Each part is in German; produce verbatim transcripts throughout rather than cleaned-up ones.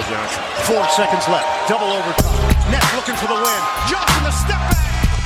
Johnson. Four seconds left. Double overtime. Nets looking for the win. Johnson, the step back.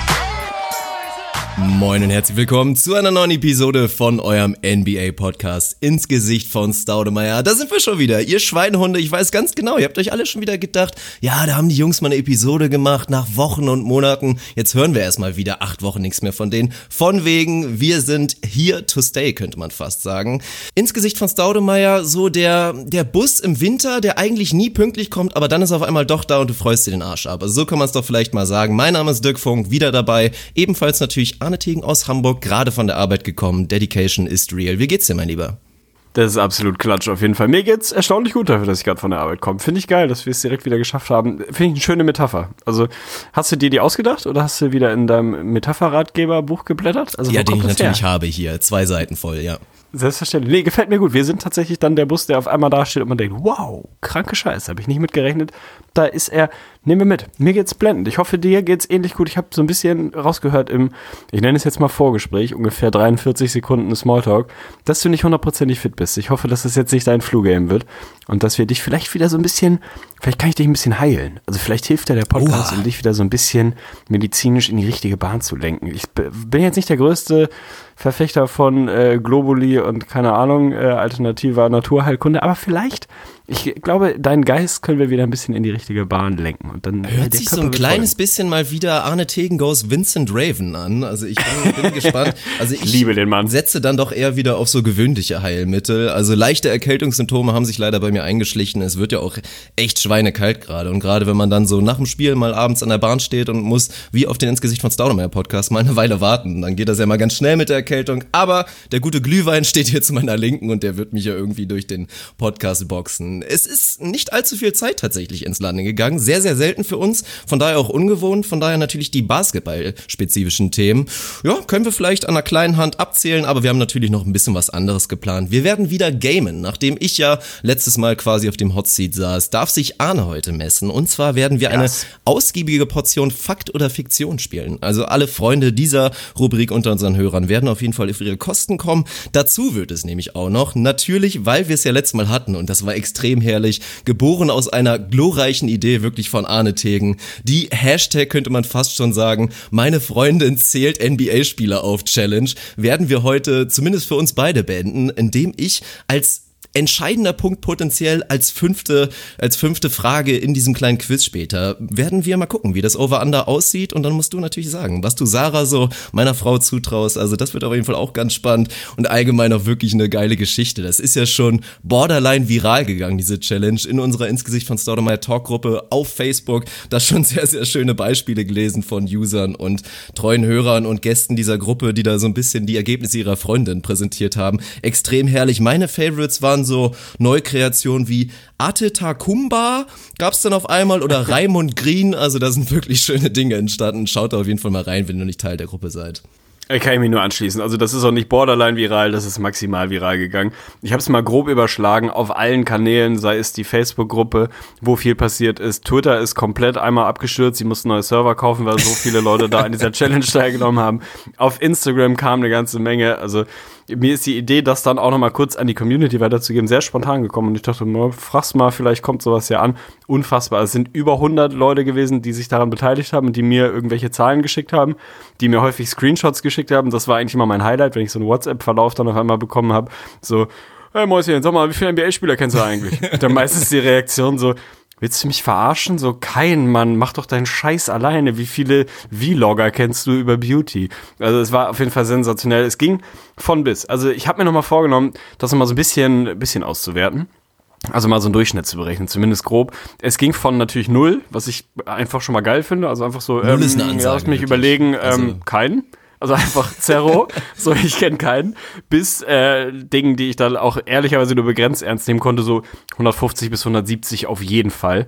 Moin und herzlich willkommen zu einer neuen Episode von eurem N B A-Podcast ins Gesicht von Staudemeyer. Da sind wir schon wieder, ihr Schweinehunde. Ich weiß ganz genau, ihr habt euch alle schon wieder gedacht, ja, da haben die Jungs mal eine Episode gemacht nach Wochen und Monaten. Jetzt hören wir erstmal wieder acht Wochen nichts mehr von denen. Von wegen, wir sind here to stay, könnte man fast sagen. Ins Gesicht von Staudemeyer, so der, der Bus im Winter, der eigentlich nie pünktlich kommt, aber dann ist er auf einmal doch da und du freust dir den Arsch ab. Also so kann man es doch vielleicht mal sagen. Mein Name ist Dirk Funk, wieder dabei. Ebenfalls natürlich Arne Tegen aus Hamburg, gerade von der Arbeit gekommen. Dedication ist real. Wie geht's dir, mein Lieber? Das ist absolut Klatsch auf jeden Fall. Mir geht's erstaunlich gut dafür, dass ich gerade von der Arbeit komme. Finde ich geil, dass wir es direkt wieder geschafft haben. Finde ich eine schöne Metapher. Also, hast du dir die ausgedacht oder hast du wieder in deinem Metapher-Ratgeber-Buch geblättert? Also, ja, den ich natürlich her? habe hier. Zwei Seiten voll, ja. Selbstverständlich. Nee, gefällt mir gut. Wir sind tatsächlich dann der Bus, der auf einmal da steht und man denkt, wow, kranke Scheiße, habe ich nicht mitgerechnet. Da ist er, nehmen wir mit. Mir geht's blendend. Ich hoffe, dir geht's ähnlich gut. Ich habe so ein bisschen rausgehört im, ich nenne es jetzt mal Vorgespräch, ungefähr dreiundvierzig Sekunden Smalltalk, dass du nicht hundertprozentig fit bist. Ich hoffe, dass es jetzt nicht dein Flu-Game wird und dass wir dich vielleicht wieder so ein bisschen, vielleicht kann ich dich ein bisschen heilen. Also vielleicht hilft ja der Podcast, Uah. um dich wieder so ein bisschen medizinisch in die richtige Bahn zu lenken. Ich bin jetzt nicht der größte Verfechter von äh, Globuli und keine Ahnung, äh, alternativer Naturheilkunde, aber vielleicht, ich glaube, deinen Geist können wir wieder ein bisschen in die richtige Bahn lenken. Und dann hört sich so ein kleines bisschen mal wieder Arne Tegen goes Vincent Raven an. Also ich bin, bin gespannt. Also ich, ich liebe den Mann. Setze dann doch eher wieder auf so gewöhnliche Heilmittel. Also leichte Erkältungssymptome haben sich leider bei mir eingeschlichen. Es wird ja auch echt schweinekalt gerade. Und gerade wenn man dann so nach dem Spiel mal abends an der Bahn steht und muss, wie auf den Ins Gesicht von Staudemeyer Podcast, mal eine Weile warten. Dann geht das ja mal ganz schnell mit der Erkältung. Aber der gute Glühwein steht hier zu meiner Linken und der wird mich ja irgendwie durch den Podcast boxen. Es ist nicht allzu viel Zeit tatsächlich ins Lande gegangen. Sehr, sehr selten für uns. Von daher auch ungewohnt. Von daher natürlich die basketballspezifischen Themen. Ja, können wir vielleicht an einer kleinen Hand abzählen, aber wir haben natürlich noch ein bisschen was anderes geplant. Wir werden wieder gamen. Nachdem ich ja letztes Mal quasi auf dem Hot Seat saß, darf sich Arne heute messen. Und zwar werden wir eine yes. ausgiebige Portion Fakt oder Fiktion spielen. Also alle Freunde dieser Rubrik unter unseren Hörern werden auf jeden Fall auf ihre Kosten kommen. Dazu wird es nämlich auch noch, natürlich, weil wir es ja letztes Mal hatten und das war extrem herrlich, geboren aus einer glorreichen Idee wirklich von Arne Tegen. Die Hashtag könnte man fast schon sagen, meine Freundin zählt N B A-Spieler auf Challenge, werden wir heute zumindest für uns beide beenden, indem ich als entscheidender Punkt potenziell als fünfte, als fünfte Frage in diesem kleinen Quiz später. Werden wir mal gucken, wie das Over-Under aussieht und dann musst du natürlich sagen, was du Sarah so meiner Frau zutraust. Also das wird auf jeden Fall auch ganz spannend und allgemein auch wirklich eine geile Geschichte. Das ist ja schon borderline viral gegangen, diese Challenge in unserer Ins Gesicht von Staudemeyer Talkgruppe auf Facebook. Da schon sehr, sehr schöne Beispiele gelesen von Usern und treuen Hörern und Gästen dieser Gruppe, die da so ein bisschen die Ergebnisse ihrer Freundin präsentiert haben. Extrem herrlich. Meine Favorites waren so Neukreationen wie Atetakumba gab's dann auf einmal oder Raimund Green, also da sind wirklich schöne Dinge entstanden. Schaut da auf jeden Fall mal rein, wenn ihr nicht Teil der Gruppe seid. Ich kann mich nur anschließen. Also das ist auch nicht borderline viral, das ist maximal viral gegangen. Ich habe es mal grob überschlagen auf allen Kanälen, sei es die Facebook-Gruppe, wo viel passiert ist. Twitter ist komplett einmal abgestürzt, sie mussten neue Server kaufen, weil so viele Leute da an dieser Challenge teilgenommen haben. Auf Instagram kam eine ganze Menge. Also mir ist die Idee, das dann auch nochmal kurz an die Community weiterzugeben, sehr spontan gekommen. Und ich dachte, mal, frag's mal, vielleicht kommt sowas ja an. Unfassbar. Es sind über hundert Leute gewesen, die sich daran beteiligt haben und die mir irgendwelche Zahlen geschickt haben, die mir häufig Screenshots geschickt haben. Das war eigentlich immer mein Highlight, wenn ich so einen WhatsApp-Verlauf dann auf einmal bekommen habe. So, hey Mäuschen, sag mal, wie viele N B A-Spieler kennst du eigentlich? Und dann meistens die Reaktion so, willst du mich verarschen? So, kein Mann, mach doch deinen Scheiß alleine. Wie viele Vlogger kennst du über Beauty? Also es war auf jeden Fall sensationell. Es ging von bis. Also ich habe mir nochmal vorgenommen, das nochmal so ein bisschen, bisschen auszuwerten. Also mal so einen Durchschnitt zu berechnen, zumindest grob. Es ging von natürlich null, was ich einfach schon mal geil finde. Also einfach so, ähm, ist eine Ansage, ja, lass mich wirklich. überlegen, ähm, Also keinen. Also einfach Zerro, so ich kenne keinen, bis äh, Dingen, die ich dann auch ehrlicherweise nur begrenzt ernst nehmen konnte, so hundertfünfzig bis hundertsiebzig auf jeden Fall.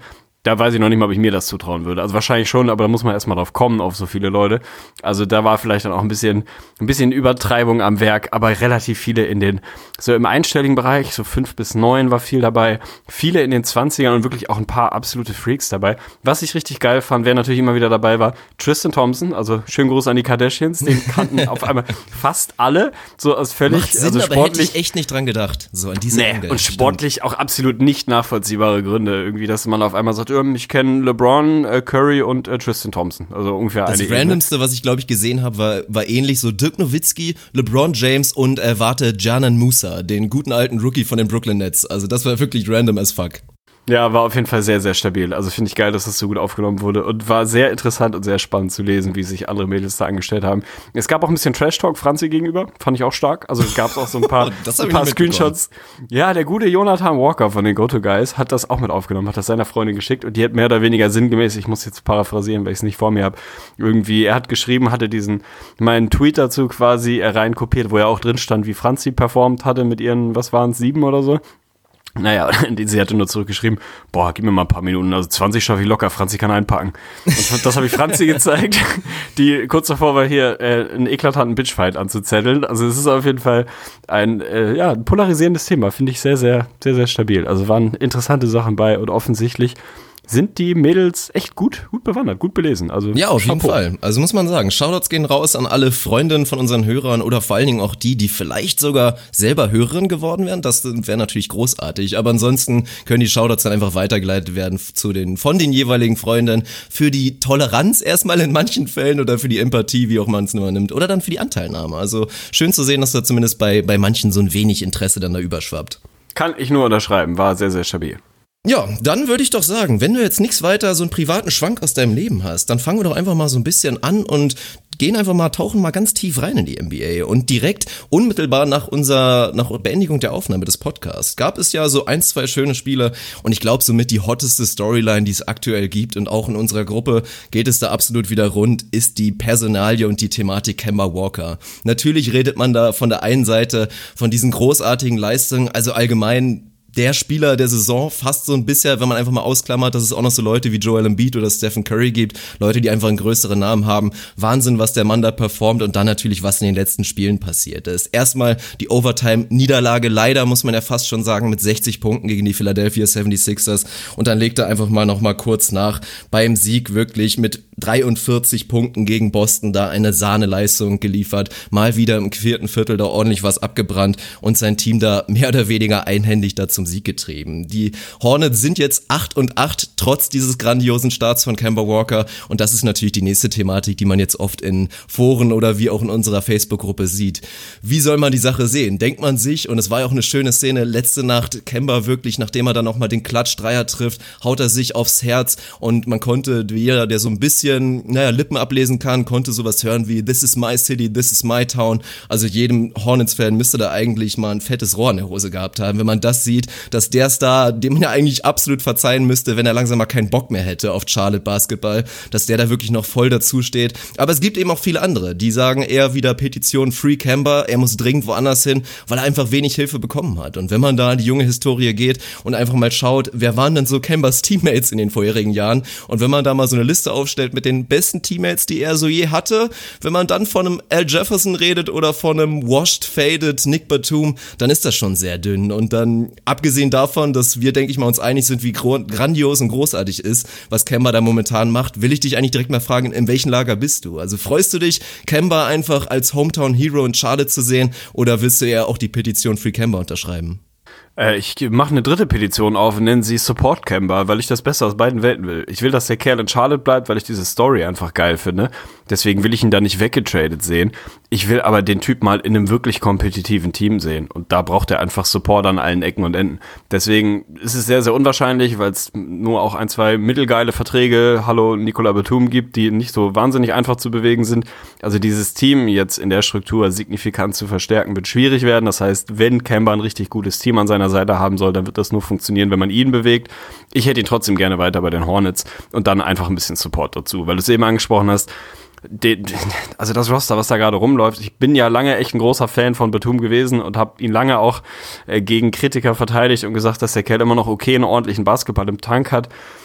da weiß ich noch nicht mal, ob ich mir das zutrauen würde. Also wahrscheinlich schon, aber da muss man erstmal drauf kommen, auf so viele Leute. Also da war vielleicht dann auch ein bisschen, ein bisschen Übertreibung am Werk, aber relativ viele in den, so im einstelligen Bereich, so fünf bis neun war viel dabei, viele in den zwanzigern und wirklich auch ein paar absolute Freaks dabei. Was ich richtig geil fand, wer natürlich immer wieder dabei war, Tristan Thompson, also schönen Gruß an die Kardashians, den kannten auf einmal fast alle, so aus völlig, Macht Sinn, also aber sportlich. hätte ich echt nicht dran gedacht, so an diese Nee, Ende. und sportlich stimmt. Auch absolut nicht nachvollziehbare Gründe, irgendwie, dass man auf einmal sagt, ich kenne LeBron, äh, Curry und äh, Tristan Thompson. Also ungefähr das eine Das Randomste, was ich glaube ich gesehen habe, war, war ähnlich so Dirk Nowitzki, LeBron James und äh, warte, Djanan Musa, den guten alten Rookie von den Brooklyn Nets. Also das war wirklich random as fuck. Ja, war auf jeden Fall sehr, sehr stabil. Also finde ich geil, dass das so gut aufgenommen wurde und war sehr interessant und sehr spannend zu lesen, wie sich andere Mädels da angestellt haben. Es gab auch ein bisschen Trash-Talk Franzi gegenüber, fand ich auch stark. Also gab es auch so ein paar, ein paar Screenshots. Ja, der gute Jonathan Walker von den Go-To-Guys hat das auch mit aufgenommen, hat das seiner Freundin geschickt und die hat mehr oder weniger sinngemäß, ich muss jetzt paraphrasieren, weil ich es nicht vor mir habe, irgendwie, er hat geschrieben, hatte diesen, meinen Tweet dazu quasi reinkopiert, wo ja auch drin stand, wie Franzi performt hatte mit ihren, was waren es, sieben oder so. Naja, sie hatte nur zurückgeschrieben, boah, gib mir mal ein paar Minuten, also zwanzig schaffe ich locker, Franzi kann einpacken. Und das habe ich Franzi gezeigt, die kurz davor war, hier äh, einen eklatanten Bitchfight anzuzetteln. Also es ist auf jeden Fall ein, äh, ja, ein polarisierendes Thema, finde ich sehr, sehr, sehr, sehr stabil. Also waren interessante Sachen bei und offensichtlich sind die Mädels echt gut, gut bewandert, gut belesen. Also ja, auf jeden Chapeau. Fall. Also muss man sagen, Shoutouts gehen raus an alle Freundinnen von unseren Hörern oder vor allen Dingen auch die, die vielleicht sogar selber Hörerin geworden wären. Das wäre natürlich großartig. Aber ansonsten können die Shoutouts dann einfach weitergeleitet werden zu den, von den jeweiligen Freundinnen für die Toleranz erstmal in manchen Fällen oder für die Empathie, wie auch man es immer nimmt. Oder dann für die Anteilnahme. Also schön zu sehen, dass da zumindest bei, bei manchen so ein wenig Interesse dann da überschwappt. Kann ich nur unterschreiben, war sehr, sehr stabil. Ja, dann würde ich doch sagen, wenn du jetzt nichts weiter so einen privaten Schwank aus deinem Leben hast, dann fangen wir doch einfach mal so ein bisschen an und gehen einfach mal, tauchen mal ganz tief rein in die N B A. Und direkt unmittelbar nach unserer, nach Beendigung der Aufnahme des Podcasts gab es ja so ein, zwei schöne Spiele und ich glaube somit die hotteste Storyline, die es aktuell gibt und auch in unserer Gruppe geht es da absolut wieder rund, ist die Personalie und die Thematik Kemba Walker. Natürlich redet man da von der einen Seite von diesen großartigen Leistungen, also allgemein der Spieler der Saison fast so ein bisschen, wenn man einfach mal ausklammert, dass es auch noch so Leute wie Joel Embiid oder Stephen Curry gibt, Leute, die einfach einen größeren Namen haben. Wahnsinn, was der Mann da performt und dann natürlich, was in den letzten Spielen passiert ist. Erstmal die Overtime-Niederlage, leider muss man ja fast schon sagen, mit sechzig Punkten gegen die Philadelphia seventy-sixers und dann legt er einfach mal noch mal kurz nach beim Sieg wirklich mit dreiundvierzig Punkten gegen Boston da eine Sahneleistung geliefert, mal wieder im vierten Viertel da ordentlich was abgebrannt und sein Team da mehr oder weniger einhändig dazu Sieg getrieben. Die Hornets sind jetzt acht und acht, trotz dieses grandiosen Starts von Kemba Walker und das ist natürlich die nächste Thematik, die man jetzt oft in Foren oder wie auch in unserer Facebook-Gruppe sieht. Wie soll man die Sache sehen? Denkt man sich, und es war ja auch eine schöne Szene, letzte Nacht Kemba wirklich, nachdem er dann nochmal den Klatsch-Dreier trifft, haut er sich aufs Herz und man konnte, jeder, der so ein bisschen, naja, Lippen ablesen kann, konnte sowas hören wie This is my city, this is my town. Also jedem Hornets-Fan müsste da eigentlich mal ein fettes Rohr in der Hose gehabt haben, wenn man das sieht, dass der Star, dem man ja eigentlich absolut verzeihen müsste, wenn er langsam mal keinen Bock mehr hätte auf Charlotte Basketball, dass der da wirklich noch voll dazu steht. Aber es gibt eben auch viele andere, die sagen eher wieder Petition Free Kemba, er muss dringend woanders hin, weil er einfach wenig Hilfe bekommen hat. Und wenn man da in die junge Historie geht und einfach mal schaut, wer waren denn so Kembas Teammates in den vorherigen Jahren und wenn man da mal so eine Liste aufstellt mit den besten Teammates, die er so je hatte, wenn man dann von einem Al Jefferson redet oder von einem washed, faded Nick Batum, dann ist das schon sehr dünn und dann abgesehen davon, dass wir, denke ich mal, uns einig sind, wie gro- grandios und großartig ist, was Kemba da momentan macht, will ich dich eigentlich direkt mal fragen, in welchem Lager bist du? Also freust du dich, Kemba einfach als Hometown Hero in Charlotte zu sehen oder willst du eher auch die Petition Free Kemba unterschreiben? Äh, ich mache eine dritte Petition auf und nenne sie Support Kemba, weil ich das Beste aus beiden Welten will. Ich will, dass der Kerl in Charlotte bleibt, weil ich diese Story einfach geil finde. Deswegen will ich ihn da nicht weggetradet sehen. Ich will aber den Typ mal in einem wirklich kompetitiven Team sehen. Und da braucht er einfach Support an allen Ecken und Enden. Deswegen ist es sehr, sehr unwahrscheinlich, weil es nur auch ein, zwei mittelgeile Verträge, hallo Nicola Batum, gibt, die nicht so wahnsinnig einfach zu bewegen sind. Also dieses Team jetzt in der Struktur signifikant zu verstärken, wird schwierig werden. Das heißt, wenn Kemba ein richtig gutes Team an seiner Seite haben soll, dann wird das nur funktionieren, wenn man ihn bewegt. Ich hätte ihn trotzdem gerne weiter bei den Hornets und dann einfach ein bisschen Support dazu, weil du es eben angesprochen hast, Den, also das Roster, was da gerade rumläuft, ich bin ja lange echt ein großer Fan von Batum gewesen und habe ihn lange auch äh, gegen Kritiker verteidigt und gesagt, dass der Kerl immer noch okay einen ordentlichen Basketball im Tank hat.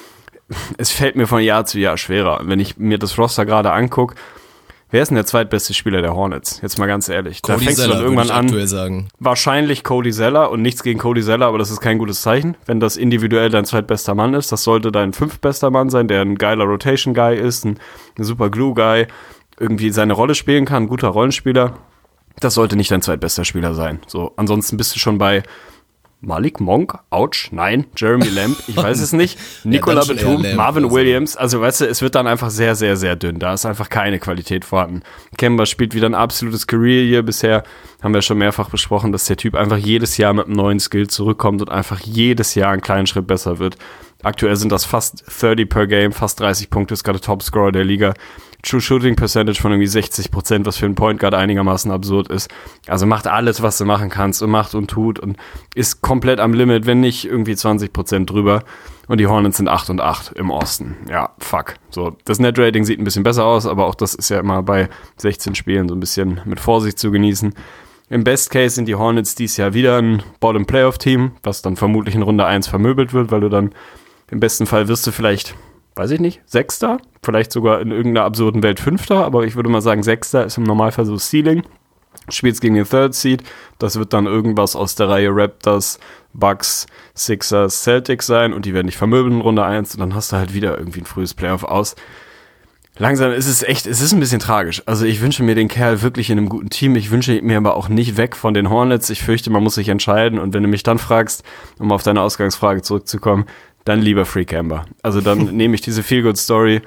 es fällt mir von Jahr zu Jahr schwerer. Wenn ich mir das Roster gerade angucke, wer ist denn der zweitbeste Spieler der Hornets? Jetzt mal ganz ehrlich. Cody da fängst Zeller, du dann irgendwann an. aktuell sagen. Wahrscheinlich Cody Zeller und nichts gegen Cody Zeller, aber das ist kein gutes Zeichen, wenn das individuell dein zweitbester Mann ist. Das sollte dein fünftbester Mann sein, der ein geiler Rotation-Guy ist, ein, ein super Glue-Guy, irgendwie seine Rolle spielen kann, ein guter Rollenspieler. Das sollte nicht dein zweitbester Spieler sein. So, ansonsten bist du schon bei Malik Monk, ouch, nein, Jeremy Lamb, ich weiß es nicht, Nicola ja, Batum, Lamb, Marvin also. Williams, also weißt du, es wird dann einfach sehr, sehr, sehr dünn, da ist einfach keine Qualität vorhanden. Kemba spielt wieder ein absolutes Career hier, bisher haben wir schon mehrfach besprochen, dass der Typ einfach jedes Jahr mit einem neuen Skill zurückkommt und einfach jedes Jahr einen kleinen Schritt besser wird. Aktuell sind das fast dreißig per Game, fast dreißig Punkte, ist gerade Topscorer der Liga. True Shooting Percentage von irgendwie sechzig Prozent, was für einen Point Guard einigermaßen absurd ist. Also macht alles, was du machen kannst und macht und tut und ist komplett am Limit, wenn nicht irgendwie zwanzig Prozent drüber. Und die Hornets sind acht und acht im Osten. Ja, fuck. So, das Net-Rating sieht ein bisschen besser aus, aber auch das ist ja immer bei sechzehn Spielen so ein bisschen mit Vorsicht zu genießen. Im Best Case sind die Hornets dieses Jahr wieder ein Bottom-Playoff-Team, was dann vermutlich in Runde eins vermöbelt wird, weil du dann im besten Fall wirst du vielleicht, weiß ich nicht, Sechster, vielleicht sogar in irgendeiner absurden Welt Fünfter, aber ich würde mal sagen, Sechster ist im Normalfall so Ceiling. Spielst gegen den Third Seed, das wird dann irgendwas aus der Reihe Raptors, Bucks, Sixers, Celtics sein und die werden dich vermöbeln in Runde eins und dann hast du halt wieder irgendwie ein frühes Playoff aus. Langsam ist es echt, es ist ein bisschen tragisch. Also ich wünsche mir den Kerl wirklich in einem guten Team. Ich wünsche mir aber auch nicht weg von den Hornets. Ich fürchte, man muss sich entscheiden. Und wenn du mich dann fragst, um auf deine Ausgangsfrage zurückzukommen, dann lieber Free Kemba. Also dann nehme ich diese Feel-Good-Story,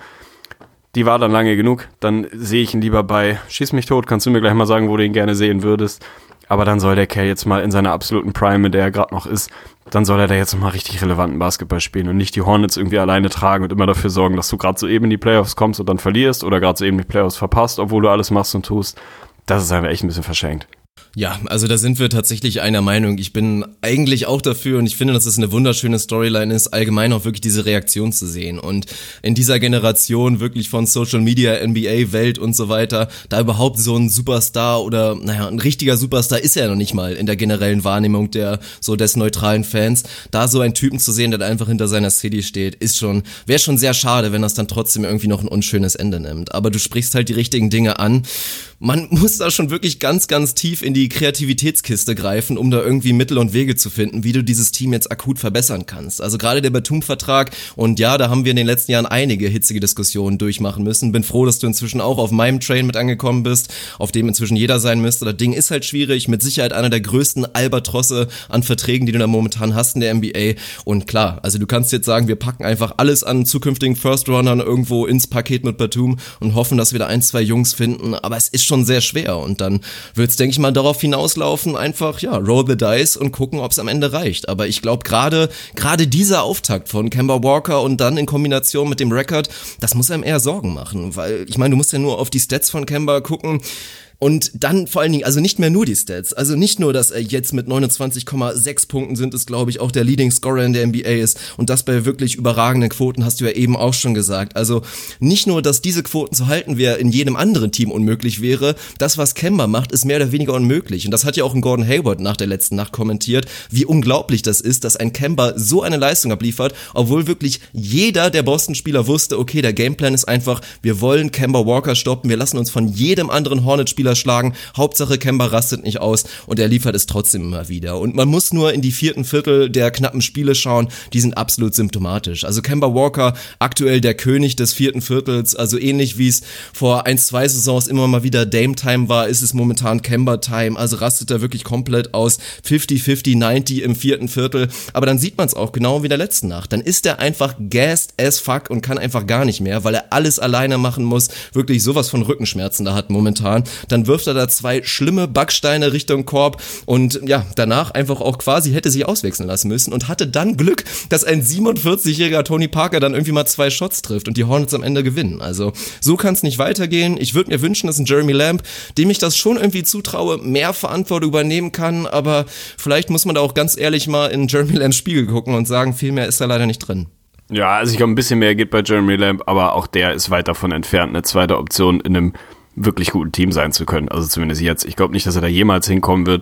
die war dann lange genug. Dann sehe ich ihn lieber bei Schieß mich tot. Kannst du mir gleich mal sagen, wo du ihn gerne sehen würdest. Aber dann soll der Kerl jetzt mal in seiner absoluten Prime, in der er gerade noch ist, dann soll er da jetzt nochmal richtig relevanten Basketball spielen und nicht die Hornets irgendwie alleine tragen und immer dafür sorgen, dass du gerade so eben in die Playoffs kommst und dann verlierst oder gerade so eben die Playoffs verpasst, obwohl du alles machst und tust. Das ist einfach echt ein bisschen verschenkt. Ja, also da sind wir tatsächlich einer Meinung. Ich bin eigentlich auch dafür und ich finde, dass es eine wunderschöne Storyline ist, allgemein auch wirklich diese Reaktion zu sehen. Und in dieser Generation wirklich von Social Media, N B A-Welt und so weiter, da überhaupt so ein Superstar oder, naja, ein richtiger Superstar ist er ja noch nicht mal in der generellen Wahrnehmung der, so des neutralen Fans. Da so einen Typen zu sehen, der da einfach hinter seiner City steht, ist schon, wäre schon sehr schade, wenn das dann trotzdem irgendwie noch ein unschönes Ende nimmt. Aber du sprichst halt die richtigen Dinge an. Man muss da schon wirklich ganz, ganz tief in die Kreativitätskiste greifen, um da irgendwie Mittel und Wege zu finden, wie du dieses Team jetzt akut verbessern kannst. Also gerade der Batum-Vertrag, und ja, da haben wir in den letzten Jahren einige hitzige Diskussionen durchmachen müssen. Bin froh, dass du inzwischen auch auf meinem Train mit angekommen bist, auf dem inzwischen jeder sein müsste. Das Ding ist halt schwierig, mit Sicherheit einer der größten Albatrosse an Verträgen, die du da momentan hast in der N B A. Und klar, also du kannst jetzt sagen, wir packen einfach alles an zukünftigen First-Runnern irgendwo ins Paket mit Batum und hoffen, dass wir da ein, zwei Jungs finden, aber es ist schon sehr schwer und dann wird's, denke ich mal, darauf hinauslaufen, einfach, ja, roll the dice und gucken, ob es am Ende reicht. Aber ich glaube, gerade gerade dieser Auftakt von Kemba Walker und dann in Kombination mit dem Rekord, das muss einem eher Sorgen machen, weil, ich meine, du musst ja nur auf die Stats von Kemba gucken. Und dann vor allen Dingen, also nicht mehr nur die Stats, also nicht nur, dass er jetzt mit neunundzwanzig Komma sechs Punkten sind, ist glaube ich auch der Leading Scorer in der N B A ist und das bei wirklich überragenden Quoten, hast du ja eben auch schon gesagt. Also nicht nur, dass diese Quoten zu halten wäre in jedem anderen Team unmöglich wäre, das was Kemba macht, ist mehr oder weniger unmöglich. Und das hat ja auch ein Gordon Hayward nach der letzten Nacht kommentiert, wie unglaublich das ist, dass ein Kemba so eine Leistung abliefert, obwohl wirklich jeder der Boston-Spieler wusste, okay, der Gameplan ist einfach, wir wollen Kemba Walker stoppen, wir lassen uns von jedem anderen Hornet-Spieler schlagen. Hauptsache Kemba rastet nicht aus und er liefert es trotzdem immer wieder. Und man muss nur in die vierten Viertel der knappen Spiele schauen, die sind absolut symptomatisch. Also Kemba Walker, aktuell der König des vierten Viertels, also ähnlich wie es vor ein, zwei Saisons immer mal wieder Dame-Time war, ist es momentan Kemba-Time, also rastet er wirklich komplett aus, fünfzig, fünfzig, neunzig im vierten Viertel, aber dann sieht man es auch genau wie in der letzten Nacht. Dann ist er einfach gassed as fuck und kann einfach gar nicht mehr, weil er alles alleine machen muss, wirklich sowas von Rückenschmerzen da hat momentan. Dann wirft er da zwei schlimme Backsteine Richtung Korb und ja, danach einfach auch quasi hätte sich auswechseln lassen müssen und hatte dann Glück, dass ein siebenundvierzigjähriger Tony Parker dann irgendwie mal zwei Shots trifft und die Hornets am Ende gewinnen. Also so kann es nicht weitergehen. Ich würde mir wünschen, dass ein Jeremy Lamb, dem ich das schon irgendwie zutraue, mehr Verantwortung übernehmen kann, aber vielleicht muss man da auch ganz ehrlich mal in Jeremy Lambs Spiegel gucken und sagen, viel mehr ist da leider nicht drin. Ja, also ich glaube, ein bisschen mehr geht bei Jeremy Lamb, aber auch der ist weit davon entfernt, eine zweite Option in einem wirklich guten Team sein zu können. Also zumindest jetzt. Ich glaube nicht, dass er da jemals hinkommen wird.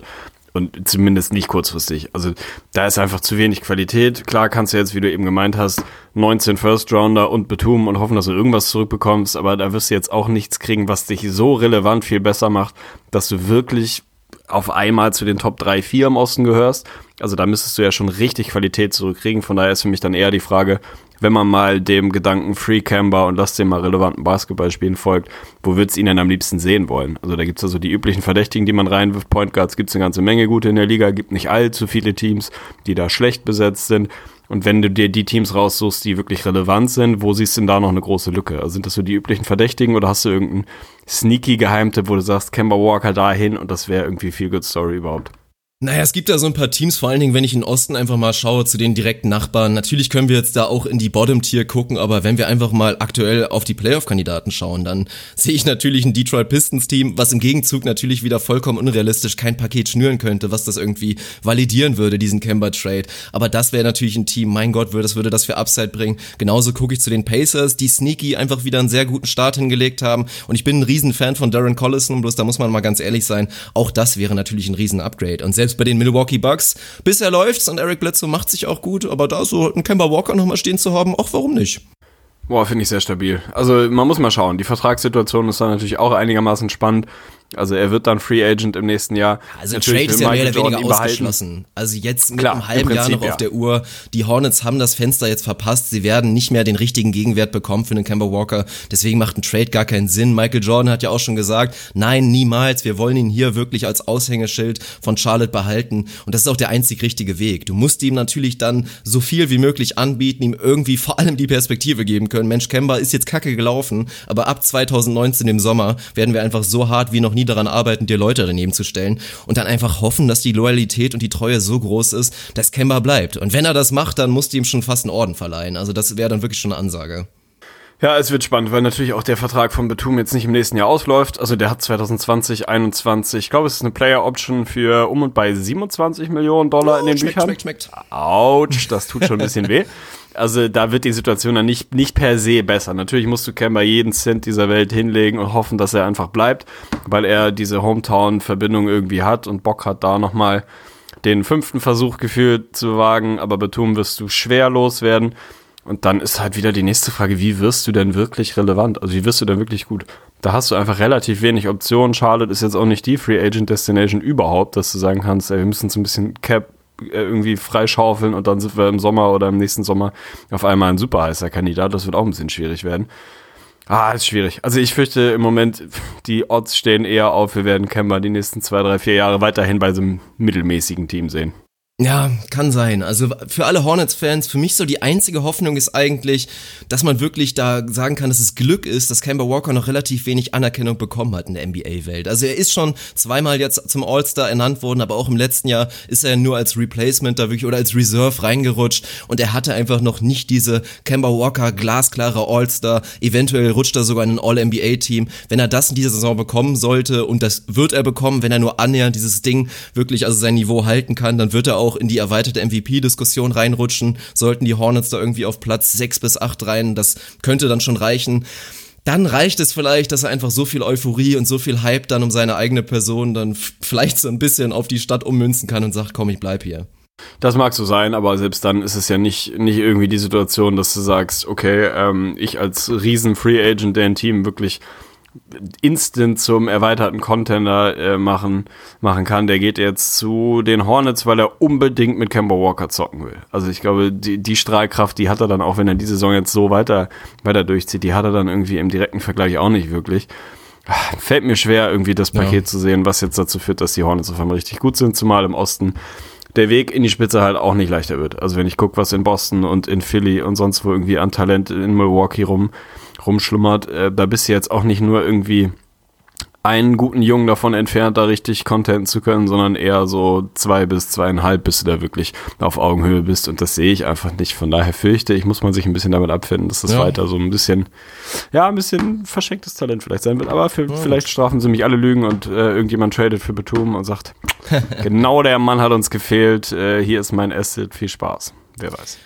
Und zumindest nicht kurzfristig. Also da ist einfach zu wenig Qualität. Klar kannst du jetzt, wie du eben gemeint hast, neunzehn First-Rounder und Batum und hoffen, dass du irgendwas zurückbekommst, aber da wirst du jetzt auch nichts kriegen, was dich so relevant viel besser macht, dass du wirklich auf einmal zu den Top drei, vier im Osten gehörst. Also da müsstest du ja schon richtig Qualität zurückkriegen. Von daher ist für mich dann eher die Frage, wenn man mal dem Gedanken Free Kemba und lass den mal relevanten Basketball spielen folgt, wo würdest du ihn denn am liebsten sehen wollen? Also da gibt's also die üblichen Verdächtigen, die man reinwirft. Point Guards gibt's eine ganze Menge gute in der Liga, gibt nicht allzu viele Teams, die da schlecht besetzt sind. Und wenn du dir die Teams raussuchst, die wirklich relevant sind, wo siehst du denn da noch eine große Lücke? Also sind das so die üblichen Verdächtigen oder hast du irgendeinen sneaky Geheimtipp, wo du sagst, Kemba Walker dahin und das wäre irgendwie viel good story überhaupt? Naja, es gibt da so ein paar Teams, vor allen Dingen, wenn ich in den Osten einfach mal schaue zu den direkten Nachbarn. Natürlich können wir jetzt da auch in die Bottom-Tier gucken, aber wenn wir einfach mal aktuell auf die Playoff-Kandidaten schauen, dann sehe ich natürlich ein Detroit Pistons-Team, was im Gegenzug natürlich wieder vollkommen unrealistisch kein Paket schnüren könnte, was das irgendwie validieren würde, diesen Kemba-Trade. Aber das wäre natürlich ein Team, mein Gott, würde das, würde das für Upside bringen. Genauso gucke ich zu den Pacers, die sneaky einfach wieder einen sehr guten Start hingelegt haben. Und ich bin ein Riesenfan von Darren Collison, bloß da muss man mal ganz ehrlich sein, auch das wäre natürlich ein Riesen-Upgrade. Und selbst bei den Milwaukee Bucks, bisher läuft's und Eric Bledsoe macht sich auch gut, aber da so einen Kemba Walker nochmal stehen zu haben, auch warum nicht? Boah, finde ich sehr stabil. Also man muss mal schauen, die Vertragssituation ist dann natürlich auch einigermaßen spannend. Also er wird dann Free Agent im nächsten Jahr. Also ein Trade ist ja mehr oder weniger ausgeschlossen. Also jetzt mit Klar, einem halben Prinzip, Jahr noch ja. auf der Uhr. Die Hornets haben das Fenster jetzt verpasst. Sie werden nicht mehr den richtigen Gegenwert bekommen für einen Kemba Walker. Deswegen macht ein Trade gar keinen Sinn. Michael Jordan hat ja auch schon gesagt, nein, niemals. Wir wollen ihn hier wirklich als Aushängeschild von Charlotte behalten. Und das ist auch der einzig richtige Weg. Du musst ihm natürlich dann so viel wie möglich anbieten, ihm irgendwie vor allem die Perspektive geben können. Mensch, Kemba ist jetzt kacke gelaufen, aber ab zwanzig neunzehn im Sommer werden wir einfach so hart wie noch nie daran arbeiten, dir Leute daneben zu stellen und dann einfach hoffen, dass die Loyalität und die Treue so groß ist, dass Kemba bleibt. Und wenn er das macht, dann musst du ihm schon fast einen Orden verleihen. Also das wäre dann wirklich schon eine Ansage. Ja, es wird spannend, weil natürlich auch der Vertrag von Batum jetzt nicht im nächsten Jahr ausläuft. Also der hat zwanzig zwanzig, einundzwanzig, ich glaube, es ist eine Player Option für um und bei siebenundzwanzig Millionen Dollar oh, in den schmeckt, Büchern. Schmeckt, schmeckt. Autsch, das tut schon ein bisschen weh. Also da wird die Situation dann nicht, nicht per se besser. Natürlich musst du Kemba jeden Cent dieser Welt hinlegen und hoffen, dass er einfach bleibt, weil er diese Hometown-Verbindung irgendwie hat und Bock hat, da nochmal den fünften Versuch gefühlt zu wagen. Aber Batum wirst du schwer loswerden. Und dann ist halt wieder die nächste Frage, wie wirst du denn wirklich relevant? Also wie wirst du denn wirklich gut? Da hast du einfach relativ wenig Optionen. Charlotte ist jetzt auch nicht die Free Agent Destination überhaupt, dass du sagen kannst, ey, wir müssen so ein bisschen Cap irgendwie freischaufeln und dann sind wir im Sommer oder im nächsten Sommer auf einmal ein super heißer Kandidat. Das wird auch ein bisschen schwierig werden. Ah, ist schwierig. Also ich fürchte im Moment, die Odds stehen eher auf, wir werden Kemba die nächsten zwei, drei, vier Jahre weiterhin bei so einem mittelmäßigen Team sehen. Ja, kann sein. Also für alle Hornets-Fans, für mich so die einzige Hoffnung ist eigentlich, dass man wirklich da sagen kann, dass es Glück ist, dass Kemba Walker noch relativ wenig Anerkennung bekommen hat in der N B A-Welt. Also er ist schon zweimal jetzt zum All-Star ernannt worden, aber auch im letzten Jahr ist er nur als Replacement da wirklich oder als Reserve reingerutscht und er hatte einfach noch nicht diese Kemba Walker glasklare All-Star. Eventuell rutscht er sogar in ein All-N B A-Team. Wenn er das in dieser Saison bekommen sollte und das wird er bekommen, wenn er nur annähernd dieses Ding wirklich, also sein Niveau halten kann, dann wird er auch in die erweiterte M V P-Diskussion reinrutschen, sollten die Hornets da irgendwie auf Platz sechs bis acht rein, das könnte dann schon reichen. Dann reicht es vielleicht, dass er einfach so viel Euphorie und so viel Hype dann um seine eigene Person dann f- vielleicht so ein bisschen auf die Stadt ummünzen kann und sagt, komm, ich bleib hier. Das mag so sein, aber selbst dann ist es ja nicht, nicht irgendwie die Situation, dass du sagst, okay, ähm, ich als riesen Free Agent, der ein Team wirklich instant zum erweiterten Contender äh, machen, machen kann, der geht jetzt zu den Hornets, weil er unbedingt mit Kemba Walker zocken will. Also ich glaube, die, die Strahlkraft, die hat er dann auch, wenn er die Saison jetzt so weiter, weiter durchzieht, die hat er dann irgendwie im direkten Vergleich auch nicht wirklich. Fällt mir schwer, irgendwie das Paket ja. zu sehen, was jetzt dazu führt, dass die Hornets auf einmal richtig gut sind, zumal im Osten der Weg in die Spitze halt auch nicht leichter wird. Also wenn ich gucke, was in Boston und in Philly und sonst wo irgendwie an Talent in Milwaukee rum rumschlummert, äh, da bist du jetzt auch nicht nur irgendwie einen guten Jungen davon entfernt, da richtig contenten zu können, sondern eher so zwei bis zweieinhalb, bis du da wirklich auf Augenhöhe bist und das sehe ich einfach nicht. Von daher fürchte ich, muss man sich ein bisschen damit abfinden, dass das ja. weiter so ein bisschen, ja, ein bisschen verschenktes Talent vielleicht sein wird, aber für, ja. vielleicht strafen sie mich alle Lügen und äh, irgendjemand tradet für Batum und sagt, genau der Mann hat uns gefehlt, äh, hier ist mein Asset, viel Spaß, wer weiß.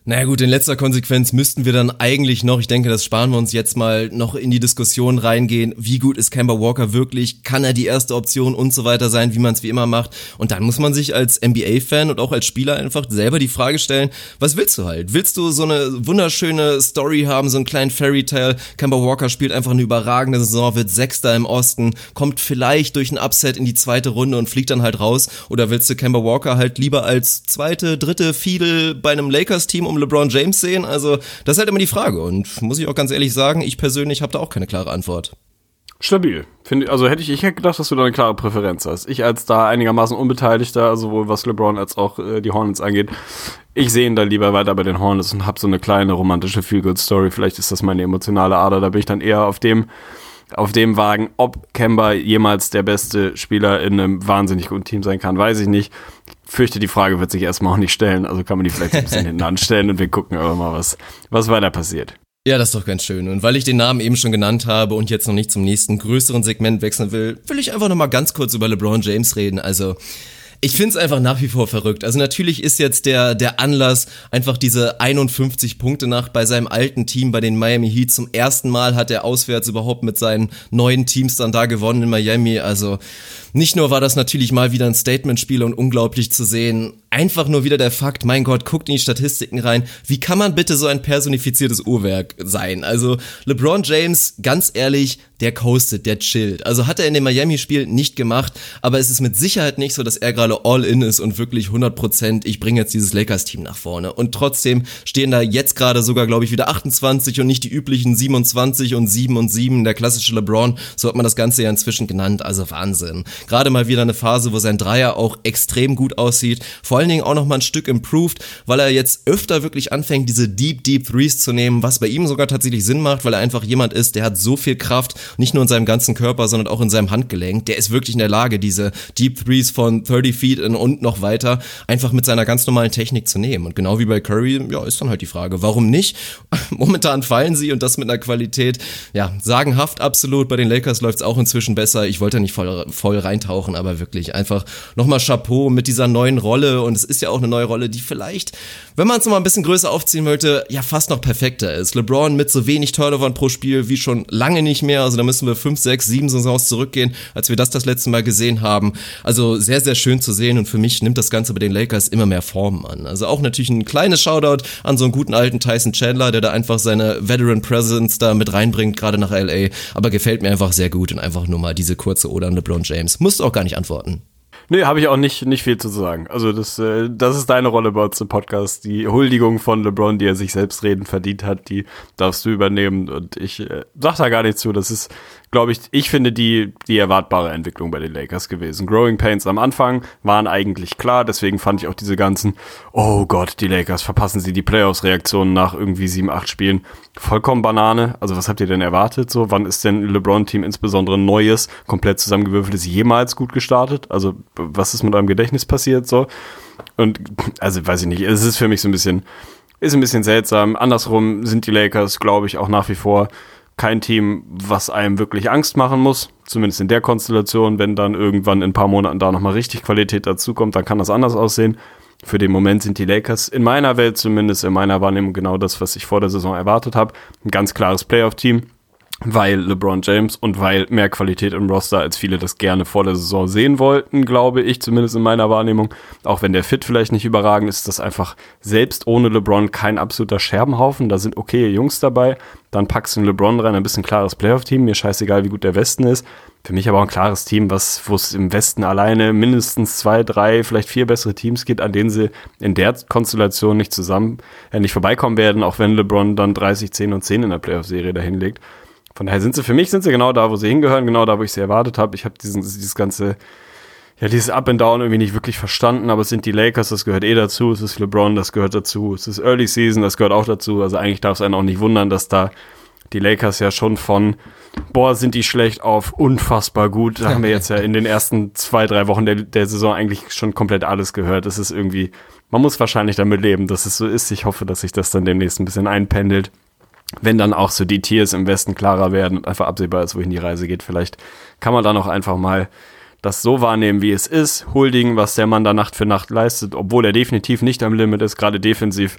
Naja gut, in letzter Konsequenz müssten wir dann eigentlich noch, ich denke, das sparen wir uns jetzt mal, noch in die Diskussion reingehen, wie gut ist Kemba Walker wirklich, kann er die erste Option und so weiter sein, wie man es wie immer macht. Und dann muss man sich als N B A-Fan und auch als Spieler einfach selber die Frage stellen, was willst du halt? Willst du so eine wunderschöne Story haben, so einen kleinen Fairy-Tale, Kemba Walker spielt einfach eine überragende Saison, wird Sechster im Osten, kommt vielleicht durch ein Upset in die zweite Runde und fliegt dann halt raus? Oder willst du Kemba Walker halt lieber als zweite, dritte Fiedel bei einem Lakers-Team um LeBron James sehen? Also das ist halt immer die Frage und muss ich auch ganz ehrlich sagen, ich persönlich habe da auch keine klare Antwort. Stabil. Find, also hätte ich, ich hätte gedacht, dass du da eine klare Präferenz hast. Ich als da einigermaßen Unbeteiligter, sowohl was LeBron als auch äh, die Hornets angeht, ich sehe ihn da lieber weiter bei den Hornets und habe so eine kleine romantische Feel-Good-Story. Vielleicht ist das meine emotionale Ader, da bin ich dann eher auf dem auf dem Wagen. Ob Kemba jemals der beste Spieler in einem wahnsinnig guten Team sein kann, weiß ich nicht. Ich fürchte, die Frage wird sich erstmal auch nicht stellen, also kann man die vielleicht ein bisschen hinten anstellen und wir gucken aber mal, was, was weiter passiert. Ja, das ist doch ganz schön. Und weil ich den Namen eben schon genannt habe und jetzt noch nicht zum nächsten größeren Segment wechseln will, will ich einfach nochmal ganz kurz über LeBron James reden. Also ich find's einfach nach wie vor verrückt. Also natürlich ist jetzt der der Anlass einfach diese einundfünfzig Punkte Nacht bei seinem alten Team, bei den Miami Heat. Zum ersten Mal hat er auswärts überhaupt mit seinen neuen Teams dann da gewonnen in Miami. Also nicht nur war das natürlich mal wieder ein Statement-Spiel und unglaublich zu sehen, einfach nur wieder der Fakt, mein Gott, guckt in die Statistiken rein. Wie kann man bitte so ein personifiziertes Uhrwerk sein? Also LeBron James, ganz ehrlich, der coastet, der chillt. Also hat er in dem Miami-Spiel nicht gemacht, aber es ist mit Sicherheit nicht so, dass er gerade all in ist und wirklich hundert Prozent, ich bringe jetzt dieses Lakers-Team nach vorne. Und trotzdem stehen da jetzt gerade sogar, glaube ich, wieder achtundzwanzig und nicht die üblichen siebenundzwanzig und sieben und sieben, der klassische LeBron, so hat man das Ganze ja inzwischen genannt, also Wahnsinn. Gerade mal wieder eine Phase, wo sein Dreier auch extrem gut aussieht, vor allen Dingen auch noch mal ein Stück improved, weil er jetzt öfter wirklich anfängt, diese Deep, Deep Threes zu nehmen, was bei ihm sogar tatsächlich Sinn macht, weil er einfach jemand ist, der hat so viel Kraft, nicht nur in seinem ganzen Körper, sondern auch in seinem Handgelenk. Der ist wirklich in der Lage, diese Deep Threes von dreißig Feet und noch weiter einfach mit seiner ganz normalen Technik zu nehmen. Und genau wie bei Curry, ja, ist dann halt die Frage, warum nicht? Momentan fallen sie und das mit einer Qualität, ja, sagenhaft absolut. Bei den Lakers läuft's auch inzwischen besser. Ich wollte nicht voll, voll reintauchen, aber wirklich einfach nochmal Chapeau mit dieser neuen Rolle. Und es ist ja auch eine neue Rolle, die vielleicht, wenn man es nochmal ein bisschen größer aufziehen möchte, ja fast noch perfekter ist. LeBron mit so wenig Turnovern pro Spiel wie schon lange nicht mehr. Also da müssen wir fünf, sechs, sieben Saisons zurückgehen, als wir das das letzte Mal gesehen haben. Also sehr, sehr schön zu sehen und für mich nimmt das Ganze bei den Lakers immer mehr Formen an. Also auch natürlich ein kleines Shoutout an so einen guten alten Tyson Chandler, der da einfach seine Veteran Presence da mit reinbringt, gerade nach L A. Aber gefällt mir einfach sehr gut und einfach nur mal diese kurze Ode an LeBron James. Musst auch gar nicht antworten. Nee, habe ich auch nicht nicht viel zu sagen. Also das äh, das ist deine Rolle bei uns im Podcast. Die Huldigung von LeBron, die er sich selbst reden verdient hat, die darfst du übernehmen. Und ich äh, sag da gar nichts zu. Das ist, glaube ich, ich finde die die erwartbare Entwicklung bei den Lakers gewesen. Growing Pains am Anfang waren eigentlich klar. Deswegen fand ich auch diese ganzen, oh Gott, die Lakers, verpassen sie die Playoffs-Reaktionen nach irgendwie sieben, acht Spielen. Vollkommen Banane. Also was habt ihr denn erwartet? So, wann ist denn LeBron-Team insbesondere ein neues, komplett zusammengewürfeltes jemals gut gestartet? Also was ist mit eurem Gedächtnis passiert, so? Und, also, weiß ich nicht, es ist für mich so ein bisschen, ist ein bisschen seltsam. Andersrum sind die Lakers, glaube ich, auch nach wie vor kein Team, was einem wirklich Angst machen muss. Zumindest in der Konstellation. Wenn dann irgendwann in ein paar Monaten da nochmal richtig Qualität dazukommt, dann kann das anders aussehen. Für den Moment sind die Lakers in meiner Welt zumindest, in meiner Wahrnehmung genau das, was ich vor der Saison erwartet habe. Ein ganz klares Playoff-Team. Weil LeBron James und weil mehr Qualität im Roster, als viele das gerne vor der Saison sehen wollten, glaube ich, zumindest in meiner Wahrnehmung. Auch wenn der Fit vielleicht nicht überragend ist, ist das einfach selbst ohne LeBron kein absoluter Scherbenhaufen. Da sind okaye Jungs dabei. Dann packst du einen LeBron rein, ein bisschen klares Playoff-Team. Mir scheißegal, wie gut der Westen ist. Für mich aber auch ein klares Team, was, wo es im Westen alleine mindestens zwei, drei, vielleicht vier bessere Teams gibt, an denen sie in der Konstellation nicht zusammen, äh, nicht vorbeikommen werden, auch wenn LeBron dann dreißig, zehn und zehn in der Playoff-Serie dahinlegt. Von daher sind sie, für mich sind sie genau da, wo sie hingehören, genau da, wo ich sie erwartet habe. Ich habe diesen, dieses ganze, ja, dieses Up and Down irgendwie nicht wirklich verstanden, aber es sind die Lakers, das gehört eh dazu, es ist LeBron, das gehört dazu, es ist Early Season, das gehört auch dazu. Also eigentlich darf es einen auch nicht wundern, dass da die Lakers ja schon von, boah, sind die schlecht auf unfassbar gut. Da haben wir jetzt ja in den ersten zwei, drei Wochen der, der Saison eigentlich schon komplett alles gehört. Das ist irgendwie, man muss wahrscheinlich damit leben, dass es so ist. Ich hoffe, dass sich das dann demnächst ein bisschen einpendelt. Wenn dann auch so die Tiers im Westen klarer werden und einfach absehbar ist, wohin die Reise geht, vielleicht kann man dann auch einfach mal das so wahrnehmen, wie es ist, huldigen, was der Mann da Nacht für Nacht leistet, obwohl er definitiv nicht am Limit ist, gerade defensiv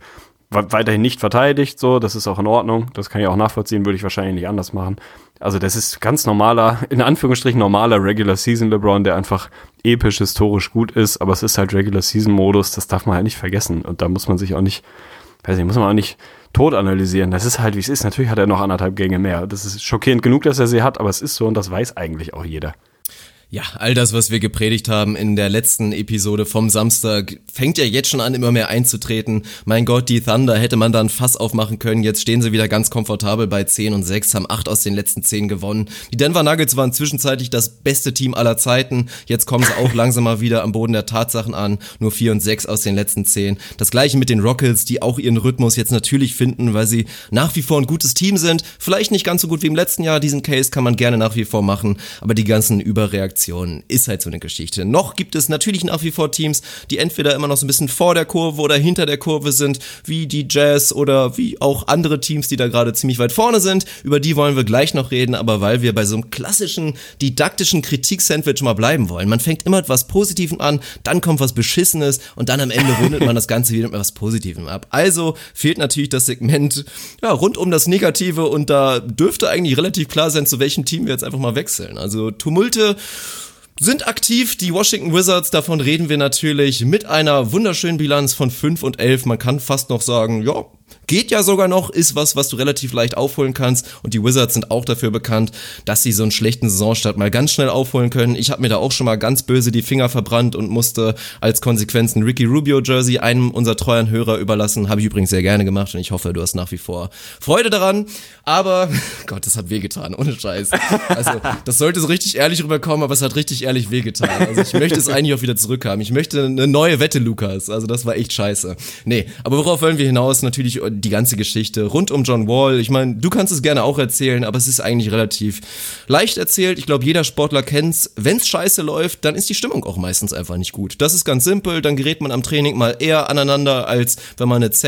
weiterhin nicht verteidigt, so, das ist auch in Ordnung, das kann ich auch nachvollziehen, würde ich wahrscheinlich nicht anders machen. Also das ist ganz normaler, in Anführungsstrichen normaler Regular Season LeBron, der einfach episch, historisch gut ist, aber es ist halt Regular Season Modus, das darf man halt nicht vergessen und da muss man sich auch nicht, weiß nicht, muss man auch nicht tot analysieren, das ist halt wie es ist, natürlich hat er noch anderthalb Gänge mehr, das ist schockierend genug, dass er sie hat, aber es ist so und das weiß eigentlich auch jeder. Ja, all das, was wir gepredigt haben in der letzten Episode vom Samstag, fängt ja jetzt schon an, immer mehr einzutreten. Mein Gott, die Thunder hätte man dann Fass aufmachen können. Jetzt stehen sie wieder ganz komfortabel bei zehn und sechs, haben acht aus den letzten zehn gewonnen. Die Denver Nuggets waren zwischenzeitlich das beste Team aller Zeiten. Jetzt kommen sie auch langsam mal wieder am Boden der Tatsachen an. Nur vier und sechs aus den letzten zehn. Das gleiche mit den Rockets, die auch ihren Rhythmus jetzt natürlich finden, weil sie nach wie vor ein gutes Team sind. Vielleicht nicht ganz so gut wie im letzten Jahr. Diesen Case kann man gerne nach wie vor machen. Aber die ganzen Überreaktionen ist halt so eine Geschichte. Noch gibt es natürlich nach wie vor Teams, die entweder immer noch so ein bisschen vor der Kurve oder hinter der Kurve sind, wie die Jazz oder wie auch andere Teams, die da gerade ziemlich weit vorne sind. Über die wollen wir gleich noch reden, aber weil wir bei so einem klassischen, didaktischen Kritik-Sandwich mal bleiben wollen. Man fängt immer mit was Positivem an, dann kommt was Beschissenes und dann am Ende rundet man das Ganze wieder mit was Positivem ab. Also fehlt natürlich das Segment ja, rund um das Negative und da dürfte eigentlich relativ klar sein, zu welchem Team wir jetzt einfach mal wechseln. Also Tumulte sind aktiv, die Washington Wizards, davon reden wir natürlich, mit einer wunderschönen Bilanz von fünf und elf. Man kann fast noch sagen, ja, geht ja sogar noch, ist was, was du relativ leicht aufholen kannst und die Wizards sind auch dafür bekannt, dass sie so einen schlechten Saisonstart mal ganz schnell aufholen können. Ich habe mir da auch schon mal ganz böse die Finger verbrannt und musste als Konsequenz ein Ricky Rubio Jersey einem unserer treuen Hörer überlassen. Habe ich übrigens sehr gerne gemacht und ich hoffe, du hast nach wie vor Freude daran. Aber, Gott, das hat wehgetan, ohne Scheiß. Also, das sollte so richtig ehrlich rüberkommen, aber es hat richtig ehrlich wehgetan. Also, ich möchte es eigentlich auch wieder zurückhaben. Ich möchte eine neue Wette, Lukas. Also, das war echt scheiße. Nee, aber worauf wollen wir hinaus? Natürlich die ganze Geschichte rund um John Wall. Ich meine, du kannst es gerne auch erzählen, aber es ist eigentlich relativ leicht erzählt. Ich glaube, jeder Sportler kennt's. Wenn's scheiße läuft, dann ist die Stimmung auch meistens einfach nicht gut. Das ist ganz simpel. Dann gerät man am Training mal eher aneinander, als wenn man eine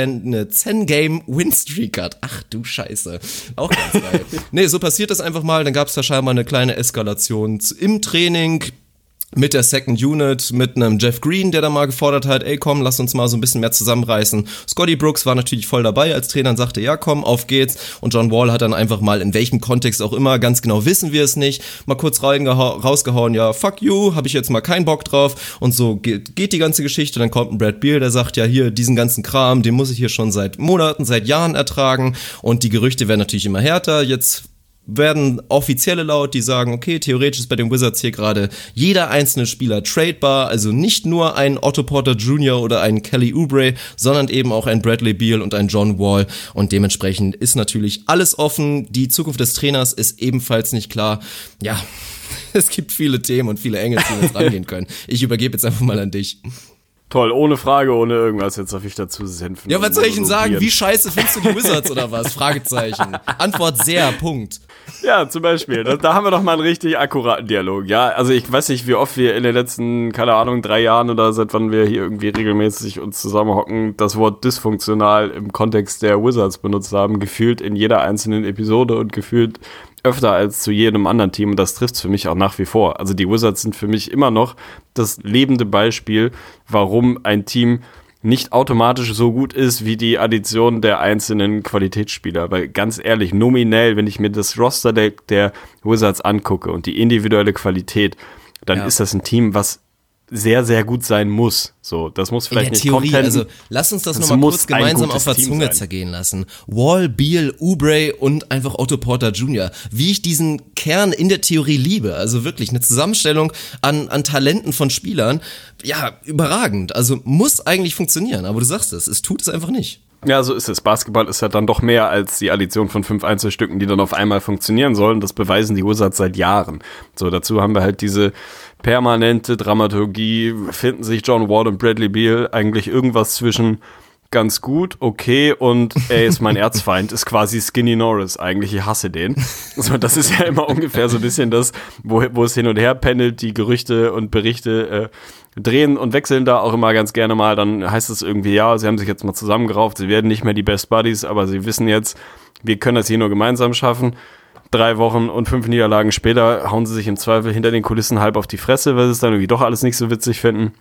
zehn-Game-Win-Streak hat. Ach du Scheiße. Auch ganz geil. Nee, so passiert das einfach mal. Dann gab's da scheinbar eine kleine Eskalation im Training. Mit der Second Unit, mit einem Jeff Green, der da mal gefordert hat, ey komm, lass uns mal so ein bisschen mehr zusammenreißen. Scotty Brooks war natürlich voll dabei als Trainer und sagte, ja komm, auf geht's. Und John Wall hat dann einfach mal, in welchem Kontext auch immer, ganz genau wissen wir es nicht, mal kurz rausgehauen, ja fuck you, hab ich jetzt mal keinen Bock drauf. Und so geht, geht die ganze Geschichte. Dann kommt ein Brad Beal, der sagt, ja hier, diesen ganzen Kram, den muss ich hier schon seit Monaten, seit Jahren ertragen. Und die Gerüchte werden natürlich immer härter. Jetzt werden Offizielle laut, die sagen, okay, theoretisch ist bei den Wizards hier gerade jeder einzelne Spieler tradebar, also nicht nur ein Otto Porter Junior oder ein Kelly Oubre, sondern eben auch ein Bradley Beal und ein John Wall und dementsprechend ist natürlich alles offen, die Zukunft des Trainers ist ebenfalls nicht klar, ja, es gibt viele Themen und viele Engel, die wir jetzt rangehen können. Ich übergebe jetzt einfach mal an dich. Toll, ohne Frage, ohne irgendwas, jetzt darf ich dazu senfen. Ja, was soll ich denn sagen? Wie scheiße findest du die Wizards oder was? Fragezeichen. Antwort sehr, Punkt. Ja, zum Beispiel. Da, da haben wir doch mal einen richtig akkuraten Dialog. Ja, also ich weiß nicht, wie oft wir in den letzten, keine Ahnung, drei Jahren oder seit wann wir hier irgendwie regelmäßig uns zusammenhocken, das Wort dysfunktional im Kontext der Wizards benutzt haben, gefühlt in jeder einzelnen Episode und gefühlt öfter als zu jedem anderen Team und das trifft es für mich auch nach wie vor. Also die Wizards sind für mich immer noch das lebende Beispiel, warum ein Team nicht automatisch so gut ist wie die Addition der einzelnen Qualitätsspieler. Weil ganz ehrlich, nominell, wenn ich mir das Roster der, der Wizards angucke und die individuelle Qualität, dann ja. ist das ein Team, was sehr, sehr gut sein muss. So, das muss vielleicht in der nicht Theorie, Content, also lass uns das, das nochmal kurz gemeinsam auf der Zunge sein. zergehen lassen. Wall, Beal, Oubre und einfach Otto Porter Junior Wie ich diesen Kern in der Theorie liebe. Also wirklich eine Zusammenstellung an, an Talenten von Spielern. Ja, überragend. Also muss eigentlich funktionieren. Aber du sagst es, es tut es einfach nicht. Ja, so ist es. Basketball ist ja dann doch mehr als die Addition von fünf Einzelstücken, die dann auf einmal funktionieren sollen. Das beweisen die Wizards seit Jahren. So, dazu haben wir halt diese permanente Dramaturgie. Finden sich John Wall und Bradley Beal eigentlich irgendwas zwischen ganz gut, okay und ey, ist mein Erzfeind, ist quasi Skinny Norris eigentlich, ich hasse den. So, das ist ja immer ungefähr so ein bisschen das, wo, wo es hin und her pendelt, die Gerüchte und Berichte äh, drehen und wechseln da auch immer ganz gerne mal, dann heißt es irgendwie, ja, sie haben sich jetzt mal zusammengerauft, sie werden nicht mehr die Best Buddies, aber sie wissen jetzt, wir können das hier nur gemeinsam schaffen. Drei Wochen und fünf Niederlagen später hauen sie sich im Zweifel hinter den Kulissen halb auf die Fresse, weil sie es dann irgendwie doch alles nicht so witzig finden.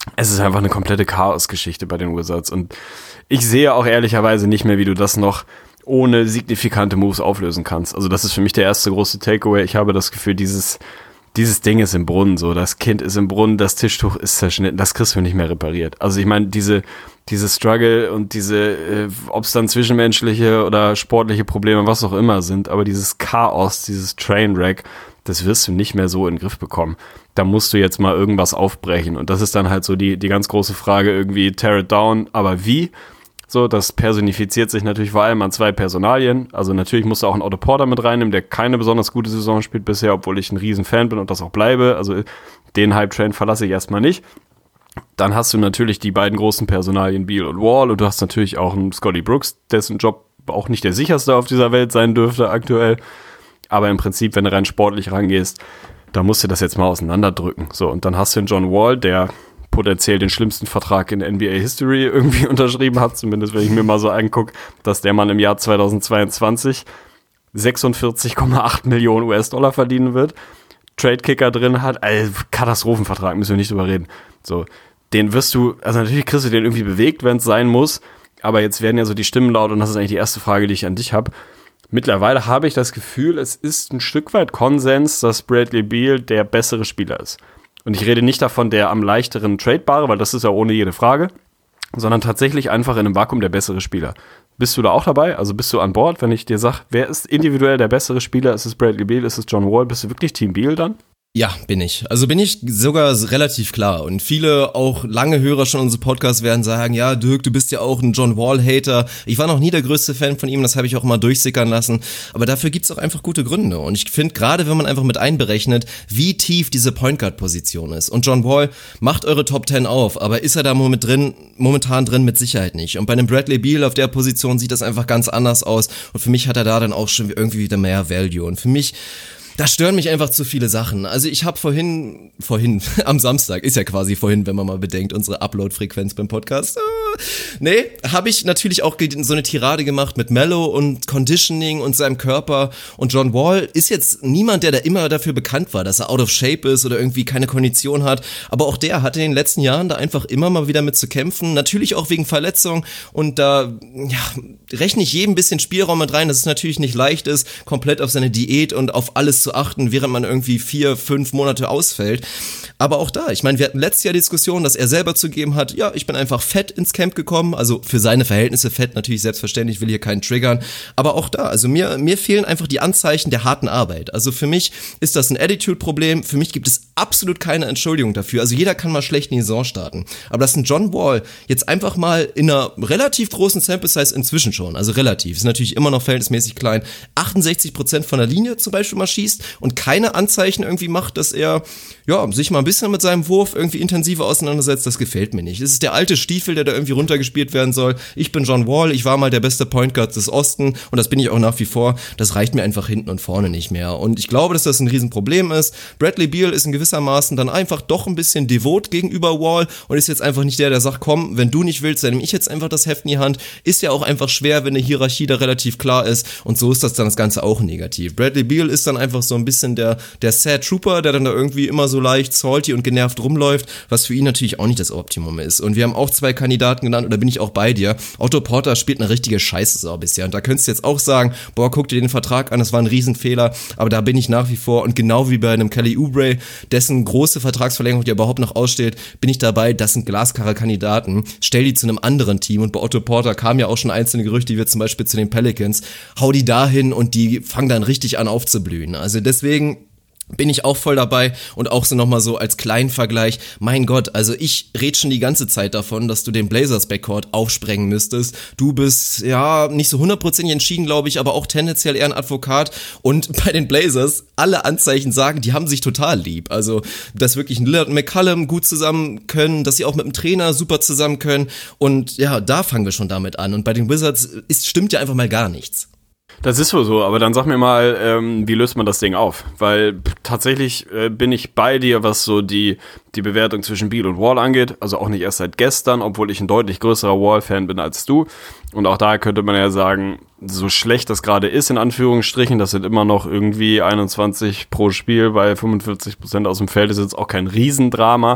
es ist einfach eine komplette Chaosgeschichte bei den Wizards und ich sehe auch ehrlicherweise nicht mehr, wie du das noch ohne signifikante Moves auflösen kannst. Also das ist für mich der erste große Takeaway. Ich habe das Gefühl, dieses, dieses Ding ist im Brunnen, so, das Kind ist im Brunnen, das Tischtuch ist zerschnitten, das kriegst du nicht mehr repariert. Also ich meine, diese, diese Struggle und diese, äh, ob es dann zwischenmenschliche oder sportliche Probleme, was auch immer sind, aber dieses Chaos, dieses Trainwreck, das wirst du nicht mehr so in den Griff bekommen. Da musst du jetzt mal irgendwas aufbrechen und das ist dann halt so die, die ganz große Frage, irgendwie tear it down, aber wie? So, das personifiziert sich natürlich vor allem an zwei Personalien. Also natürlich musst du auch einen Otto Porter mit reinnehmen, der keine besonders gute Saison spielt bisher, obwohl ich ein riesen Fan bin und das auch bleibe. Also den Hype-Train verlasse ich erstmal nicht. Dann hast du natürlich die beiden großen Personalien Beal und Wall und du hast natürlich auch einen Scotty Brooks, dessen Job auch nicht der sicherste auf dieser Welt sein dürfte aktuell. Aber im Prinzip, wenn du rein sportlich rangehst, da musst du das jetzt mal auseinanderdrücken. So, und dann hast du den John Wall, der potenziell den schlimmsten Vertrag in N B A-History irgendwie unterschrieben hat, zumindest wenn ich mir mal so angucke, dass der Mann im Jahr zweitausendzweiundzwanzig sechsundvierzig Komma acht Millionen U S-Dollar verdienen wird, Trade-Kicker drin hat, also Katastrophenvertrag, müssen wir nicht drüber reden. So, den wirst du, also natürlich kriegst du den irgendwie bewegt, wenn es sein muss, aber jetzt werden ja so die Stimmen laut und das ist eigentlich die erste Frage, die ich an dich habe. Mittlerweile habe ich das Gefühl, es ist ein Stück weit Konsens, dass Bradley Beal der bessere Spieler ist. Und ich rede nicht davon, der am leichteren tradebare, weil das ist ja ohne jede Frage, sondern tatsächlich einfach in einem Vakuum der bessere Spieler. Bist du da auch dabei? Also bist du an Bord, wenn ich dir sage, wer ist individuell der bessere Spieler? Ist es Bradley Beal? Ist es John Wall? Bist du wirklich Team Beal dann? Ja, bin ich. Also bin ich sogar relativ klar. Und viele, auch lange Hörer schon unseres Podcasts werden sagen, ja, Dirk, du bist ja auch ein John Wall-Hater. Ich war noch nie der größte Fan von ihm, das habe ich auch mal durchsickern lassen. Aber dafür gibt's auch einfach gute Gründe. Und ich finde, gerade wenn man einfach mit einberechnet, wie tief diese Point Guard-Position ist. Und John Wall macht eure Top Ten auf, aber ist er da moment drin, momentan drin mit Sicherheit nicht. Und bei einem Bradley Beal auf der Position sieht das einfach ganz anders aus. Und für mich hat er da dann auch schon irgendwie wieder mehr Value. Und für mich... Da stören mich einfach zu viele Sachen. Also ich habe vorhin, vorhin, am Samstag, ist ja quasi vorhin, wenn man mal bedenkt, unsere Upload-Frequenz beim Podcast. Äh, nee, habe ich natürlich auch so eine Tirade gemacht mit Melo und Conditioning und seinem Körper. Und John Wall ist jetzt niemand, der da immer dafür bekannt war, dass er out of shape ist oder irgendwie keine Kondition hat. Aber auch der hat in den letzten Jahren da einfach immer mal wieder mit zu kämpfen. Natürlich auch wegen Verletzung. Und da ja, rechne ich jedem ein bisschen Spielraum mit rein, dass es natürlich nicht leicht ist, komplett auf seine Diät und auf alles zu achten, während man irgendwie vier, fünf Monate ausfällt. Aber auch da, ich meine, wir hatten letztes Jahr Diskussion, dass er selber zugegeben hat, ja, ich bin einfach fett ins Camp gekommen, also für seine Verhältnisse fett, natürlich selbstverständlich, will hier keinen triggern, aber auch da, also mir, mir fehlen einfach die Anzeichen der harten Arbeit. Also für mich ist das ein Attitude-Problem, für mich gibt es absolut keine Entschuldigung dafür, also jeder kann mal schlecht in die Saison starten, aber dass ein John Wall jetzt einfach mal in einer relativ großen Sample-Size inzwischen schon, also relativ, ist natürlich immer noch verhältnismäßig klein, achtundsechzig Prozent von der Linie zum Beispiel mal schießt und keine Anzeichen irgendwie macht, dass er ja sich mal ein bisschen mit seinem Wurf irgendwie intensiver auseinandersetzt, das gefällt mir nicht. Es ist der alte Stiefel, der da irgendwie runtergespielt werden soll. Ich bin John Wall, ich war mal der beste Point Guard des Osten und das bin ich auch nach wie vor. Das reicht mir einfach hinten und vorne nicht mehr. Und ich glaube, dass das ein Riesenproblem ist. Bradley Beal ist in gewissermaßen dann einfach doch ein bisschen devot gegenüber Wall und ist jetzt einfach nicht der, der sagt, komm, wenn du nicht willst, dann nehme ich jetzt einfach das Heft in die Hand. Ist ja auch einfach schwer, wenn eine Hierarchie da relativ klar ist und so ist das dann das Ganze auch negativ. Bradley Beal ist dann einfach so ein bisschen der, der Sad Trooper, der dann da irgendwie immer so leicht salty und genervt rumläuft, was für ihn natürlich auch nicht das Optimum ist. Und wir haben auch zwei Kandidaten genannt, oder bin ich auch bei dir. Otto Porter spielt eine richtige Scheißsaison bisher. Und da könntest du jetzt auch sagen, boah, guck dir den Vertrag an, das war ein Riesenfehler. Aber da bin ich nach wie vor, und genau wie bei einem Kelly Oubre, dessen große Vertragsverlängerung, die überhaupt noch aussteht, bin ich dabei, das sind glasklare Kandidaten. Stell die zu einem anderen Team. Und bei Otto Porter kamen ja auch schon einzelne Gerüchte, wie wir zum Beispiel zu den Pelicans. Hau die dahin und die fangen dann richtig an aufzublühen. Also deswegen bin ich auch voll dabei und auch so nochmal so als kleinen Vergleich, mein Gott, also ich red schon die ganze Zeit davon, dass du den Blazers Backcourt aufsprengen müsstest. Du bist, ja, nicht so hundertprozentig entschieden, glaube ich, aber auch tendenziell eher ein Advokat und bei den Blazers, alle Anzeichen sagen, die haben sich total lieb. Also, dass wirklich ein Lillard und McCollum gut zusammen können, dass sie auch mit dem Trainer super zusammen können und ja, da fangen wir schon damit an und bei den Wizards ist, stimmt ja einfach mal gar nichts. Das ist wohl so, aber dann sag mir mal, ähm, wie löst man das Ding auf? Weil p- tatsächlich äh, bin ich bei dir, was so die die Bewertung zwischen Beal und Wall angeht. Also auch nicht erst seit gestern, obwohl ich ein deutlich größerer Wall-Fan bin als du. Und auch da könnte man ja sagen, so schlecht das gerade ist, in Anführungsstrichen, das sind immer noch irgendwie einundzwanzig pro Spiel, bei fünfundvierzig Prozent aus dem Feld ist jetzt auch kein Riesendrama.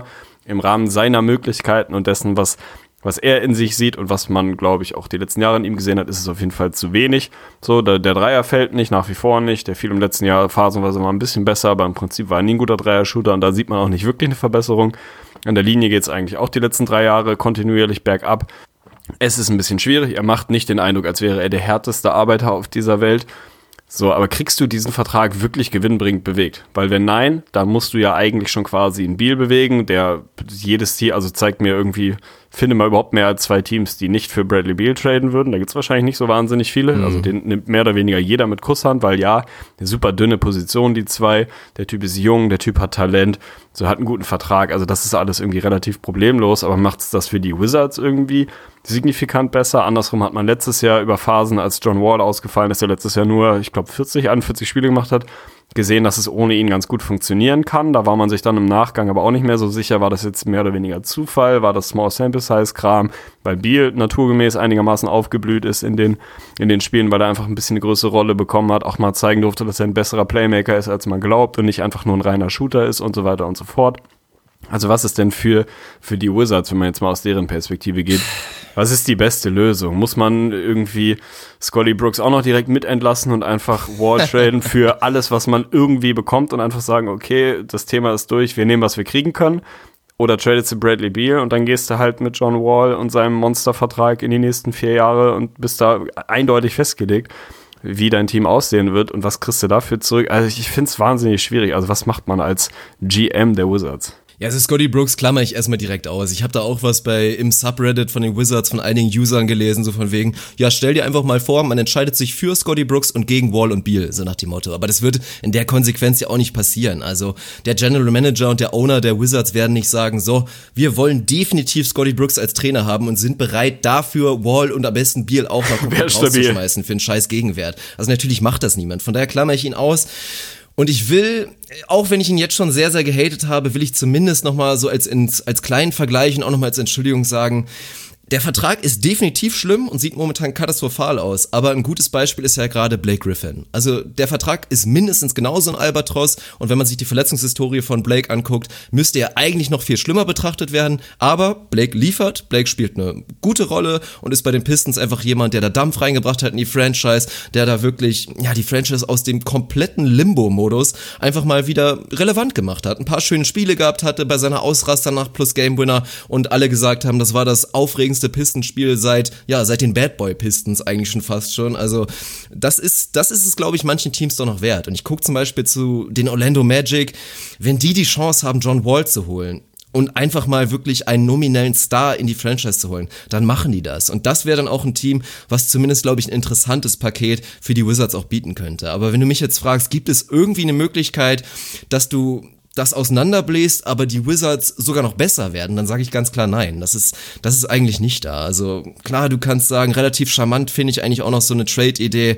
im Rahmen seiner Möglichkeiten und dessen, was, was er in sich sieht und was man, glaube ich, auch die letzten Jahre in ihm gesehen hat, ist es auf jeden Fall zu wenig. So, der, der Dreier fällt nicht, nach wie vor nicht. Der fiel im letzten Jahr phasenweise mal ein bisschen besser, aber im Prinzip war er nie ein guter Dreier-Shooter und da sieht man auch nicht wirklich eine Verbesserung. An der Linie geht es eigentlich auch die letzten drei Jahre kontinuierlich bergab. Es ist ein bisschen schwierig, er macht nicht den Eindruck, als wäre er der härteste Arbeiter auf dieser Welt. So, aber kriegst du diesen Vertrag wirklich gewinnbringend bewegt? Weil wenn nein, dann musst du ja eigentlich schon quasi einen Beal bewegen, der jedes Team, also zeigt mir irgendwie, finde mal überhaupt mehr als zwei Teams, die nicht für Bradley Beal traden würden. Da gibt's wahrscheinlich nicht so wahnsinnig viele. Mhm. Also den nimmt mehr oder weniger jeder mit Kusshand, weil ja, eine super dünne Position, die zwei. Der Typ ist jung, der Typ hat Talent, so hat einen guten Vertrag. Also das ist alles irgendwie relativ problemlos, aber macht's das für die Wizards irgendwie signifikant besser? Andersrum hat man letztes Jahr über Phasen, als John Wall ausgefallen ist, der letztes Jahr nur, ich glaube, vierzig, einundvierzig Spiele gemacht hat, gesehen, dass es ohne ihn ganz gut funktionieren kann. Da war man sich dann im Nachgang aber auch nicht mehr so sicher, war das jetzt mehr oder weniger Zufall, war das Small Sample Size Kram, weil Beal naturgemäß einigermaßen aufgeblüht ist in den, in den Spielen, weil er einfach ein bisschen eine größere Rolle bekommen hat, auch mal zeigen durfte, dass er ein besserer Playmaker ist, als man glaubt und nicht einfach nur ein reiner Shooter ist und so weiter und so fort. Also was ist denn für, für die Wizards, wenn man jetzt mal aus deren Perspektive geht, was ist die beste Lösung? Muss man irgendwie Scotty Brooks auch noch direkt mitentlassen und einfach Wall traden für alles, was man irgendwie bekommt und einfach sagen, okay, das Thema ist durch, wir nehmen, was wir kriegen können? Oder tradest du Bradley Beal und dann gehst du halt mit John Wall und seinem Monstervertrag in die nächsten vier Jahre und bist da eindeutig festgelegt, wie dein Team aussehen wird und was kriegst du dafür zurück? Also ich, ich finde es wahnsinnig schwierig. Also was macht man als G M der Wizards? Ja, also Scotty Brooks klammer ich erstmal direkt aus. Ich habe da auch was bei im Subreddit von den Wizards von einigen Usern gelesen, so von wegen, ja, stell dir einfach mal vor, man entscheidet sich für Scotty Brooks und gegen Wall und Beal, so nach dem Motto. Aber das wird in der Konsequenz ja auch nicht passieren. Also der General Manager und der Owner der Wizards werden nicht sagen, so, wir wollen definitiv Scotty Brooks als Trainer haben und sind bereit dafür, Wall und am besten Beal auch noch komplett rauszuschmeißen für einen scheiß Gegenwert. Also natürlich macht das niemand. Von daher klammer ich ihn aus. Und ich will, auch wenn ich ihn jetzt schon sehr, sehr gehatet habe, will ich zumindest nochmal so als, ins, als kleinen Vergleich und auch nochmal als Entschuldigung sagen, der Vertrag ist definitiv schlimm und sieht momentan katastrophal aus, aber ein gutes Beispiel ist ja gerade Blake Griffin. Also der Vertrag ist mindestens genauso ein Albatros und wenn man sich die Verletzungshistorie von Blake anguckt, müsste er eigentlich noch viel schlimmer betrachtet werden, aber Blake liefert, Blake spielt eine gute Rolle und ist bei den Pistons einfach jemand, der da Dampf reingebracht hat in die Franchise, der da wirklich, ja, die Franchise aus dem kompletten Limbo-Modus einfach mal wieder relevant gemacht hat. Ein paar schöne Spiele gehabt hatte bei seiner Ausraster nach plus Game Winner und alle gesagt haben, das war das aufregendste Pistons-Spiel seit, ja, seit den Bad Boy Pistons eigentlich schon fast schon. Also das ist, das ist es, glaube ich, manchen Teams doch noch wert. Und ich gucke zum Beispiel zu den Orlando Magic, wenn die die Chance haben, John Wall zu holen und einfach mal wirklich einen nominellen Star in die Franchise zu holen, dann machen die das. Und das wäre dann auch ein Team, was zumindest, glaube ich, ein interessantes Paket für die Wizards auch bieten könnte. Aber wenn du mich jetzt fragst, gibt es irgendwie eine Möglichkeit, dass du das auseinanderbläst, aber die Wizards sogar noch besser werden, dann sage ich ganz klar nein. Das ist, das ist eigentlich nicht da. Also klar, du kannst sagen, relativ charmant finde ich eigentlich auch noch so eine Trade-Idee.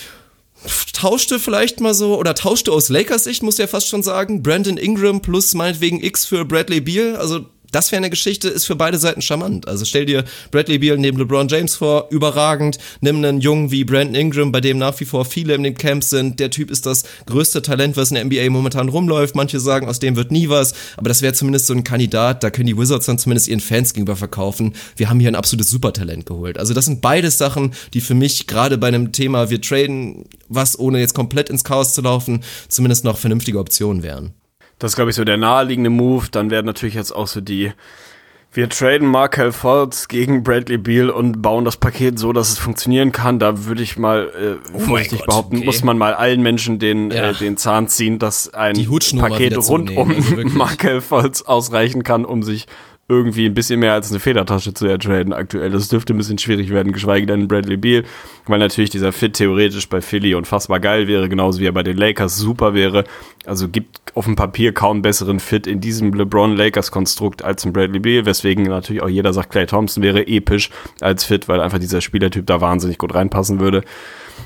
Tauschte vielleicht mal so, oder tauschte aus Lakers Sicht, musst du ja fast schon sagen, Brandon Ingram plus meinetwegen X für Bradley Beal, also das wäre eine Geschichte, ist für beide Seiten charmant. Also stell dir Bradley Beal neben LeBron James vor, überragend. Nimm einen Jungen wie Brandon Ingram, bei dem nach wie vor viele in dem Camp sind. Der Typ ist das größte Talent, was in der N B A momentan rumläuft. Manche sagen, aus dem wird nie was. Aber das wäre zumindest so ein Kandidat, da können die Wizards dann zumindest ihren Fans gegenüber verkaufen. Wir haben hier ein absolutes Supertalent geholt. Also das sind beides Sachen, die für mich gerade bei einem Thema, wir traden was, ohne jetzt komplett ins Chaos zu laufen, zumindest noch vernünftige Optionen wären. Das ist, glaube ich, so der naheliegende Move. Dann werden natürlich jetzt auch so die, wir traden Markelle Fultz gegen Bradley Beal und bauen das Paket so, dass es funktionieren kann. Da würde ich mal äh, vorsichtig oh behaupten, okay. muss man mal allen Menschen den, ja. äh, den Zahn ziehen, dass ein Paket rund um also Markelle Fultz ausreichen kann, um sich irgendwie ein bisschen mehr als eine Federtasche zu ertraden aktuell. Das dürfte ein bisschen schwierig werden, geschweige denn Bradley Beal, weil natürlich dieser Fit theoretisch bei Philly unfassbar geil wäre, genauso wie er bei den Lakers super wäre. Also gibt auf dem Papier kaum besseren Fit in diesem LeBron-Lakers-Konstrukt als ein Bradley Beal, weswegen natürlich auch jeder sagt, Klay Thompson wäre episch als Fit, weil einfach dieser Spielertyp da wahnsinnig gut reinpassen würde.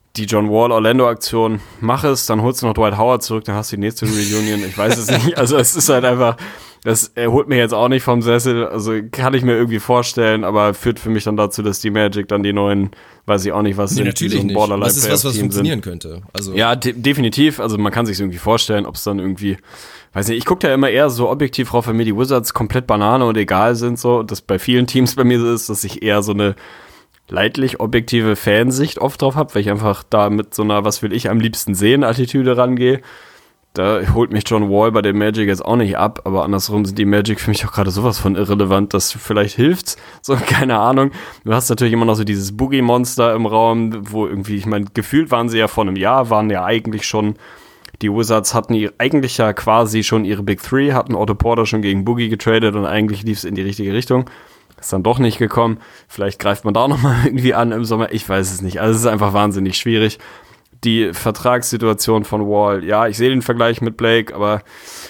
die John Wall-Orlando-Aktion, mach es, dann holst du noch Dwight Howard zurück, dann hast du die nächste Reunion, ich weiß es nicht. Also es ist halt einfach, das er holt mir jetzt auch nicht vom Sessel, also kann ich mir irgendwie vorstellen, aber führt für mich dann dazu, dass die Magic dann die neuen, weiß ich auch nicht, was nee, sind, natürlich so ein nicht. Borderline Das ist was, was funktionieren sind. könnte. Also Ja, de- definitiv, also man kann sich irgendwie vorstellen, ob es dann irgendwie, weiß nicht, ich gucke da immer eher so objektiv drauf, wenn mir die Wizards komplett Banane und egal sind, so, das bei vielen Teams bei mir so ist, dass ich eher so eine leidlich objektive Fansicht oft drauf habe, weil ich einfach da mit so einer was will ich am liebsten sehen Attitüde rangehe. Da holt mich John Wall bei den Magic jetzt auch nicht ab, aber andersrum sind die Magic für mich auch gerade sowas von irrelevant, dass vielleicht hilft's, so keine Ahnung. Du hast natürlich immer noch so dieses Boogie-Monster im Raum, wo irgendwie, ich meine, gefühlt waren sie ja vor einem Jahr, waren ja eigentlich schon, die Wizards hatten ihr, eigentlich ja quasi schon ihre Big Three, hatten Otto Porter schon gegen Boogie getradet und eigentlich lief's in die richtige Richtung. Ist dann doch nicht gekommen. Vielleicht greift man da auch nochmal irgendwie an im Sommer. Ich weiß es nicht. Also es ist einfach wahnsinnig schwierig. Die Vertragssituation von Wall, ja, ich sehe den Vergleich mit Blake, aber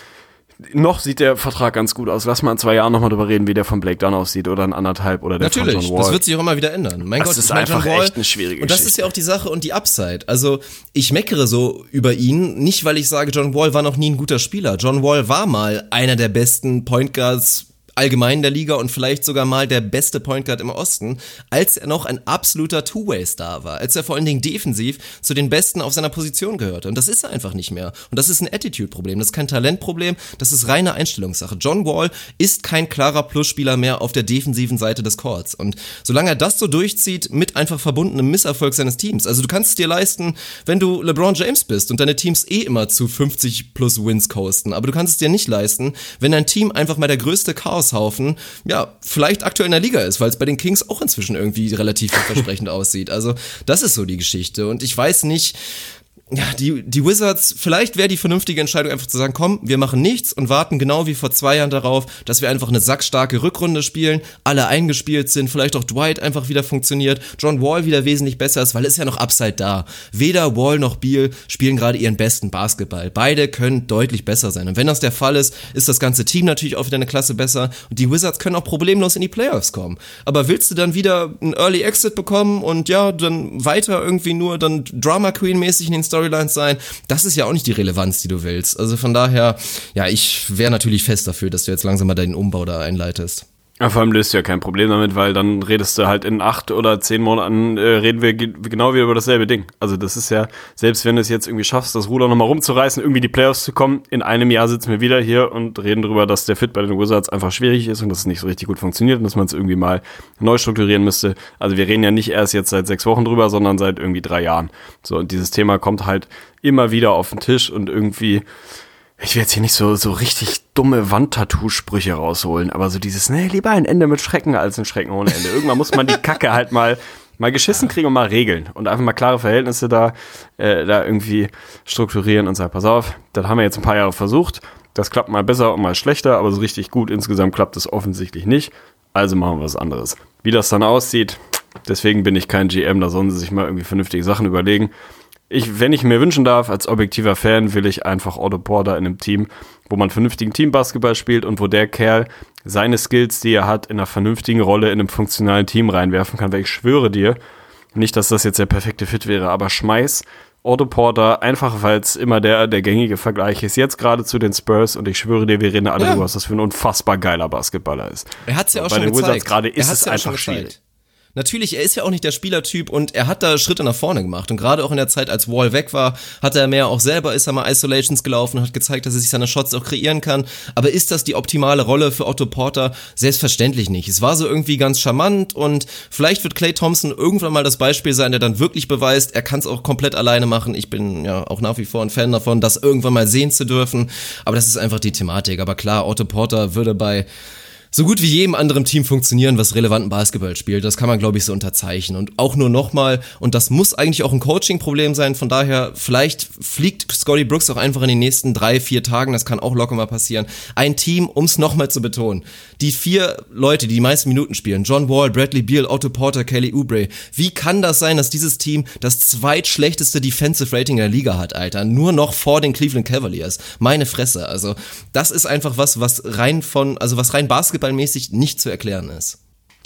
noch sieht der Vertrag ganz gut aus. Lass mal in zwei Jahren nochmal drüber reden, wie der von Blake dann aussieht oder in anderthalb oder der Natürlich, von John Wall. das wird sich auch immer wieder ändern. Mein das Gott, ist ich mein, einfach John Wall, echt eine schwierige und das Geschichte. ist ja auch die Sache und die Upside. Also ich meckere so über ihn, nicht weil ich sage, John Wall war noch nie ein guter Spieler. John Wall war mal einer der besten Point Guards allgemein der Liga und vielleicht sogar mal der beste Point Guard im Osten, als er noch ein absoluter Two-Way-Star war, als er vor allen Dingen defensiv zu den Besten auf seiner Position gehörte. Und das ist er einfach nicht mehr. Und das ist ein Attitude-Problem, das ist kein Talentproblem, das ist reine Einstellungssache. John Wall ist kein klarer Plusspieler mehr auf der defensiven Seite des Courts. Und solange er das so durchzieht, mit einfach verbundenem Misserfolg seines Teams, also du kannst es dir leisten, wenn du LeBron James bist und deine Teams eh immer zu fünfzig plus Wins coasten, aber du kannst es dir nicht leisten, wenn dein Team einfach mal der größte Chaos Haufen, ja, vielleicht aktuell in der Liga ist, weil es bei den Kings auch inzwischen irgendwie relativ vielversprechend aussieht. Also, das ist so die Geschichte. Und ich weiß nicht, ja, die, die Wizards, vielleicht wäre die vernünftige Entscheidung einfach zu sagen, komm, wir machen nichts und warten genau wie vor zwei Jahren darauf, dass wir einfach eine sackstarke Rückrunde spielen, alle eingespielt sind, vielleicht auch Dwight einfach wieder funktioniert, John Wall wieder wesentlich besser ist, weil es ist ja noch Upside da. Weder Wall noch Beal spielen gerade ihren besten Basketball. Beide können deutlich besser sein. Und wenn das der Fall ist, ist das ganze Team natürlich auch wieder eine Klasse besser und die Wizards können auch problemlos in die Playoffs kommen. Aber willst du dann wieder einen Early Exit bekommen und ja, dann weiter irgendwie nur dann Drama Queen-mäßig in den Storylines sein, das ist ja auch nicht die Relevanz, die du willst. Also von daher, ja, ich wäre natürlich fest dafür, dass du jetzt langsam mal deinen Umbau da einleitest. Ja, vor allem löst du ja kein Problem damit, weil dann redest du halt in acht oder zehn Monaten, äh, reden wir ge- genau wieder über dasselbe Ding. Also das ist ja, selbst wenn du es jetzt irgendwie schaffst, das Ruder nochmal rumzureißen, irgendwie die Playoffs zu kommen, in einem Jahr sitzen wir wieder hier und reden darüber, dass der Fit bei den Wizards einfach schwierig ist und dass es nicht so richtig gut funktioniert und dass man es irgendwie mal neu strukturieren müsste. Also wir reden ja nicht erst jetzt seit sechs Wochen drüber, sondern seit irgendwie drei Jahren. So, und dieses Thema kommt halt immer wieder auf den Tisch und irgendwie, ich will jetzt hier nicht so, so richtig dumme Wandtattoo-Sprüche rausholen, aber so dieses, ne, lieber ein Ende mit Schrecken als ein Schrecken ohne Ende. Irgendwann muss man die Kacke halt mal, mal geschissen kriegen und mal regeln und einfach mal klare Verhältnisse da, äh, da irgendwie strukturieren und sagen, pass auf, das haben wir jetzt ein paar Jahre versucht, das klappt mal besser und mal schlechter, aber so richtig gut insgesamt klappt es offensichtlich nicht, also machen wir was anderes. Wie das dann aussieht, deswegen bin ich kein G M, da sollen sie sich mal irgendwie vernünftige Sachen überlegen. Ich, wenn ich mir wünschen darf, als objektiver Fan, will ich einfach Otto Porter in einem Team, wo man vernünftigen Teambasketball spielt und wo der Kerl seine Skills, die er hat, in einer vernünftigen Rolle in einem funktionalen Team reinwerfen kann, weil ich schwöre dir, nicht, dass das jetzt der perfekte Fit wäre, aber schmeiß Otto Porter, einfach weil es immer der, der gängige Vergleich ist, jetzt gerade zu den Spurs und ich schwöre dir, wir reden alle ja. darüber, was das für ein unfassbar geiler Basketballer ist. Er hat's ja auch Bei schon den gezeigt. Wizards gerade ist es ja einfach schwierig. Natürlich, er ist ja auch nicht der Spielertyp und er hat da Schritte nach vorne gemacht und gerade auch in der Zeit, als Wall weg war, hat er mehr auch selber, ist er mal Isolations gelaufen und hat gezeigt, dass er sich seine Shots auch kreieren kann, aber ist das die optimale Rolle für Otto Porter? Selbstverständlich nicht. Es war so irgendwie ganz charmant und vielleicht wird Klay Thompson irgendwann mal das Beispiel sein, der dann wirklich beweist, er kann es auch komplett alleine machen. Ich bin ja auch nach wie vor ein Fan davon, das irgendwann mal sehen zu dürfen, aber das ist einfach die Thematik. Aber klar, Otto Porter würde bei so gut wie jedem anderen Team funktionieren, was relevanten Basketball spielt. Das kann man, glaube ich, so unterzeichnen. Und auch nur nochmal, und das muss eigentlich auch ein Coaching-Problem sein, von daher, vielleicht fliegt Scotty Brooks auch einfach in den nächsten drei, vier Tagen, das kann auch locker mal passieren, ein Team, um es nochmal zu betonen. Die vier Leute, die die meisten Minuten spielen, John Wall, Bradley Beal, Otto Porter, Kelly Oubre, wie kann das sein, dass dieses Team das zweitschlechteste Defensive Rating in der Liga hat, Alter? Nur noch vor den Cleveland Cavaliers. Meine Fresse. Also, das ist einfach was, was rein von, also was rein Basketball mäßig nicht zu erklären ist.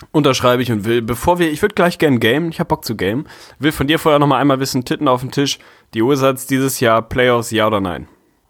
Unterschreibe ich und will, bevor wir, ich würde gleich gern gamen, ich hab Bock zu gamen, will von dir vorher noch mal einmal wissen, Titten auf den Tisch, die Wizards dieses Jahr, Playoffs, ja oder nein?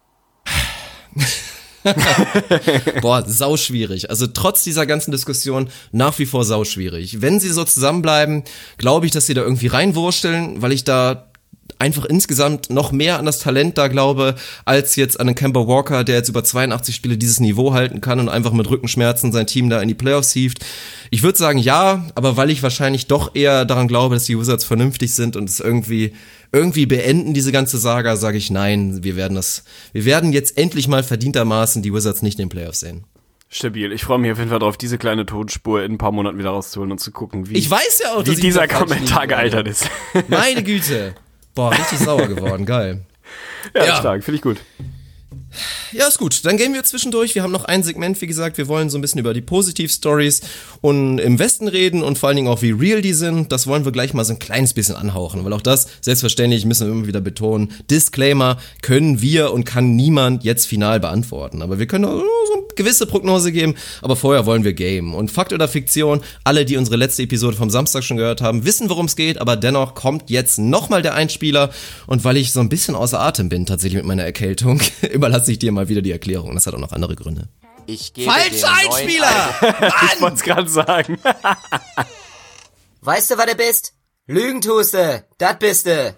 Boah, sauschwierig. Also trotz dieser ganzen Diskussion nach wie vor sauschwierig. Wenn sie so zusammenbleiben, glaube ich, dass sie da irgendwie reinwursteln, weil ich da einfach insgesamt noch mehr an das Talent da glaube, als jetzt an den Kemba Walker, der jetzt über zweiundachtzig Spiele dieses Niveau halten kann und einfach mit Rückenschmerzen sein Team da in die Playoffs hieft. Ich würde sagen ja, aber weil ich wahrscheinlich doch eher daran glaube, dass die Wizards vernünftig sind und es irgendwie irgendwie beenden, diese ganze Saga, sage ich nein, wir werden das, wir werden jetzt endlich mal verdientermaßen die Wizards nicht in den Playoffs sehen. Stabil. Ich freue mich auf jeden Fall darauf, diese kleine Tonspur in ein paar Monaten wieder rauszuholen und zu gucken, wie, ich weiß ja auch, wie dass dieser Kommentar gealtert ist. Meine Güte. Boah, richtig sauer geworden, geil. Ja, ja. Stark, finde ich gut. Ja, ist gut. Dann gehen wir zwischendurch. Wir haben noch ein Segment, wie gesagt, wir wollen so ein bisschen über die Positiv-Stories und im Westen reden und vor allen Dingen auch, wie real die sind. Das wollen wir gleich mal so ein kleines bisschen anhauchen, weil auch das, selbstverständlich, müssen wir immer wieder betonen, Disclaimer, können wir und kann niemand jetzt final beantworten. Aber wir können auch so eine gewisse Prognose geben, aber vorher wollen wir gamen. Und Fakt oder Fiktion, alle, die unsere letzte Episode vom Samstag schon gehört haben, wissen, worum es geht, aber dennoch kommt jetzt nochmal der Einspieler und weil ich so ein bisschen außer Atem bin, tatsächlich mit meiner Erkältung, überlasse ich dir mal wieder die Erklärung. Das hat auch noch andere Gründe. Ich gebe Falscher Einspieler! Ich wollte es gerade sagen. Weißt du, was du bist? Lügen tust du. Das bist du.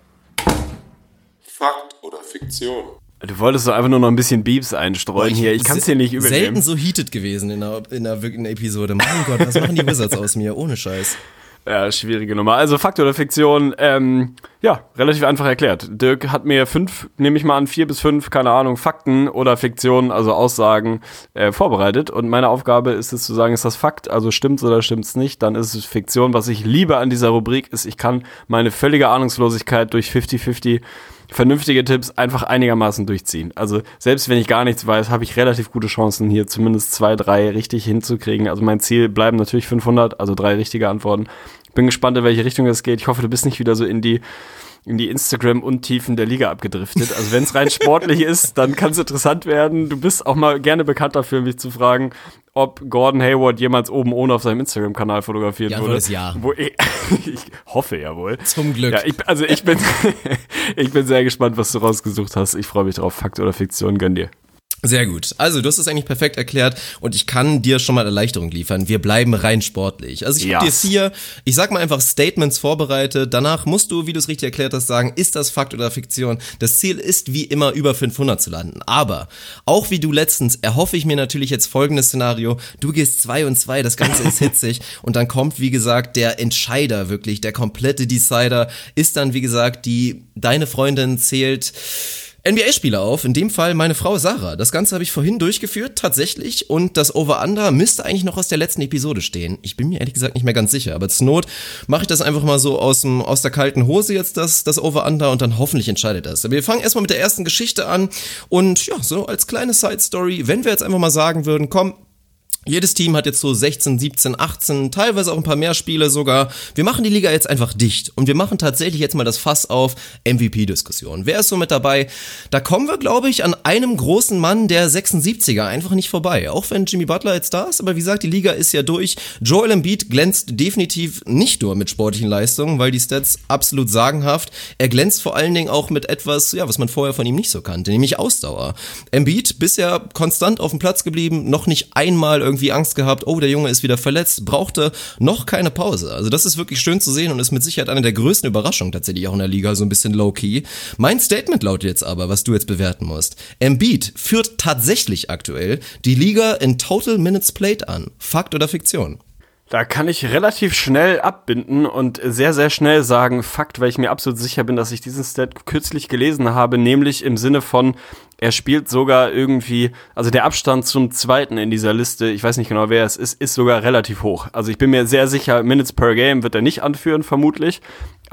Fakt oder Fiktion? Du wolltest doch einfach nur noch ein bisschen Beeps einstreuen Boah, hier. Ich kann es dir nicht übel nehmen. Selten so heated gewesen in einer, in einer, in einer Episode. Mein Gott, was machen die Wizards aus mir? Ohne Scheiß. Ja, schwierige Nummer. Also Fakt oder Fiktion, ähm, ja, relativ einfach erklärt. Dirk hat mir fünf, nehme ich mal an, vier bis fünf, keine Ahnung, Fakten oder Fiktionen, also Aussagen, äh, vorbereitet. Und meine Aufgabe ist es zu sagen, ist das Fakt, also stimmt's oder stimmt's nicht, dann ist es Fiktion. Was ich liebe an dieser Rubrik ist, ich kann meine völlige Ahnungslosigkeit durch fünfzig fünfzig vernünftige Tipps einfach einigermaßen durchziehen. Also selbst wenn ich gar nichts weiß, habe ich relativ gute Chancen, hier zumindest zwei, drei richtig hinzukriegen. Also mein Ziel bleiben natürlich fünfhundert, also drei richtige Antworten. Bin gespannt, in welche Richtung es geht. Ich hoffe, du bist nicht wieder so in die in die Instagram-Untiefen der Liga abgedriftet. Also wenn es rein sportlich ist, dann kann es interessant werden. Du bist auch mal gerne bekannt dafür, mich zu fragen, ob Gordon Hayward jemals oben ohne auf seinem Instagram-Kanal fotografiert ja, wurde. Ja, Wo ich, ich hoffe ja wohl. Zum Glück. Ja, ich, also ich bin, ich bin sehr gespannt, was du rausgesucht hast. Ich freue mich drauf. Fakt oder Fiktion, gönn dir. Sehr gut. Also, du hast es eigentlich perfekt erklärt und ich kann dir schon mal Erleichterung liefern. Wir bleiben rein sportlich. Also, ich habe Yes. dir vier, ich sag mal einfach Statements vorbereitet. Danach musst du, wie du es richtig erklärt hast, sagen, ist das Fakt oder Fiktion? Das Ziel ist, wie immer, über fünfhundert zu landen. Aber, auch wie du letztens, erhoffe ich mir natürlich jetzt folgendes Szenario. Du gehst zwei und zwei, das Ganze ist hitzig und dann kommt, wie gesagt, der Entscheider wirklich, der komplette Decider ist dann, wie gesagt, die, deine Freundin zählt N B A-Spieler auf, in dem Fall meine Frau Sarah. Das Ganze habe ich vorhin durchgeführt, tatsächlich, und das Over-Under müsste eigentlich noch aus der letzten Episode stehen. Ich bin mir ehrlich gesagt nicht mehr ganz sicher, aber zur Not mache ich das einfach mal so aus dem, aus der kalten Hose jetzt, das, das Over-Under, und dann hoffentlich entscheidet das. Aber wir fangen erstmal mit der ersten Geschichte an und ja, so als kleine Side-Story, wenn wir jetzt einfach mal sagen würden, komm, jedes Team hat jetzt so sechzehn, siebzehn, achtzehn, teilweise auch ein paar mehr Spiele sogar. Wir machen die Liga jetzt einfach dicht und wir machen tatsächlich jetzt mal das Fass auf M V P-Diskussion. Wer ist so mit dabei? Da kommen wir, glaube ich, an einem großen Mann der sechsundsiebziger einfach nicht vorbei. Auch wenn Jimmy Butler jetzt da ist, aber wie gesagt, die Liga ist ja durch. Joel Embiid glänzt definitiv nicht nur mit sportlichen Leistungen, weil die Stats absolut sagenhaft. Er glänzt vor allen Dingen auch mit etwas, ja, was man vorher von ihm nicht so kannte, nämlich Ausdauer. Embiid bisher konstant auf dem Platz geblieben, noch nicht einmal irgendwie irgendwie Angst gehabt, oh, der Junge ist wieder verletzt, brauchte noch keine Pause. Also das ist wirklich schön zu sehen und ist mit Sicherheit eine der größten Überraschungen tatsächlich auch in der Liga, so ein bisschen low-key. Mein Statement lautet jetzt aber, was du jetzt bewerten musst. Embiid führt tatsächlich aktuell die Liga in Total Minutes Played an. Fakt oder Fiktion? Da kann ich relativ schnell abbinden und sehr, sehr schnell sagen, Fakt, weil ich mir absolut sicher bin, dass ich diesen Stat kürzlich gelesen habe, nämlich im Sinne von, er spielt sogar irgendwie, also der Abstand zum Zweiten in dieser Liste, ich weiß nicht genau, wer es ist, ist sogar relativ hoch. Also ich bin mir sehr sicher, Minutes per Game wird er nicht anführen, vermutlich,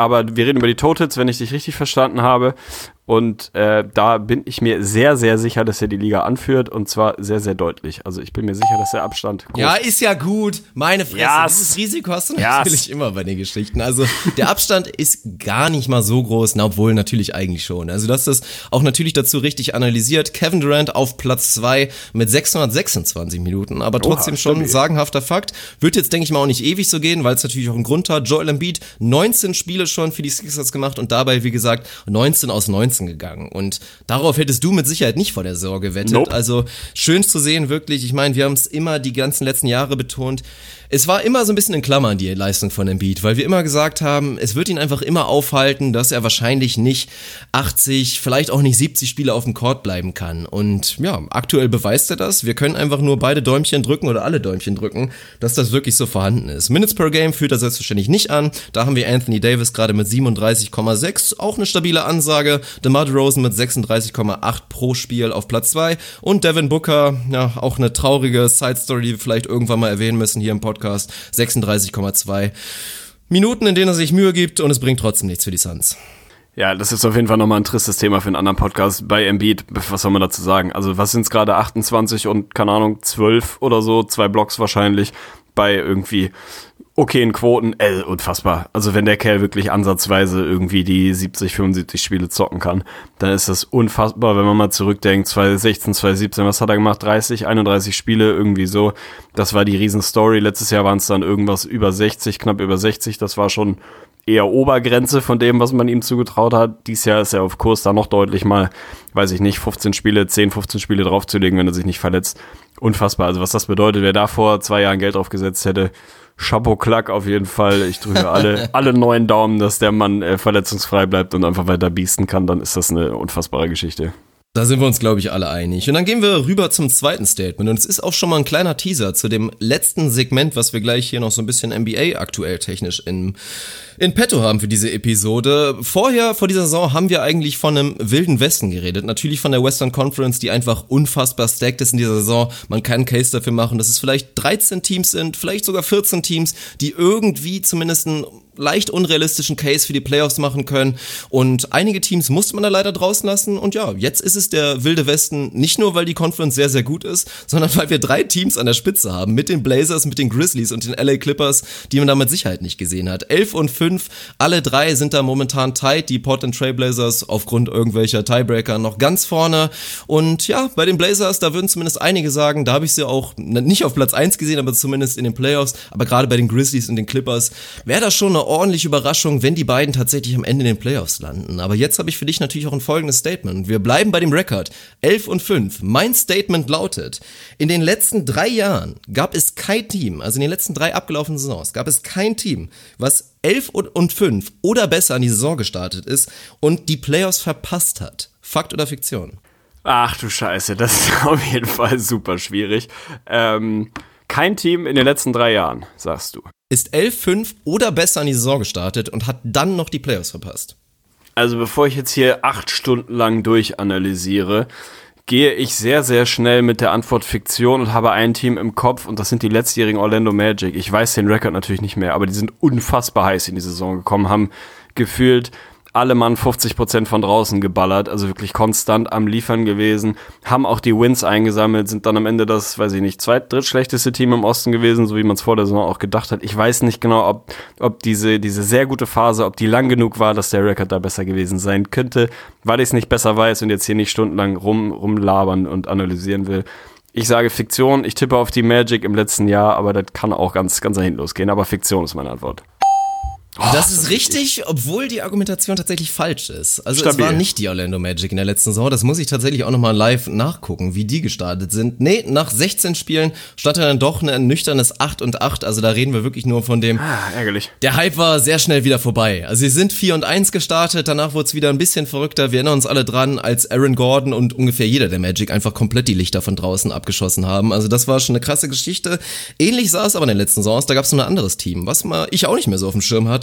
aber wir reden über die Totals, wenn ich dich richtig verstanden habe. Und äh, da bin ich mir sehr, sehr sicher, dass er die Liga anführt und zwar sehr, sehr deutlich. Also ich bin mir sicher, dass der Abstand groß ist. Ja, ist ja gut. Meine Fresse, Yes. dieses Risiko hast du Yes. natürlich immer bei den Geschichten. Also der Abstand ist gar nicht mal so groß, na, obwohl natürlich eigentlich schon. Also du hast das auch natürlich dazu richtig analysiert. Kevin Durant auf Platz zwei mit sechshundertsechsundzwanzig Minuten, aber trotzdem Oha, schon stabil. ein sagenhafter Fakt. Wird jetzt, denke ich mal, auch nicht ewig so gehen, weil es natürlich auch einen Grund hat. Joel Embiid, neunzehn Spiele schon für die Sixers gemacht und dabei, wie gesagt, neunzehn aus neunzehn gegangen. Und darauf hättest du mit Sicherheit nicht vor der Saison gewettet. Nope. Also schön zu sehen, wirklich. Ich meine, wir haben es immer die ganzen letzten Jahre betont. Es war immer so ein bisschen in Klammern, die Leistung von Embiid, weil wir immer gesagt haben, es wird ihn einfach immer aufhalten, dass er wahrscheinlich nicht achtzig, vielleicht auch nicht siebzig Spiele auf dem Court bleiben kann. Und ja, aktuell beweist er das. Wir können einfach nur beide Däumchen drücken oder alle Däumchen drücken, dass das wirklich so vorhanden ist. Minutes per Game führt er selbstverständlich nicht an. Da haben wir Anthony Davis gerade mit siebenunddreißig Komma sechs, auch eine stabile Ansage. DeMar DeRozan mit sechsunddreißig Komma acht pro Spiel auf Platz zwei und Devin Booker, ja, auch eine traurige Side-Story, die wir vielleicht irgendwann mal erwähnen müssen hier im Podcast, sechsunddreißig Komma zwei Minuten, in denen er sich Mühe gibt und es bringt trotzdem nichts für die Suns. Ja, das ist auf jeden Fall nochmal ein tristes Thema für einen anderen Podcast. Bei Embiid, was soll man dazu sagen? Also was sind es gerade, achtundzwanzig und, keine Ahnung, zwölf oder so, zwei Blocks wahrscheinlich, bei irgendwie okayen Quoten, äh, unfassbar. Also wenn der Kerl wirklich ansatzweise irgendwie die siebzig, fünfundsiebzig Spiele zocken kann, dann ist das unfassbar, wenn man mal zurückdenkt, zwanzig sechzehn, zwanzig siebzehn, was hat er gemacht? dreißig, einunddreißig Spiele, irgendwie so. Das war die Riesenstory. Letztes Jahr waren es dann irgendwas über sechzig, knapp über sechzig. Das war schon eher Obergrenze von dem, was man ihm zugetraut hat. Dieses Jahr ist er auf Kurs, da noch deutlich mal, weiß ich nicht, fünfzehn Spiele, zehn, fünfzehn Spiele draufzulegen, wenn er sich nicht verletzt. Unfassbar. Also was das bedeutet, wer da vor zwei Jahren Geld draufgesetzt hätte, Chapeau Klack auf jeden Fall. Ich drücke alle, alle neun Daumen, dass der Mann äh, verletzungsfrei bleibt und einfach weiter biesten kann. Dann ist das eine unfassbare Geschichte. Da sind wir uns, glaube ich, alle einig. Und dann gehen wir rüber zum zweiten Statement. Und es ist auch schon mal ein kleiner Teaser zu dem letzten Segment, was wir gleich hier noch so ein bisschen N B A aktuell technisch in, in petto haben für diese Episode. Vorher, vor dieser Saison, haben wir eigentlich von einem wilden Westen geredet. Natürlich von der Western Conference, die einfach unfassbar stacked ist in dieser Saison. Man kann einen Case dafür machen, dass es vielleicht dreizehn Teams sind, vielleicht sogar vierzehn Teams, die irgendwie zumindest einen leicht unrealistischen Case für die Playoffs machen können. Und einige Teams musste man da leider draußen lassen. Und ja, jetzt ist es der wilde Westen, nicht nur, weil die Conference sehr, sehr gut ist, sondern weil wir drei Teams an der Spitze haben, mit den Blazers, mit den Grizzlies und den L A Clippers, die man da mit Sicherheit nicht gesehen hat. elf und fünf, alle drei sind da momentan tight, die Portland Trail Blazers aufgrund irgendwelcher Tiebreaker noch ganz vorne. Und ja, bei den Blazers, da würden zumindest einige sagen, da habe ich sie auch nicht auf Platz eins gesehen, aber zumindest in den Playoffs, aber gerade bei den Grizzlies und den Clippers wäre das schon eine ordentliche Überraschung, wenn die beiden tatsächlich am Ende in den Playoffs landen. Aber jetzt habe ich für dich natürlich auch ein folgendes Statement. Wir bleiben bei dem Rekord. elf und fünf. Mein Statement lautet, in den letzten drei Jahren gab es kein Team, also in den letzten drei abgelaufenen Saisons, gab es kein Team, was elf und fünf oder besser an die Saison gestartet ist und die Playoffs verpasst hat. Fakt oder Fiktion? Ach du Scheiße, das ist auf jeden Fall super schwierig. Ähm, kein Team in den letzten drei Jahren, sagst du. Ist elf fünf oder besser an die Saison gestartet und hat dann noch die Playoffs verpasst. Also bevor ich jetzt hier acht Stunden lang durchanalysiere, gehe ich sehr, sehr schnell mit der Antwort Fiktion und habe ein Team im Kopf und das sind die letztjährigen Orlando Magic. Ich weiß den Rekord natürlich nicht mehr, aber die sind unfassbar heiß in die Saison gekommen, haben gefühlt alle Mann fünfzig Prozent von draußen geballert, also wirklich konstant am Liefern gewesen, haben auch die Wins eingesammelt, sind dann am Ende das, weiß ich nicht, zweit-, drittschlechteste Team im Osten gewesen, so wie man es vor der Saison auch gedacht hat. Ich weiß nicht genau, ob ob diese diese sehr gute Phase, ob die lang genug war, dass der Rekord da besser gewesen sein könnte, weil ich es nicht besser weiß und jetzt hier nicht stundenlang rum rumlabern und analysieren will. Ich sage Fiktion, ich tippe auf die Magic im letzten Jahr, aber das kann auch ganz, ganz dahin losgehen, aber Fiktion ist meine Antwort. Oh, das ist richtig, obwohl die Argumentation tatsächlich falsch ist. Also Stabil. Es waren nicht die Orlando Magic in der letzten Saison, das muss ich tatsächlich auch nochmal live nachgucken, wie die gestartet sind. Nee, nach sechzehn Spielen stand er dann doch ein nüchternes acht und acht, also da reden wir wirklich nur von dem... Ah, ärgerlich. Der Hype war sehr schnell wieder vorbei. Also sie sind vier und eins gestartet, danach wurde es wieder ein bisschen verrückter. Wir erinnern uns alle dran, als Aaron Gordon und ungefähr jeder der Magic einfach komplett die Lichter von draußen abgeschossen haben. Also das war schon eine krasse Geschichte. Ähnlich sah es aber in den letzten Saisons, da gab es noch ein anderes Team, was mal ich auch nicht mehr so auf dem Schirm hatte.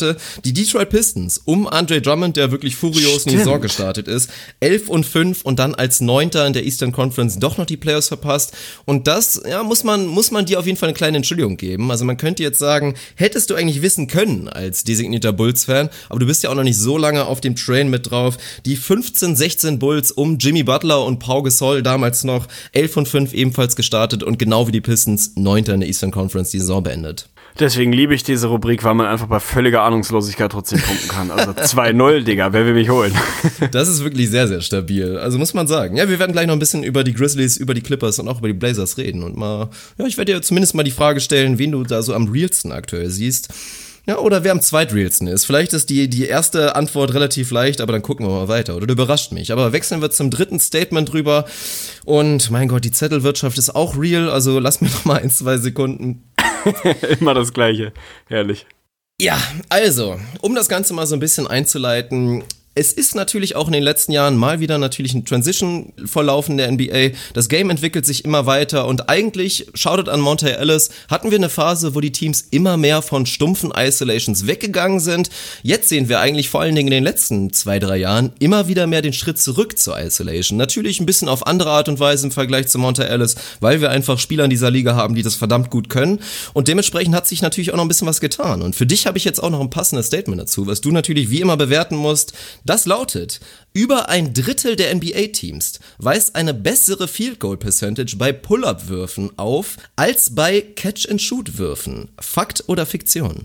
hatte, die Detroit Pistons um Andre Drummond, der wirklich furios in die Saison gestartet ist, elf und fünf und dann als Neunter in der Eastern Conference doch noch die Playoffs verpasst. Und das, ja, muss man, muss man dir auf jeden Fall eine kleine Entschuldigung geben. Also man könnte jetzt sagen, hättest du eigentlich wissen können als designierter Bulls-Fan, aber du bist ja auch noch nicht so lange auf dem Train mit drauf. Die fünfzehn sechzehn Bulls um Jimmy Butler und Pau Gasol damals noch elf und fünf ebenfalls gestartet und genau wie die Pistons Neunter in der Eastern Conference die Saison beendet. Deswegen liebe ich diese Rubrik, weil man einfach bei völliger Ahnungslosigkeit trotzdem punkten kann. Also zwei null, Digga, wer will mich holen? Das ist wirklich sehr, sehr stabil. Also muss man sagen. Ja, wir werden gleich noch ein bisschen über die Grizzlies, über die Clippers und auch über die Blazers reden. Und mal, ja, ich werde dir zumindest mal die Frage stellen, wen du da so am realsten aktuell siehst. Ja, oder wer am zweitrealsten ist. Vielleicht ist die, die erste Antwort relativ leicht, aber dann gucken wir mal weiter. Oder du überrascht mich. Aber wechseln wir zum dritten Statement drüber. Und mein Gott, die Zettelwirtschaft ist auch real. Also lass mir noch mal ein, zwei Sekunden. Immer das Gleiche. Herrlich. Ja, also, um das Ganze mal so ein bisschen einzuleiten. Es ist natürlich auch in den letzten Jahren mal wieder natürlich ein Transition-Verlauf in der N B A. Das Game entwickelt sich immer weiter und eigentlich, shoutout an Monte Ellis, hatten wir eine Phase, wo die Teams immer mehr von stumpfen Isolations weggegangen sind. Jetzt sehen wir eigentlich vor allen Dingen in den letzten zwei, drei Jahren immer wieder mehr den Schritt zurück zur Isolation. Natürlich ein bisschen auf andere Art und Weise im Vergleich zu Monte Ellis, weil wir einfach Spieler in dieser Liga haben, die das verdammt gut können. Und dementsprechend hat sich natürlich auch noch ein bisschen was getan. Und für dich habe ich jetzt auch noch ein passendes Statement dazu, was du natürlich wie immer bewerten musst. Das lautet, über ein Drittel der N B A-Teams weist eine bessere Field-Goal-Percentage bei Pull-Up-Würfen auf, als bei Catch-and-Shoot-Würfen. Fakt oder Fiktion?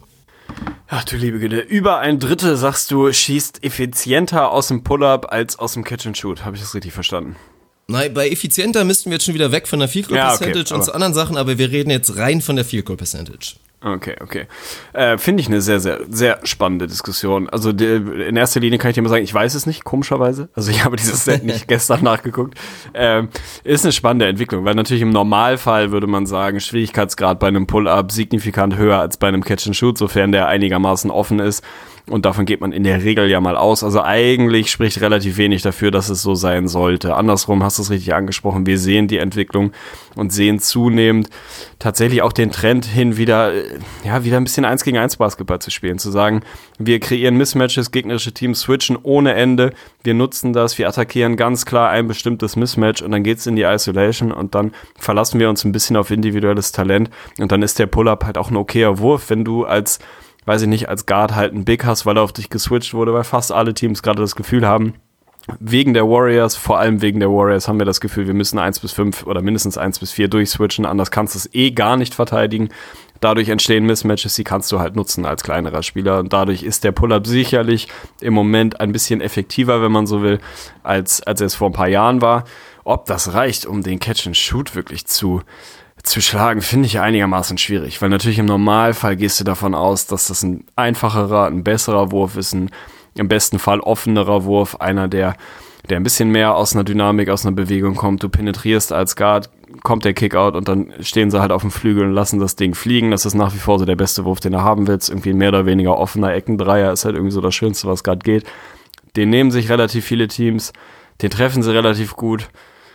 Ach du liebe Güte, über ein Drittel, sagst du, schießt effizienter aus dem Pull-Up als aus dem Catch-and-Shoot. Habe ich das richtig verstanden? Nein, bei effizienter müssten wir jetzt schon wieder weg von der Field-Goal-Percentage ja, okay, und zu anderen Sachen, aber wir reden jetzt rein von der Field-Goal-Percentage. Okay, okay. Äh, finde ich eine sehr, sehr, sehr spannende Diskussion. Also die, in erster Linie kann ich dir mal sagen, ich weiß es nicht, komischerweise. Also ich habe dieses Set nicht gestern nachgeguckt. Ähm, ist eine spannende Entwicklung, weil natürlich im Normalfall würde man sagen, Schwierigkeitsgrad bei einem Pull-Up signifikant höher als bei einem Catch-and-Shoot, sofern der einigermaßen offen ist. Und davon geht man in der Regel ja mal aus. Also eigentlich spricht relativ wenig dafür, dass es so sein sollte. Andersrum hast du es richtig angesprochen. Wir sehen die Entwicklung und sehen zunehmend tatsächlich auch den Trend hin, wieder, ja, wieder ein bisschen eins gegen eins Basketball zu spielen. Zu sagen, wir kreieren Mismatches, gegnerische Teams switchen ohne Ende. Wir nutzen das, wir attackieren ganz klar ein bestimmtes Mismatch und dann geht's in die Isolation und dann verlassen wir uns ein bisschen auf individuelles Talent. Und dann ist der Pull-Up halt auch ein okayer Wurf, wenn du als weiß ich nicht, als Guard halt einen Big hast, weil er auf dich geswitcht wurde, weil fast alle Teams gerade das Gefühl haben, wegen der Warriors, vor allem wegen der Warriors, haben wir das Gefühl, wir müssen eins bis fünf oder mindestens eins bis vier durchswitchen, anders kannst du es eh gar nicht verteidigen. Dadurch entstehen Mismatches, die kannst du halt nutzen als kleinerer Spieler und dadurch ist der Pull-Up sicherlich im Moment ein bisschen effektiver, wenn man so will, als, als er es vor ein paar Jahren war. Ob das reicht, um den Catch-and-Shoot wirklich zu zu schlagen, finde ich einigermaßen schwierig, weil natürlich im Normalfall gehst du davon aus, dass das ein einfacherer, ein besserer Wurf ist, ein im besten Fall offenerer Wurf, einer, der der ein bisschen mehr aus einer Dynamik, aus einer Bewegung kommt. Du penetrierst als Guard, kommt der Kickout und dann stehen sie halt auf dem Flügel und lassen das Ding fliegen. Das ist nach wie vor so der beste Wurf, den du haben willst. Irgendwie ein mehr oder weniger offener Eckendreier ist halt irgendwie so das Schönste, was gerade geht. Den nehmen sich relativ viele Teams, den treffen sie relativ gut.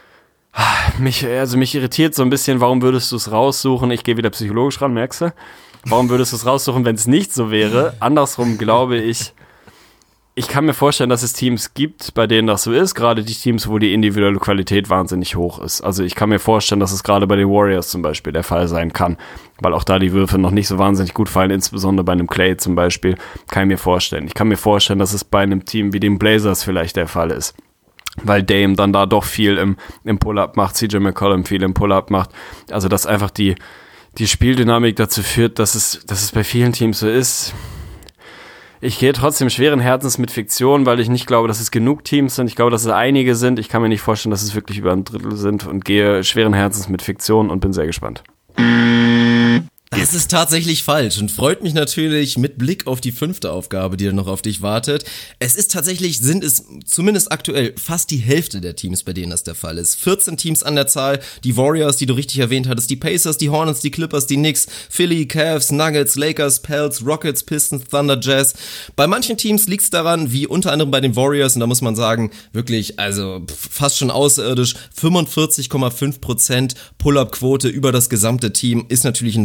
Mich, also mich irritiert so ein bisschen, warum würdest du es raussuchen? Ich gehe wieder psychologisch ran, merkst du? Warum würdest du es raussuchen, wenn es nicht so wäre? Andersrum glaube ich, ich kann mir vorstellen, dass es Teams gibt, bei denen das so ist, gerade die Teams, wo die individuelle Qualität wahnsinnig hoch ist. Also ich kann mir vorstellen, dass es gerade bei den Warriors zum Beispiel der Fall sein kann, weil auch da die Würfe noch nicht so wahnsinnig gut fallen, insbesondere bei einem Clay zum Beispiel, kann ich mir vorstellen. Ich kann mir vorstellen, dass es bei einem Team wie den Blazers vielleicht der Fall ist, weil Dame dann da doch viel im, im Pull-Up macht, C J McCollum viel im Pull-Up macht. Also dass einfach die, die Spieldynamik dazu führt, dass es, dass es bei vielen Teams so ist. Ich gehe trotzdem schweren Herzens mit Fiktion, weil ich nicht glaube, dass es genug Teams sind. Ich glaube, dass es einige sind. Ich kann mir nicht vorstellen, dass es wirklich über ein Drittel sind und gehe schweren Herzens mit Fiktion und bin sehr gespannt. Das ist tatsächlich falsch und freut mich natürlich mit Blick auf die fünfte Aufgabe, die dann noch auf dich wartet. Es ist tatsächlich, sind es zumindest aktuell fast die Hälfte der Teams, bei denen das der Fall ist. vierzehn Teams an der Zahl, die Warriors, die du richtig erwähnt hattest, die Pacers, die Hornets, die Clippers, die Knicks, Philly, Cavs, Nuggets, Lakers, Pels, Rockets, Pistons, Thunder, Jazz. Bei manchen Teams liegt es daran, wie unter anderem bei den Warriors, und da muss man sagen, wirklich, also fast schon außerirdisch, fünfundvierzig Komma fünf Prozent Pull-Up-Quote über das gesamte Team ist natürlich ein Wahnsinn.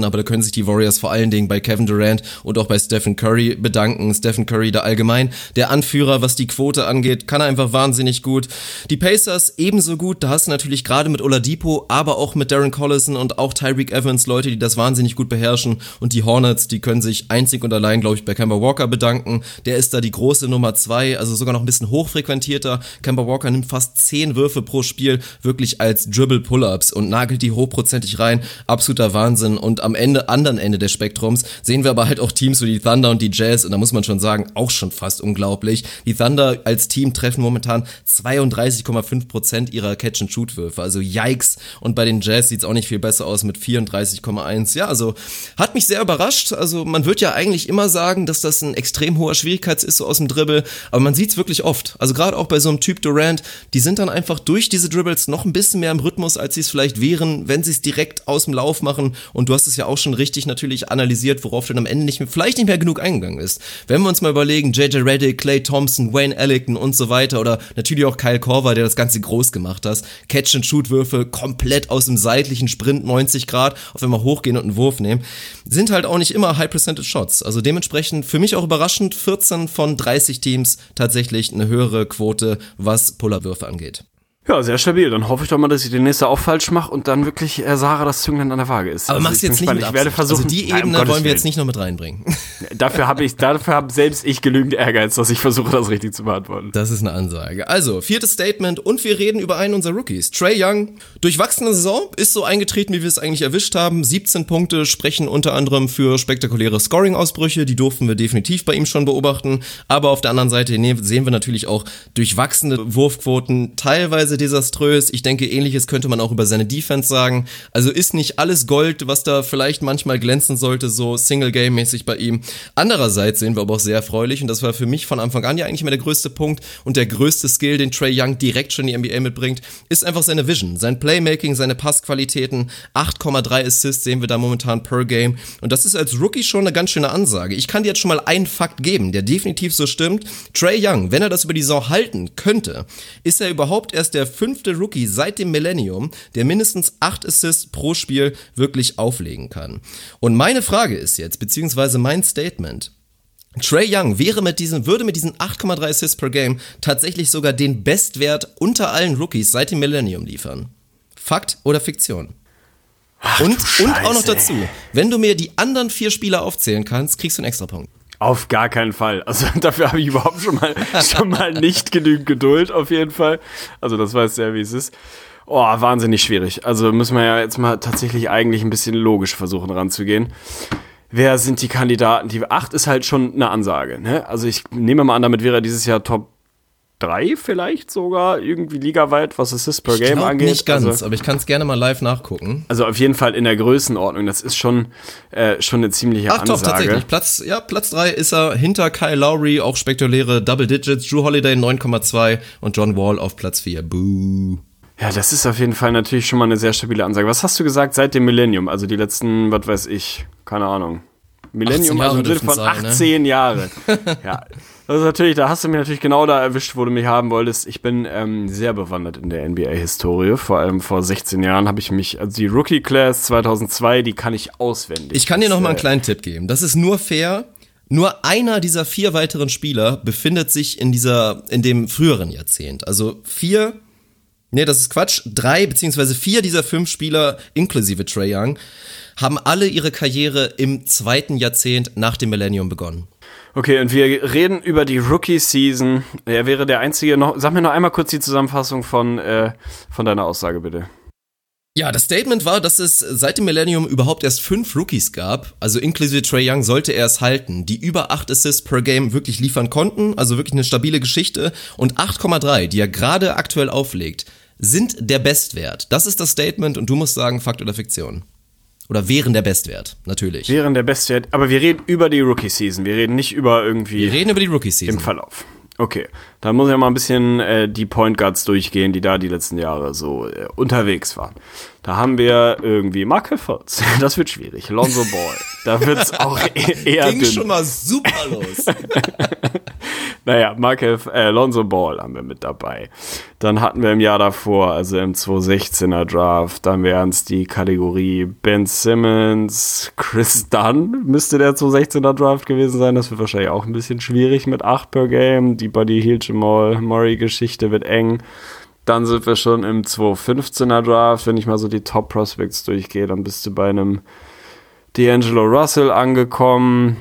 aber da können sich die Warriors vor allen Dingen bei Kevin Durant und auch bei Stephen Curry bedanken. Stephen Curry da allgemein der Anführer, was die Quote angeht, kann er einfach wahnsinnig gut. Die Pacers ebenso gut, da hast du natürlich gerade mit Oladipo, aber auch mit Darren Collison und auch Tyreek Evans Leute, die das wahnsinnig gut beherrschen, und die Hornets, die können sich einzig und allein, glaube ich, bei Kemba Walker bedanken. Der ist da die große Nummer zwei, also sogar noch ein bisschen hochfrequentierter. Kemba Walker nimmt fast zehn Würfe pro Spiel wirklich als Dribble-Pull-Ups und nagelt die hochprozentig rein. Absoluter Wahnsinn. Und am Ende, anderen Ende des Spektrums, sehen wir aber halt auch Teams wie die Thunder und die Jazz, und da muss man schon sagen, auch schon fast unglaublich. Die Thunder als Team treffen momentan zweiunddreißig Komma fünf Prozent ihrer Catch-and-Shoot-Würfe, also yikes. Und bei den Jazz sieht's auch nicht viel besser aus mit vierunddreißig Komma eins. Ja, also hat mich sehr überrascht. Also man wird ja eigentlich immer sagen, dass das ein extrem hoher Schwierigkeits ist, so aus dem Dribble, aber man sieht's wirklich oft. Also gerade auch bei so einem Typ Durant, die sind dann einfach durch diese Dribbles noch ein bisschen mehr im Rhythmus, als sie es vielleicht wären, wenn sie es direkt aus dem Lauf machen. Und du hast es ja auch schon richtig natürlich analysiert, worauf dann am Ende nicht mehr, vielleicht nicht mehr genug eingegangen ist. Wenn wir uns mal überlegen, J J Redick, Klay Thompson, Wayne Ellington und so weiter, oder natürlich auch Kyle Korver, der das Ganze groß gemacht hat, Catch-and-Shoot-Würfe komplett aus dem seitlichen Sprint neunzig Grad, auf einmal hochgehen und einen Wurf nehmen, sind halt auch nicht immer High-Percentage-Shots. Also dementsprechend für mich auch überraschend, vierzehn von dreißig Teams tatsächlich eine höhere Quote, was Pull-Up-Würfe angeht. Ja, sehr stabil. Dann hoffe ich doch mal, dass ich den nächsten auch falsch mache und dann wirklich äh, Sarah das Zünglein an der Waage ist. Aber also mach's jetzt nicht mit ich werde versuchen, Also die nein, Ebene um wollen wir Willen. jetzt nicht noch mit reinbringen. Dafür habe ich, dafür habe selbst ich genügend Ehrgeiz, dass ich versuche, das richtig zu beantworten. Das ist eine Ansage. Also, viertes Statement, und wir reden über einen unserer Rookies. Trae Young, durchwachsene Saison, ist so eingetreten, wie wir es eigentlich erwischt haben. siebzehn Punkte sprechen unter anderem für spektakuläre Scoring-Ausbrüche, die durften wir definitiv bei ihm schon beobachten. Aber auf der anderen Seite sehen wir natürlich auch durchwachsene Wurfquoten, teilweise desaströs. Ich denke, Ähnliches könnte man auch über seine Defense sagen. Also ist nicht alles Gold, was da vielleicht manchmal glänzen sollte, so Single-Game-mäßig bei ihm. Andererseits sehen wir aber auch sehr erfreulich, und das war für mich von Anfang an ja eigentlich immer der größte Punkt und der größte Skill, den Trae Young direkt schon in die N B A mitbringt, ist einfach seine Vision, sein Playmaking, seine Passqualitäten. acht Komma drei Assists sehen wir da momentan per Game, und das ist als Rookie schon eine ganz schöne Ansage. Ich kann dir jetzt schon mal einen Fakt geben, der definitiv so stimmt. Trae Young, wenn er das über die Saison halten könnte, ist er überhaupt erst der fünfte Rookie seit dem Millennium, der mindestens acht Assists pro Spiel wirklich auflegen kann. Und meine Frage ist jetzt, beziehungsweise mein Statement: Trae Young wäre mit diesen, würde mit diesen acht Komma drei Assists per Game tatsächlich sogar den Bestwert unter allen Rookies seit dem Millennium liefern. Fakt oder Fiktion? Ach, und, Scheiße, und auch noch dazu, ey. wenn du mir die anderen vier Spieler aufzählen kannst, kriegst du einen Extrapunkt. Auf gar keinen Fall. Also dafür habe ich überhaupt schon mal schon mal nicht genügend Geduld, auf jeden Fall. Also das weiß ja, wie es ist. Oh, wahnsinnig schwierig. Also müssen wir ja jetzt mal tatsächlich eigentlich ein bisschen logisch versuchen ranzugehen. Wer sind die Kandidaten? Die acht ist halt schon eine Ansage, ne? Also ich nehme mal an, damit wäre er dieses Jahr Top drei vielleicht sogar, irgendwie ligaweit, was Assists per Game glaub angeht. Nicht ganz, also, aber ich kann es gerne mal live nachgucken. Also auf jeden Fall in der Größenordnung. Das ist schon, äh, schon eine ziemliche Ach Ansage. doch, tatsächlich. Platz, ja, Platz drei ist er hinter Kyle Lowry, auch spektakuläre Double Digits. Drew Holiday neun Komma zwei und John Wall auf Platz vier. Boo. Ja, das ist auf jeden Fall natürlich schon mal eine sehr stabile Ansage. Was hast du gesagt seit dem Millennium? Also die letzten, was weiß ich, keine Ahnung. Millennium, also im Sinne von sein, achtzehn ne? Jahre. Ja, das ist natürlich, da hast du mich natürlich genau da erwischt, wo du mich haben wolltest. Ich bin ähm, sehr bewandert in der N B A-Historie. Vor allem vor sechzehn Jahren habe ich mich, also die Rookie-Class zweitausendzwei, die kann ich auswendig. Ich kann dir noch das, mal einen äh, kleinen Tipp geben. Das ist nur fair. Nur einer dieser vier weiteren Spieler befindet sich in dieser, in dem früheren Jahrzehnt. Also vier, nee, das ist Quatsch. Drei beziehungsweise vier dieser fünf Spieler, inklusive Trae Young, haben alle ihre Karriere im zweiten Jahrzehnt nach dem Millennium begonnen. Okay, und wir reden über die Rookie-Season. Er wäre der einzige, noch, sag mir noch einmal kurz die Zusammenfassung von, äh, von deiner Aussage, bitte. Ja, das Statement war, dass es seit dem Millennium überhaupt erst fünf Rookies gab, also inklusive Trae Young sollte er es halten, die über acht Assists per Game wirklich liefern konnten, also wirklich eine stabile Geschichte, und acht Komma drei, die er gerade aktuell auflegt, sind der Bestwert. Das ist das Statement, und du musst sagen, Fakt oder Fiktion. Oder wären der Bestwert, natürlich. Wären der Bestwert, aber wir reden über die Rookie-Season, wir reden nicht über irgendwie Wir reden über die Rookie-Season. im Verlauf. Okay, dann muss ich ja mal ein bisschen äh, die Point Guards durchgehen, die da die letzten Jahre so äh, unterwegs waren. Da haben wir irgendwie Markel Fultz, das wird schwierig. Lonzo Ball, da wird's auch e- eher Ging dünn. schon mal super los. Naja, Markelle, äh, Lonzo Ball haben wir mit dabei. Dann hatten wir im Jahr davor, also im zweitausendsechzehner Draft, dann wären es die Kategorie Ben Simmons, Chris Dunn müsste der zweitausendsechzehner Draft gewesen sein. Das wird wahrscheinlich auch ein bisschen schwierig mit acht per Game. Die Buddy Hield, Jamal Murray-Geschichte wird eng. Dann sind wir schon im zweitausendfünfzehner Draft. Wenn ich mal so die Top Prospects durchgehe, dann bist du bei einem D'Angelo Russell angekommen.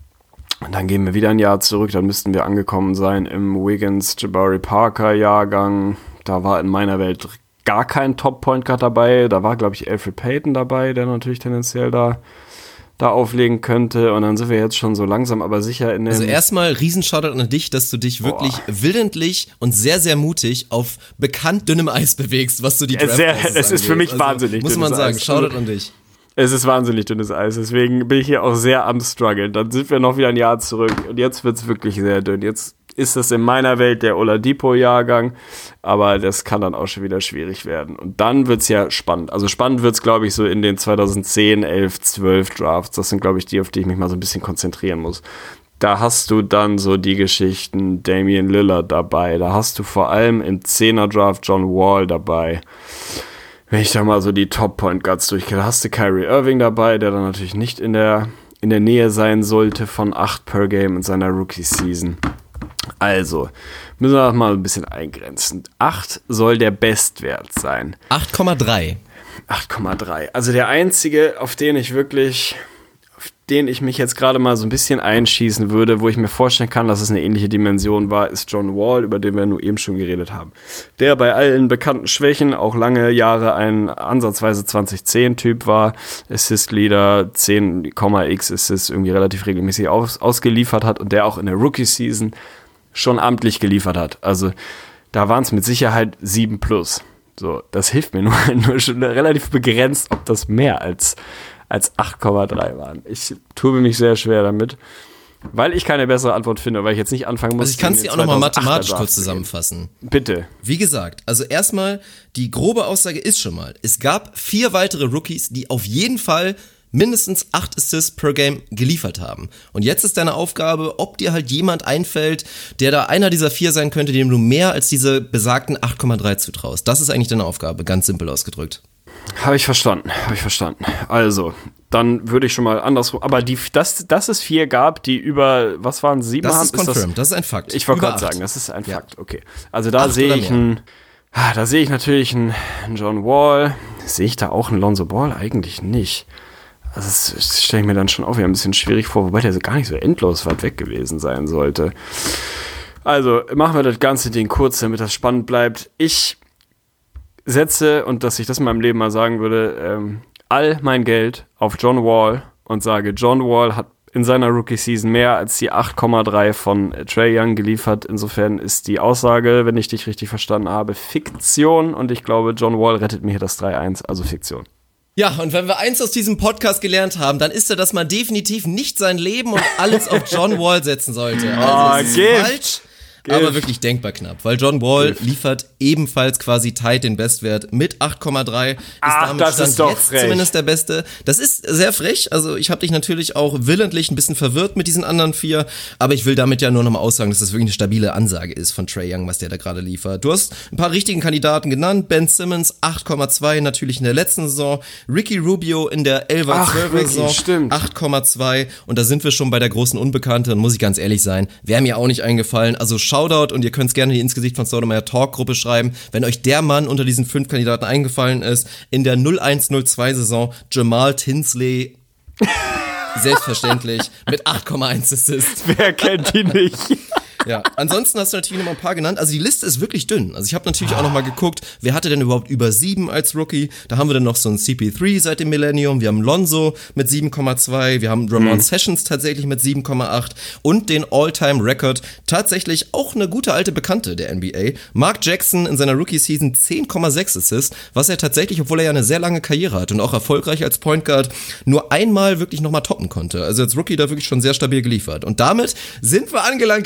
Und dann gehen wir wieder ein Jahr zurück, dann müssten wir angekommen sein im Wiggins-Jabari Parker-Jahrgang. Da war in meiner Welt gar kein Top-Point-Guard dabei. Da war, glaube ich, Elfrid Payton dabei, der natürlich tendenziell da, da auflegen könnte. Und dann sind wir jetzt schon so langsam, aber sicher in dem... Also erstmal Riesenshoutout an dich, dass du dich wirklich Boah. willentlich und sehr, sehr mutig auf bekannt dünnem Eis bewegst, was du die Draft sehr, Es ist für mich also, wahnsinnig muss man sagen, Eis. Shoutout an dich. Es ist wahnsinnig dünnes Eis, deswegen bin ich hier auch sehr am Struggeln. Dann sind wir noch wieder ein Jahr zurück und jetzt wird es wirklich sehr dünn. Jetzt ist es in meiner Welt der Oladipo-Jahrgang, aber das kann dann auch schon wieder schwierig werden. Und dann wird es ja spannend. Also spannend wird es, glaube ich, so in den zweitausendzehn, elf, zwölf Drafts. Das sind, glaube ich, die, auf die ich mich mal so ein bisschen konzentrieren muss. Da hast du dann so die Geschichten Damian Lillard dabei. Da hast du vor allem im zehner Draft John Wall dabei. Wenn ich da mal so die Top-Point-Guards durchgehe, da hast du Kyrie Irving dabei, der dann natürlich nicht in der, in der Nähe sein sollte von acht per Game in seiner Rookie-Season. Also, müssen wir das mal ein bisschen eingrenzen. acht soll der Bestwert sein. acht Komma drei. acht Komma drei. Also der einzige, auf den ich wirklich... den ich mich jetzt gerade mal so ein bisschen einschießen würde, wo ich mir vorstellen kann, dass es eine ähnliche Dimension war, ist John Wall, über den wir nur eben schon geredet haben. Der bei allen bekannten Schwächen auch lange Jahre ein ansatzweise zwanzig zehn Typ war, Assist-Leader, zehn X Assists irgendwie relativ regelmäßig aus, ausgeliefert hat und der auch in der Rookie-Season schon amtlich geliefert hat. Also da waren es mit Sicherheit sieben plus. So, das hilft mir nur, nur schon relativ begrenzt, ob das mehr als als acht Komma drei waren. Ich tue mich sehr schwer damit, weil ich keine bessere Antwort finde, weil ich jetzt nicht anfangen muss. Also ich kann es dir auch nochmal mathematisch kurz zusammenfassen. Bitte. Wie gesagt, also erstmal, die grobe Aussage ist schon mal, es gab vier weitere Rookies, die auf jeden Fall mindestens acht Assists per Game geliefert haben. Und jetzt ist deine Aufgabe, ob dir halt jemand einfällt, der da einer dieser vier sein könnte, dem du mehr als diese besagten acht Komma drei zutraust. Das ist eigentlich deine Aufgabe, ganz simpel ausgedrückt. Habe ich verstanden, habe ich verstanden. Also, dann würde ich schon mal andersrum, aber die, dass, dass es vier gab, die über, was waren sieben das haben? Ist confirmed, das, das ist ein Fakt. Ich wollte gerade sagen, das ist ein Fakt, okay. Also da sehe ich einen, da sehe ich natürlich einen, einen John Wall, sehe ich da auch einen Lonzo Ball? Eigentlich nicht. Also das, das stelle ich mir dann schon auch wieder ein bisschen schwierig vor, wobei der so gar nicht so endlos weit weg gewesen sein sollte. Also, machen wir das ganze Ding kurz, damit das spannend bleibt. Ich setze, und dass ich das in meinem Leben mal sagen würde, ähm, all mein Geld auf John Wall und sage, John Wall hat in seiner Rookie-Season mehr als die acht Komma drei von Trae Young geliefert. Insofern ist die Aussage, wenn ich dich richtig verstanden habe, Fiktion, und ich glaube, John Wall rettet mir hier das drei eins, also Fiktion. Ja, und wenn wir eins aus diesem Podcast gelernt haben, dann ist er, dass man definitiv nicht sein Leben und alles auf John Wall setzen sollte. Also es ist falsch. Gift. Aber wirklich denkbar knapp, weil John Wall Gift. liefert ebenfalls quasi tight den Bestwert mit acht Komma drei. Ist Ach, damit das Stand ist doch jetzt frech. Zumindest der Beste. Das ist sehr frech, also ich habe dich natürlich auch willentlich ein bisschen verwirrt mit diesen anderen vier, aber ich will damit ja nur nochmal aussagen, dass das wirklich eine stabile Ansage ist von Trae Young, was der da gerade liefert. Du hast ein paar richtigen Kandidaten genannt, Ben Simmons acht Komma zwei natürlich in der letzten Saison, Ricky Rubio in der elfer zwölfer Saison acht Komma zwei, und da sind wir schon bei der großen Unbekannte, und muss ich ganz ehrlich sein, wäre mir auch nicht eingefallen, also Shoutout, und ihr könnt es gerne ins Gesicht von Stoudemire Talk Gruppe schreiben, wenn euch der Mann unter diesen fünf Kandidaten eingefallen ist. In der null eins null zwei Saison Jamal Tinsley, selbstverständlich, mit acht Komma eins Assists. Wer kennt ihn nicht? Ja, ansonsten hast du natürlich noch mal ein paar genannt. Also die Liste ist wirklich dünn. Also ich habe natürlich auch noch mal geguckt, wer hatte denn überhaupt über sieben als Rookie? Da haben wir dann noch so einen C P drei seit dem Millennium. Wir haben Lonzo mit sieben Komma zwei. Wir haben Ramon mhm. Sessions tatsächlich mit sieben Komma acht. Und den All-Time-Record, tatsächlich auch eine gute alte Bekannte der N B A. Mark Jackson in seiner Rookie-Season zehn Komma sechs Assists, was er tatsächlich, obwohl er ja eine sehr lange Karriere hat und auch erfolgreich als Point Guard, nur einmal wirklich noch mal toppen konnte. Also als Rookie da wirklich schon sehr stabil geliefert. Und damit sind wir angelangt, genauso wie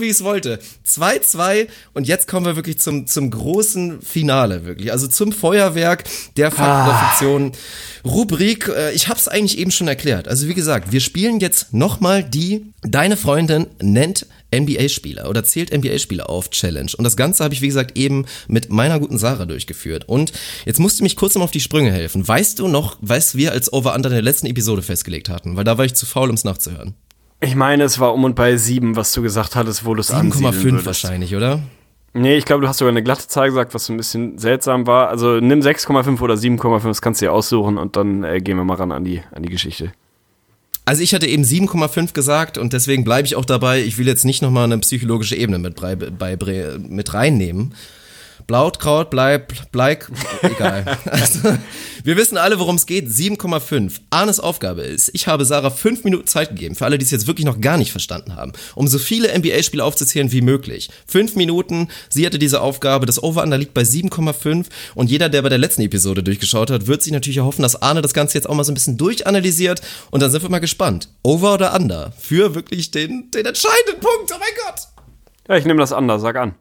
wie ich es wollte. zwei zwei und jetzt kommen wir wirklich zum, zum großen Finale, wirklich. Also zum Feuerwerk der Fakt oder Fiktion Rubrik. Äh, ich hab's eigentlich eben schon erklärt. Also wie gesagt, wir spielen jetzt nochmal die Deine Freundin nennt N B A-Spieler oder zählt N B A-Spieler auf Challenge. Und das Ganze habe ich, wie gesagt, eben mit meiner guten Sarah durchgeführt. Und jetzt musst du mich kurz noch auf die Sprünge helfen. Weißt du noch, was wir als Over-Under in der letzten Episode festgelegt hatten? Weil da war ich zu faul, um es nachzuhören. Ich meine, es war um und bei sieben, was du gesagt hattest, wo du es ansiedeln würdest. sieben Komma fünf wahrscheinlich, oder? Nee, ich glaube, du hast sogar eine glatte Zahl gesagt, was so ein bisschen seltsam war. Also nimm sechs Komma fünf oder sieben Komma fünf, das kannst du dir aussuchen und dann äh, gehen wir mal ran an die, an die Geschichte. Also ich hatte eben sieben Komma fünf gesagt und deswegen bleibe ich auch dabei. Ich will jetzt nicht nochmal eine psychologische Ebene mit, bei, bei, mit reinnehmen. Blautkraut, bleib, bleib, egal. Also, wir wissen alle, worum es geht. sieben Komma fünf. Arnes Aufgabe ist, ich habe Sarah fünf Minuten Zeit gegeben, für alle, die es jetzt wirklich noch gar nicht verstanden haben, um so viele N B A-Spiele aufzuzählen wie möglich. Fünf Minuten, sie hatte diese Aufgabe, das Over-Under liegt bei sieben Komma fünf und jeder, der bei der letzten Episode durchgeschaut hat, wird sich natürlich erhoffen, dass Arne das Ganze jetzt auch mal so ein bisschen durchanalysiert und dann sind wir mal gespannt. Over oder Under? Für wirklich den, den entscheidenden Punkt, oh mein Gott! Ja, ich nehme das Under, sag an.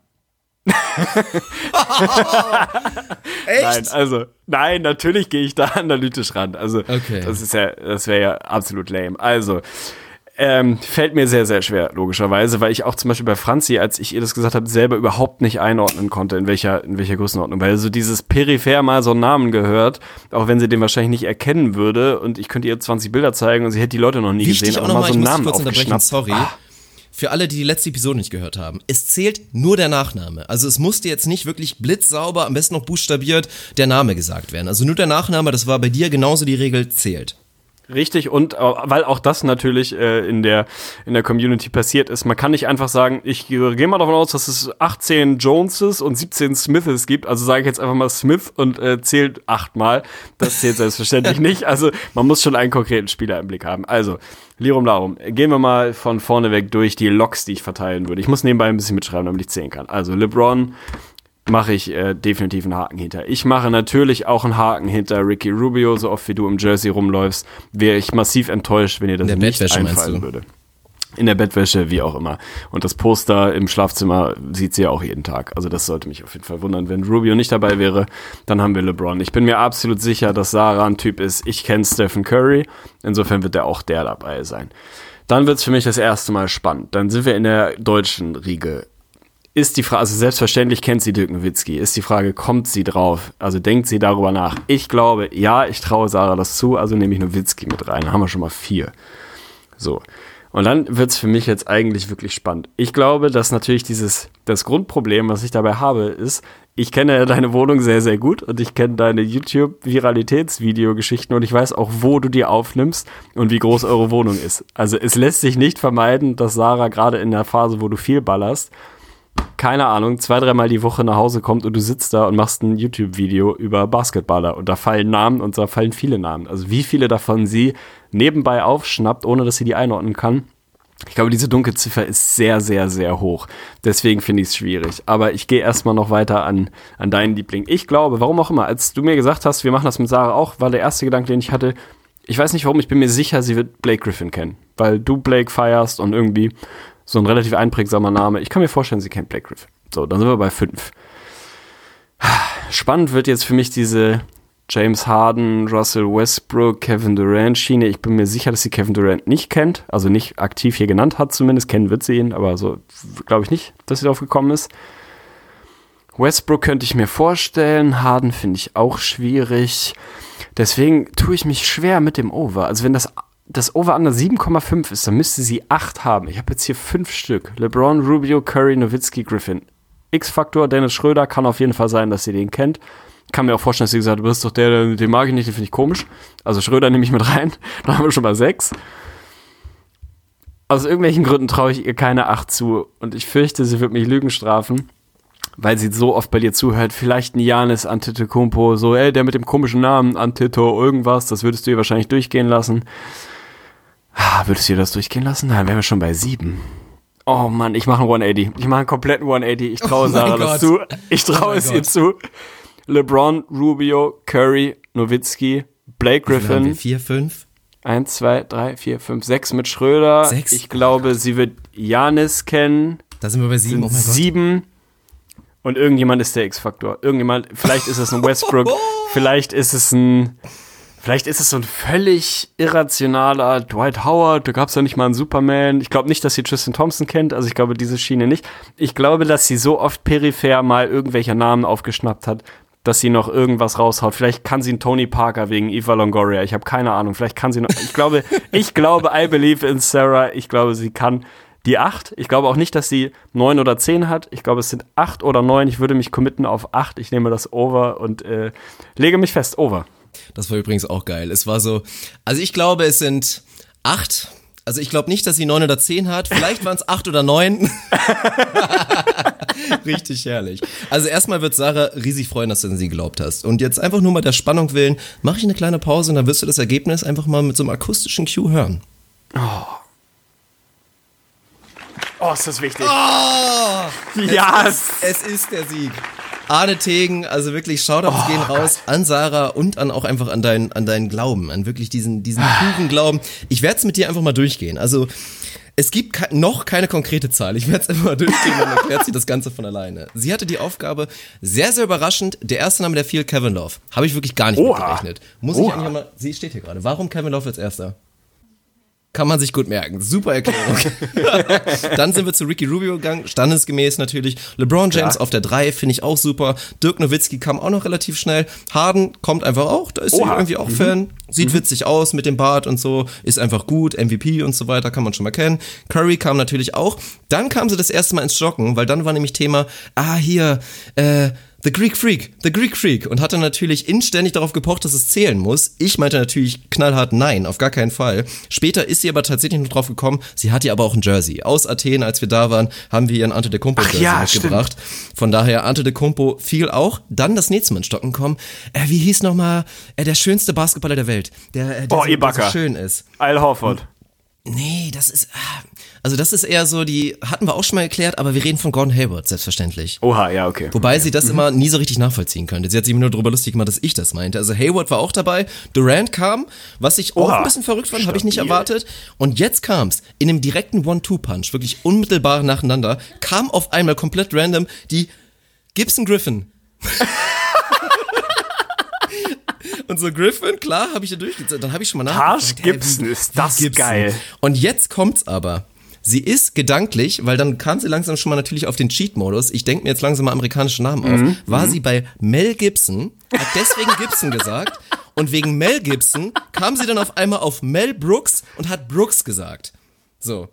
Echt? Nein, also, nein, natürlich gehe ich da analytisch ran. Also, okay. das ist ja, das wäre ja absolut lame. Also, ähm, fällt mir sehr, sehr schwer, logischerweise, weil ich auch zum Beispiel bei Franzi, als ich ihr das gesagt habe, selber überhaupt nicht einordnen konnte, in welcher, in welcher Größenordnung, weil so dieses peripher mal so einen Namen gehört, auch wenn sie den wahrscheinlich nicht erkennen würde und ich könnte ihr zwanzig Bilder zeigen und sie hätte die Leute noch nie Wichtig gesehen, auch aber noch mal so ich einen muss Namen kurz unterbrechen, aufgeschnappt. sorry. Ah. Für alle, die die letzte Episode nicht gehört haben, es zählt nur der Nachname. Also es musste jetzt nicht wirklich blitzsauber, am besten noch buchstabiert, der Name gesagt werden. Also nur der Nachname, das war bei dir genauso die Regel, zählt. Richtig, und äh, weil auch das natürlich äh, in der in der Community passiert ist. Man kann nicht einfach sagen, ich äh, gehe mal davon aus, dass es achtzehn Joneses und siebzehn Smiths gibt. Also sage ich jetzt einfach mal Smith und äh, zählt achtmal. Das zählt selbstverständlich nicht. Also man muss schon einen konkreten Spieler im Blick haben. Also, Lirum Larum, gehen wir mal von vorne weg durch die Loks, die ich verteilen würde. Ich muss nebenbei ein bisschen mitschreiben, damit ich zählen kann. Also LeBron mache ich äh, definitiv einen Haken hinter. Ich mache natürlich auch einen Haken hinter Ricky Rubio, so oft wie du im Jersey rumläufst, wäre ich massiv enttäuscht, wenn dir das nicht einfallen würde. In der Bettwäsche, wie auch immer. Und das Poster im Schlafzimmer sieht sie ja auch jeden Tag. Also das sollte mich auf jeden Fall wundern. Wenn Rubio nicht dabei wäre, dann haben wir LeBron. Ich bin mir absolut sicher, dass Sarah ein Typ ist. Ich kenne Stephen Curry. Insofern wird er auch der dabei sein. Dann wird es für mich das erste Mal spannend. Dann sind wir in der deutschen Riege. Ist die Frage, also selbstverständlich kennt sie Dirk Nowitzki, ist die Frage, kommt sie drauf? Also denkt sie darüber nach? Ich glaube, ja, ich traue Sarah das zu, also nehme ich Nowitzki mit rein. Dann haben wir schon mal vier. So. Und dann wird's für mich jetzt eigentlich wirklich spannend. Ich glaube, dass natürlich dieses, das Grundproblem, was ich dabei habe, ist, ich kenne deine Wohnung sehr, sehr gut und ich kenne deine YouTube-Viralitätsvideogeschichten und ich weiß auch, wo du die aufnimmst und wie groß eure Wohnung ist. Also es lässt sich nicht vermeiden, dass Sarah gerade in der Phase, wo du viel ballerst, keine Ahnung, zwei, dreimal die Woche nach Hause kommt und du sitzt da und machst ein YouTube-Video über Basketballer und da fallen Namen und da fallen viele Namen. Also wie viele davon sie nebenbei aufschnappt, ohne dass sie die einordnen kann. Ich glaube, diese Dunkelziffer ist sehr, sehr, sehr hoch. Deswegen finde ich es schwierig. Aber ich gehe erstmal noch weiter an, an deinen Liebling. Ich glaube, warum auch immer, als du mir gesagt hast, wir machen das mit Sarah auch, war der erste Gedanke, den ich hatte, ich weiß nicht warum, ich bin mir sicher, sie wird Blake Griffin kennen. Weil du Blake feierst und irgendwie so ein relativ einprägsamer Name. Ich kann mir vorstellen, sie kennt Blake Griffin. So, dann sind wir bei fünf. Spannend wird jetzt für mich diese James Harden, Russell Westbrook, Kevin Durant Schiene. Ich bin mir sicher, dass sie Kevin Durant nicht kennt. Also nicht aktiv hier genannt hat zumindest. Kennen wird sie ihn, aber so glaube ich nicht, dass sie darauf gekommen ist. Westbrook könnte ich mir vorstellen. Harden finde ich auch schwierig. Deswegen tue ich mich schwer mit dem Over. Also wenn das das Over-Under sieben Komma fünf ist, dann müsste sie acht haben. Ich habe jetzt hier fünf Stück. LeBron, Rubio, Curry, Nowitzki, Griffin. X-Faktor, Dennis Schröder, kann auf jeden Fall sein, dass sie den kennt. Kann mir auch vorstellen, dass sie gesagt hat, du bist doch der, den mag ich nicht, den finde ich komisch. Also Schröder nehme ich mit rein. Da haben wir schon mal sechs. Aus irgendwelchen Gründen traue ich ihr keine acht zu. Und ich fürchte, sie wird mich Lügen strafen, weil sie so oft bei dir zuhört. Vielleicht ein Giannis Antetokounmpo, so, ey, der mit dem komischen Namen, Antito, irgendwas, das würdest du ihr wahrscheinlich durchgehen lassen. Würdest du ihr das durchgehen lassen? Dann wären wir schon bei sieben. Oh Mann, ich mache einen hundertachtzig. Ich mache einen kompletten hundertachtzig. Ich traue oh Sarah das zu. Ich traue oh es Gott. ihr zu. LeBron, Rubio, Curry, Nowitzki, Blake Griffin. Vier, fünf? Eins, zwei, drei, vier, fünf, sechs mit Schröder. Sechs? Ich glaube, sie wird Giannis kennen. Da sind wir bei sieben, Sind oh mein Gott. sieben und irgendjemand ist der X-Faktor. Irgendjemand, vielleicht ist es ein Westbrook, vielleicht ist es ein, vielleicht ist es so ein völlig irrationaler Dwight Howard, da gab es ja nicht mal einen Superman. Ich glaube nicht, dass sie Tristan Thompson kennt, also ich glaube diese Schiene nicht. Ich glaube, dass sie so oft peripher mal irgendwelche Namen aufgeschnappt hat, dass sie noch irgendwas raushaut. Vielleicht kann sie einen Tony Parker wegen Eva Longoria. Ich habe keine Ahnung. Vielleicht kann sie noch, ich glaube, ich glaube, I believe in Sarah. Ich glaube, sie kann die acht. Ich glaube auch nicht, dass sie neun oder zehn hat. Ich glaube, es sind acht oder neun. Ich würde mich committen auf acht. Ich nehme das Over und äh, lege mich fest. Over. Das war übrigens auch geil. Es war so, also ich glaube, es sind acht. Also ich glaube nicht, dass sie neun oder zehn hat. Vielleicht waren es acht oder neun. Richtig herrlich. Also erstmal wird Sarah riesig freuen, dass du an sie geglaubt hast. Und jetzt einfach nur mal der Spannung willen, mache ich eine kleine Pause und dann wirst du das Ergebnis einfach mal mit so einem akustischen Cue hören. Oh. Oh, ist das wichtig. Oh, ja. Es ist, es ist der Sieg. Arne Tegen, also wirklich Shoutouts oh, gehen raus Gott. An Sarah und an auch einfach an deinen, an deinen Glauben, an wirklich diesen, diesen puren Glauben. Ich werde es mit dir einfach mal durchgehen. Also es gibt ke- noch keine konkrete Zahl. Ich werde es einfach mal durchgehen, dann erklärt sie das Ganze von alleine. Sie hatte die Aufgabe, sehr, sehr überraschend, der erste Name, der fiel, Kevin Love. Habe ich wirklich gar nicht Oha. mitgerechnet. Muss Oha. ich eigentlich mal, sie steht hier gerade. Warum Kevin Love als erster? Kann man sich gut merken. Super Erklärung. Dann sind wir zu Ricky Rubio gegangen, standesgemäß natürlich. LeBron James ja. auf der drei, finde ich auch super. Dirk Nowitzki kam auch noch relativ schnell. Harden kommt einfach auch, da ist sie irgendwie auch mhm. Fan. Sieht mhm. witzig aus mit dem Bart und so, ist einfach gut, M V P und so weiter, kann man schon mal kennen. Curry kam natürlich auch. Dann kam sie das erste Mal ins Stocken, weil dann war nämlich Thema, ah hier, äh, The Greek Freak, The Greek Freak und hatte natürlich inständig darauf gepocht, dass es zählen muss. Ich meinte natürlich knallhart nein, auf gar keinen Fall. Später ist sie aber tatsächlich noch drauf gekommen, sie hatte aber auch ein Jersey. Aus Athen, als wir da waren, haben wir ihren Antetokounmpo-Jersey ja, mitgebracht. Stimmt. Von daher, Antetokounmpo fiel auch. Dann das nächste Mal ins Stocken kommen. Äh, wie hieß nochmal äh, der schönste Basketballer der Welt? Der, äh, der, oh, so, der so schön ist. Al Horford. Nee, das ist, also das ist eher so, die hatten wir auch schon mal erklärt, aber wir reden von Gordon Hayward, selbstverständlich. Oha, ja, okay. Wobei okay. sie das mhm. immer nie so richtig nachvollziehen könnte. Sie hat sich immer nur darüber lustig gemacht, dass ich das meinte. Also Hayward war auch dabei, Durant kam, was ich Oha. auch ein bisschen verrückt fand, habe ich nicht erwartet. Und jetzt kam's, in einem direkten One-Two-Punch, wirklich unmittelbar nacheinander, kam auf einmal komplett random die Gibson Griffin. Und so Griffin, klar, habe ich da durchgezogen. Dann habe ich schon mal nachgefragt. Taj Gibson, hey, wie, ist das Gibson? Geil. Und jetzt kommt's aber. Sie ist gedanklich, weil dann kam sie langsam schon mal natürlich auf den Cheat-Modus. Ich denke mir jetzt langsam mal amerikanische Namen auf. Mhm. War mhm. sie bei Mel Gibson, hat deswegen Gibson gesagt. Und wegen Mel Gibson kam sie dann auf einmal auf Mel Brooks und hat Brooks gesagt. So.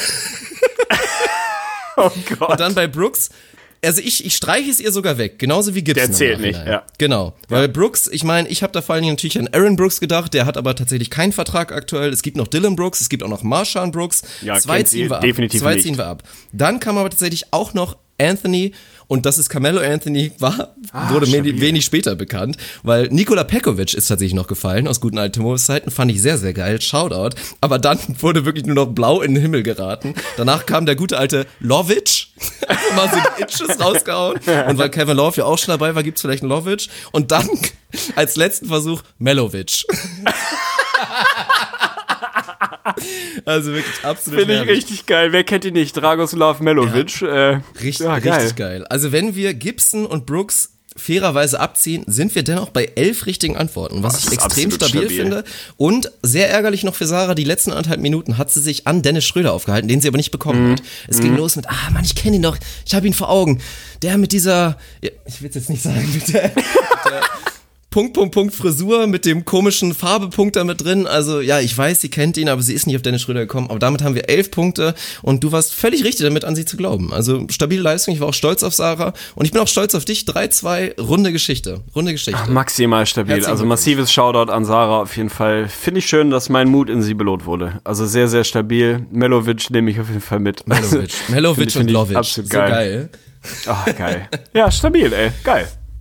Oh Gott. Und dann bei Brooks... Also ich, ich streiche es ihr sogar weg, genauso wie Gibson. Der zählt nicht, ja. Genau, weil ja. Brooks, ich meine, ich habe da vor allen Dingen natürlich an Aaron Brooks gedacht, der hat aber tatsächlich keinen Vertrag aktuell. Es gibt noch Dylan Brooks, es gibt auch noch Marshawn Brooks. Ja, Zwei ziehen wir ab. Definitiv Zwei nicht. ziehen wir ab. Dann kam aber tatsächlich auch noch Anthony, und das ist Carmelo Anthony, war, ah, wurde mir wenig später bekannt, weil Nikola Pekovic ist tatsächlich noch gefallen, aus guten alten Timos-Zeiten, fand ich sehr, sehr geil, Shoutout, aber dann wurde wirklich nur noch blau in den Himmel geraten. Danach kam der gute alte Lovic, einfach mal so die Itches rausgehauen, und weil Kevin Love ja auch schon dabei war, gibt's vielleicht einen Lovic, und dann als letzten Versuch Melovic. Also wirklich absolut Finde ich herrlich. richtig geil. Wer kennt ihn nicht? Dragoslav Melovic. Ja, äh, richtig, ja, geil. richtig geil. Also wenn wir Gibson und Brooks fairerweise abziehen, sind wir dennoch bei elf richtigen Antworten, was ich extrem stabil, stabil finde. Und sehr ärgerlich noch für Sarah, die letzten anderthalb Minuten hat sie sich an Dennis Schröder aufgehalten, den sie aber nicht bekommen mhm. hat. Es mhm. ging los mit, ah Mann, ich kenne ihn doch, ich habe ihn vor Augen. Der mit dieser, ja, ich will es jetzt nicht sagen, mit der, der Punkt, Punkt, Punkt Frisur mit dem komischen Farbepunkt da mit drin. Also ja, ich weiß, sie kennt ihn, aber sie ist nicht auf Dennis Schröder gekommen. Aber damit haben wir elf Punkte und du warst völlig richtig damit, an sie zu glauben. Also stabile Leistung, ich war auch stolz auf Sarah und ich bin auch stolz auf dich. drei zwei, runde Geschichte. Runde Geschichte. Ach, maximal stabil. Herzlichen also massives Shoutout an Sarah auf jeden Fall. Finde ich schön, dass mein Mut in sie belohnt wurde. Also sehr, sehr stabil. Melovic nehme ich auf jeden Fall mit. Melovic, also, Melovic und Lovic. Absolut so geil. geil. Ach, geil. Ja, stabil, ey. Geil.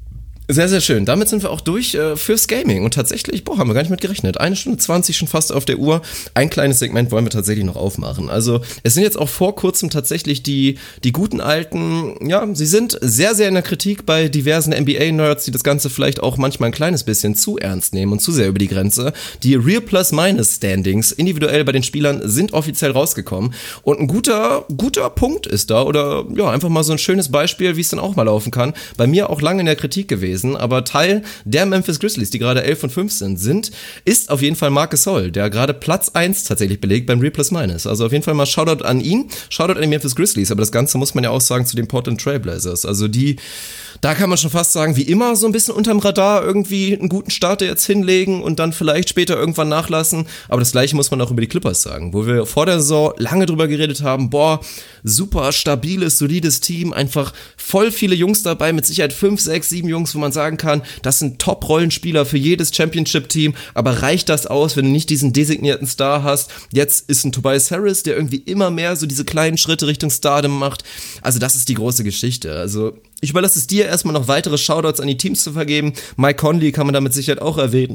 Sehr, sehr schön. Damit sind wir auch durch äh, fürs Gaming. Und tatsächlich, boah, haben wir gar nicht mit gerechnet. Eine Stunde zwanzig schon fast auf der Uhr. Ein kleines Segment wollen wir tatsächlich noch aufmachen. Also es sind jetzt auch vor kurzem tatsächlich die, die guten alten, ja, sie sind sehr, sehr in der Kritik bei diversen N B A-Nerds, die das Ganze vielleicht auch manchmal ein kleines bisschen zu ernst nehmen und zu sehr über die Grenze. Die Real Plus-Minus-Standings individuell bei den Spielern sind offiziell rausgekommen. Und ein guter, guter Punkt ist da, oder ja, einfach mal so ein schönes Beispiel, wie es dann auch mal laufen kann. Bei mir auch lange in der Kritik gewesen. Aber Teil der Memphis Grizzlies, die gerade elf und fünf sind, sind, ist auf jeden Fall Marc Gasol, der gerade Platz eins tatsächlich belegt beim Real Plus Minus. Also auf jeden Fall mal Shoutout an ihn, Shoutout an die Memphis Grizzlies, aber das Ganze muss man ja auch sagen zu den Portland Trail Blazers. Also die, da kann man schon fast sagen, wie immer so ein bisschen unterm Radar irgendwie einen guten Start jetzt hinlegen und dann vielleicht später irgendwann nachlassen. Aber das Gleiche muss man auch über die Clippers sagen, wo wir vor der Saison lange drüber geredet haben, boah, super stabiles, solides Team, einfach voll viele Jungs dabei, mit Sicherheit fünf, sechs, sieben Jungs, wo man sagen kann, das sind Top-Rollenspieler für jedes Championship-Team, aber reicht das aus, wenn du nicht diesen designierten Star hast? Jetzt ist ein Tobias Harris, der irgendwie immer mehr so diese kleinen Schritte Richtung Stardom macht. Also das ist die große Geschichte. Also ich überlasse es dir erstmal noch weitere Shoutouts an die Teams zu vergeben. Mike Conley kann man da mit Sicherheit auch erwähnen,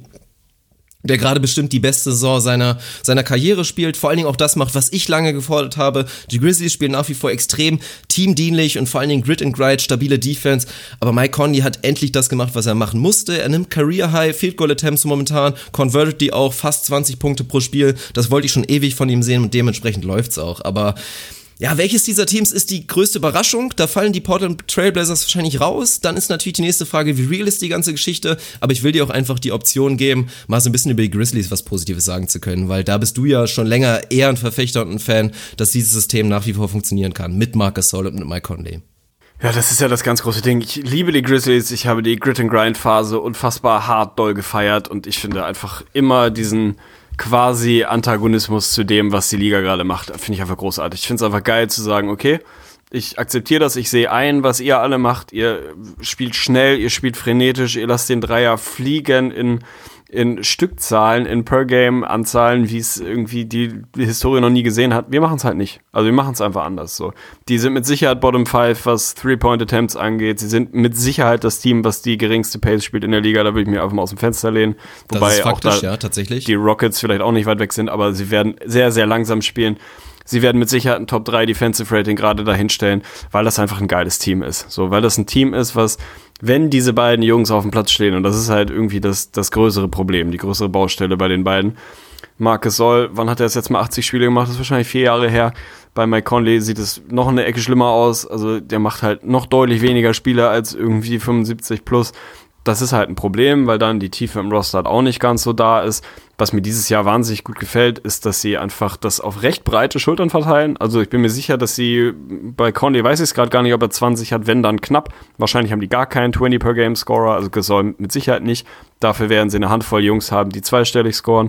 der gerade bestimmt die beste Saison seiner, seiner Karriere spielt, vor allen Dingen auch das macht, was ich lange gefordert habe. Die Grizzlies spielen nach wie vor extrem teamdienlich und vor allen Dingen Grit and Grind, stabile Defense, aber Mike Conley hat endlich das gemacht, was er machen musste. Er nimmt Career-High Field Goal Attempts momentan, converted die auch, fast zwanzig Punkte pro Spiel. Das wollte ich schon ewig von ihm sehen und dementsprechend läuft's auch, aber ja, welches dieser Teams ist die größte Überraschung? Da fallen die Portland Trail Blazers wahrscheinlich raus. Dann ist natürlich die nächste Frage, wie real ist die ganze Geschichte? Aber ich will dir auch einfach die Option geben, mal so ein bisschen über die Grizzlies was Positives sagen zu können, weil da bist du ja schon länger eher ein Verfechter und ein Fan, dass dieses System nach wie vor funktionieren kann, mit Marc Gasol und mit Mike Conley. Ja, das ist ja das ganz große Ding. Ich liebe die Grizzlies, ich habe die Grit-and-Grind-Phase unfassbar hart doll gefeiert und ich finde einfach immer diesen quasi Antagonismus zu dem, was die Liga gerade macht, finde ich einfach großartig. Ich finde es einfach geil zu sagen, okay, ich akzeptiere das, ich sehe ein, was ihr alle macht, ihr spielt schnell, ihr spielt frenetisch, ihr lasst den Dreier fliegen in, in Stückzahlen, in Per-Game-Anzahlen, wie es irgendwie die Historie noch nie gesehen hat. Wir machen es halt nicht. Also wir machen es einfach anders. So. Die sind mit Sicherheit Bottom Five, was Three-Point-Attempts angeht. Sie sind mit Sicherheit das Team, was die geringste Pace spielt in der Liga. Da würde ich mir einfach mal aus dem Fenster lehnen. Wobei das ist faktisch, auch da ja, tatsächlich. Die Rockets vielleicht auch nicht weit weg sind, aber sie werden sehr, sehr langsam spielen. Sie werden mit Sicherheit ein Top drei Defensive Rating gerade dahinstellen, weil das einfach ein geiles Team ist. So, weil das ein Team ist, was, wenn diese beiden Jungs auf dem Platz stehen, und das ist halt irgendwie das, das größere Problem, die größere Baustelle bei den beiden. Marc Gasol, wann hat er das jetzt mal achtzig Spiele gemacht? Das ist wahrscheinlich vier Jahre her. Bei Mike Conley sieht es noch eine Ecke schlimmer aus. Also der macht halt noch deutlich weniger Spiele als irgendwie fünfundsiebzig plus. Das ist halt ein Problem, weil dann die Tiefe im Roster halt auch nicht ganz so da ist. Was mir dieses Jahr wahnsinnig gut gefällt, ist, dass sie einfach das auf recht breite Schultern verteilen. Also ich bin mir sicher, dass sie bei Conley, weiß ich es gerade gar nicht, ob er zwanzig hat, wenn dann knapp. Wahrscheinlich haben die gar keinen zwanzig per Game Scorer, also Gasol mit Sicherheit nicht. Dafür werden sie eine Handvoll Jungs haben, die zweistellig scoren.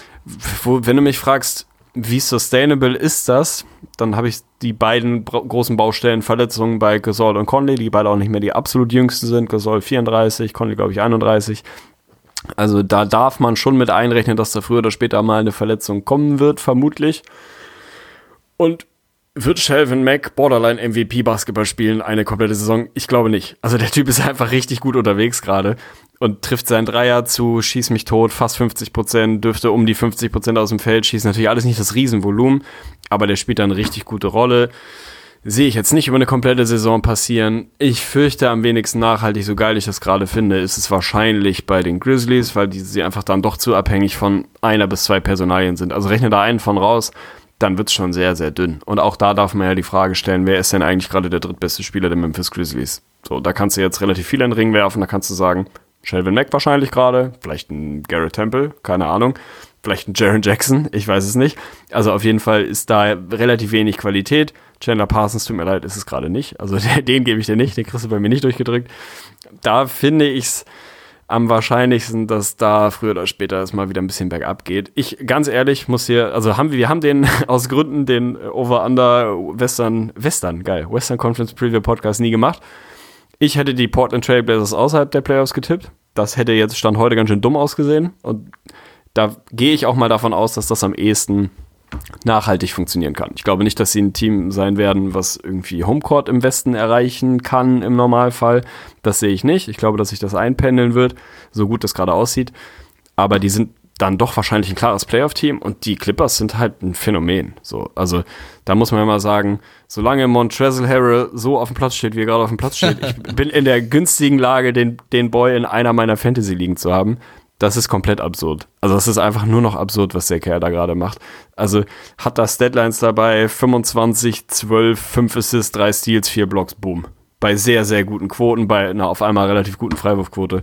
Wo, wenn du mich fragst, wie sustainable ist das, dann habe ich die beiden bra- großen Baustellen Verletzungen bei Gasol und Conley, die beide auch nicht mehr die absolut jüngsten sind. Gasol vierunddreißig, Conley glaube ich einunddreißig. Also da darf man schon mit einrechnen, dass da früher oder später mal eine Verletzung kommen wird, vermutlich. Und wird Shelvin Mack Borderline M V P Basketball spielen eine komplette Saison? Ich glaube nicht. Also der Typ ist einfach richtig gut unterwegs gerade und trifft seinen Dreier zu, schießt mich tot, fast fünfzig Prozent, dürfte um die fünfzig Prozent aus dem Feld schießen. Natürlich alles nicht das Riesenvolumen, aber der spielt da eine richtig gute Rolle. Sehe ich jetzt nicht über eine komplette Saison passieren. Ich fürchte am wenigsten nachhaltig, so geil ich das gerade finde, ist es wahrscheinlich bei den Grizzlies, weil die sie einfach dann doch zu abhängig von einer bis zwei Personalien sind. Also rechne da einen von raus, dann wird's schon sehr, sehr dünn. Und auch da darf man ja die Frage stellen, wer ist denn eigentlich gerade der drittbeste Spieler der Memphis Grizzlies? So, da kannst du jetzt relativ viel in den Ring werfen, da kannst du sagen, Shelvin Mack wahrscheinlich gerade, vielleicht ein Garrett Temple, keine Ahnung, vielleicht ein Jaren Jackson, ich weiß es nicht. Also auf jeden Fall ist da relativ wenig Qualität. Chandler Parsons, tut mir leid, ist es gerade nicht. Also den, den gebe ich dir nicht, den kriegst du bei mir nicht durchgedrückt. Da finde ich es am wahrscheinlichsten, dass da früher oder später es mal wieder ein bisschen bergab geht. Ich, ganz ehrlich, muss hier, also haben wir, wir haben den aus Gründen den Over-Under Western, Western, geil, Western Conference Preview Podcast nie gemacht. Ich hätte die Portland Trail Blazers außerhalb der Playoffs getippt. Das hätte jetzt Stand heute ganz schön dumm ausgesehen. Und da gehe ich auch mal davon aus, dass das am ehesten nachhaltig funktionieren kann. Ich glaube nicht, dass sie ein Team sein werden, was irgendwie Homecourt im Westen erreichen kann im Normalfall. Das sehe ich nicht. Ich glaube, dass sich das einpendeln wird, so gut das gerade aussieht. Aber die sind dann doch wahrscheinlich ein klares Playoff-Team und die Clippers sind halt ein Phänomen. So, also da muss man ja mal sagen, solange Montrezl Harrell so auf dem Platz steht, wie er gerade auf dem Platz steht, ich bin in der günstigen Lage, den, den Boy in einer meiner Fantasy-Ligen zu haben. Das ist komplett absurd. Also das ist einfach nur noch absurd, was der Kerl da gerade macht. Also hat das Deadlines dabei, fünfundzwanzig, zwölf, fünf Assists, drei Steals, vier Blocks, boom. Bei sehr, sehr guten Quoten, bei einer auf einmal relativ guten Freiwurfquote.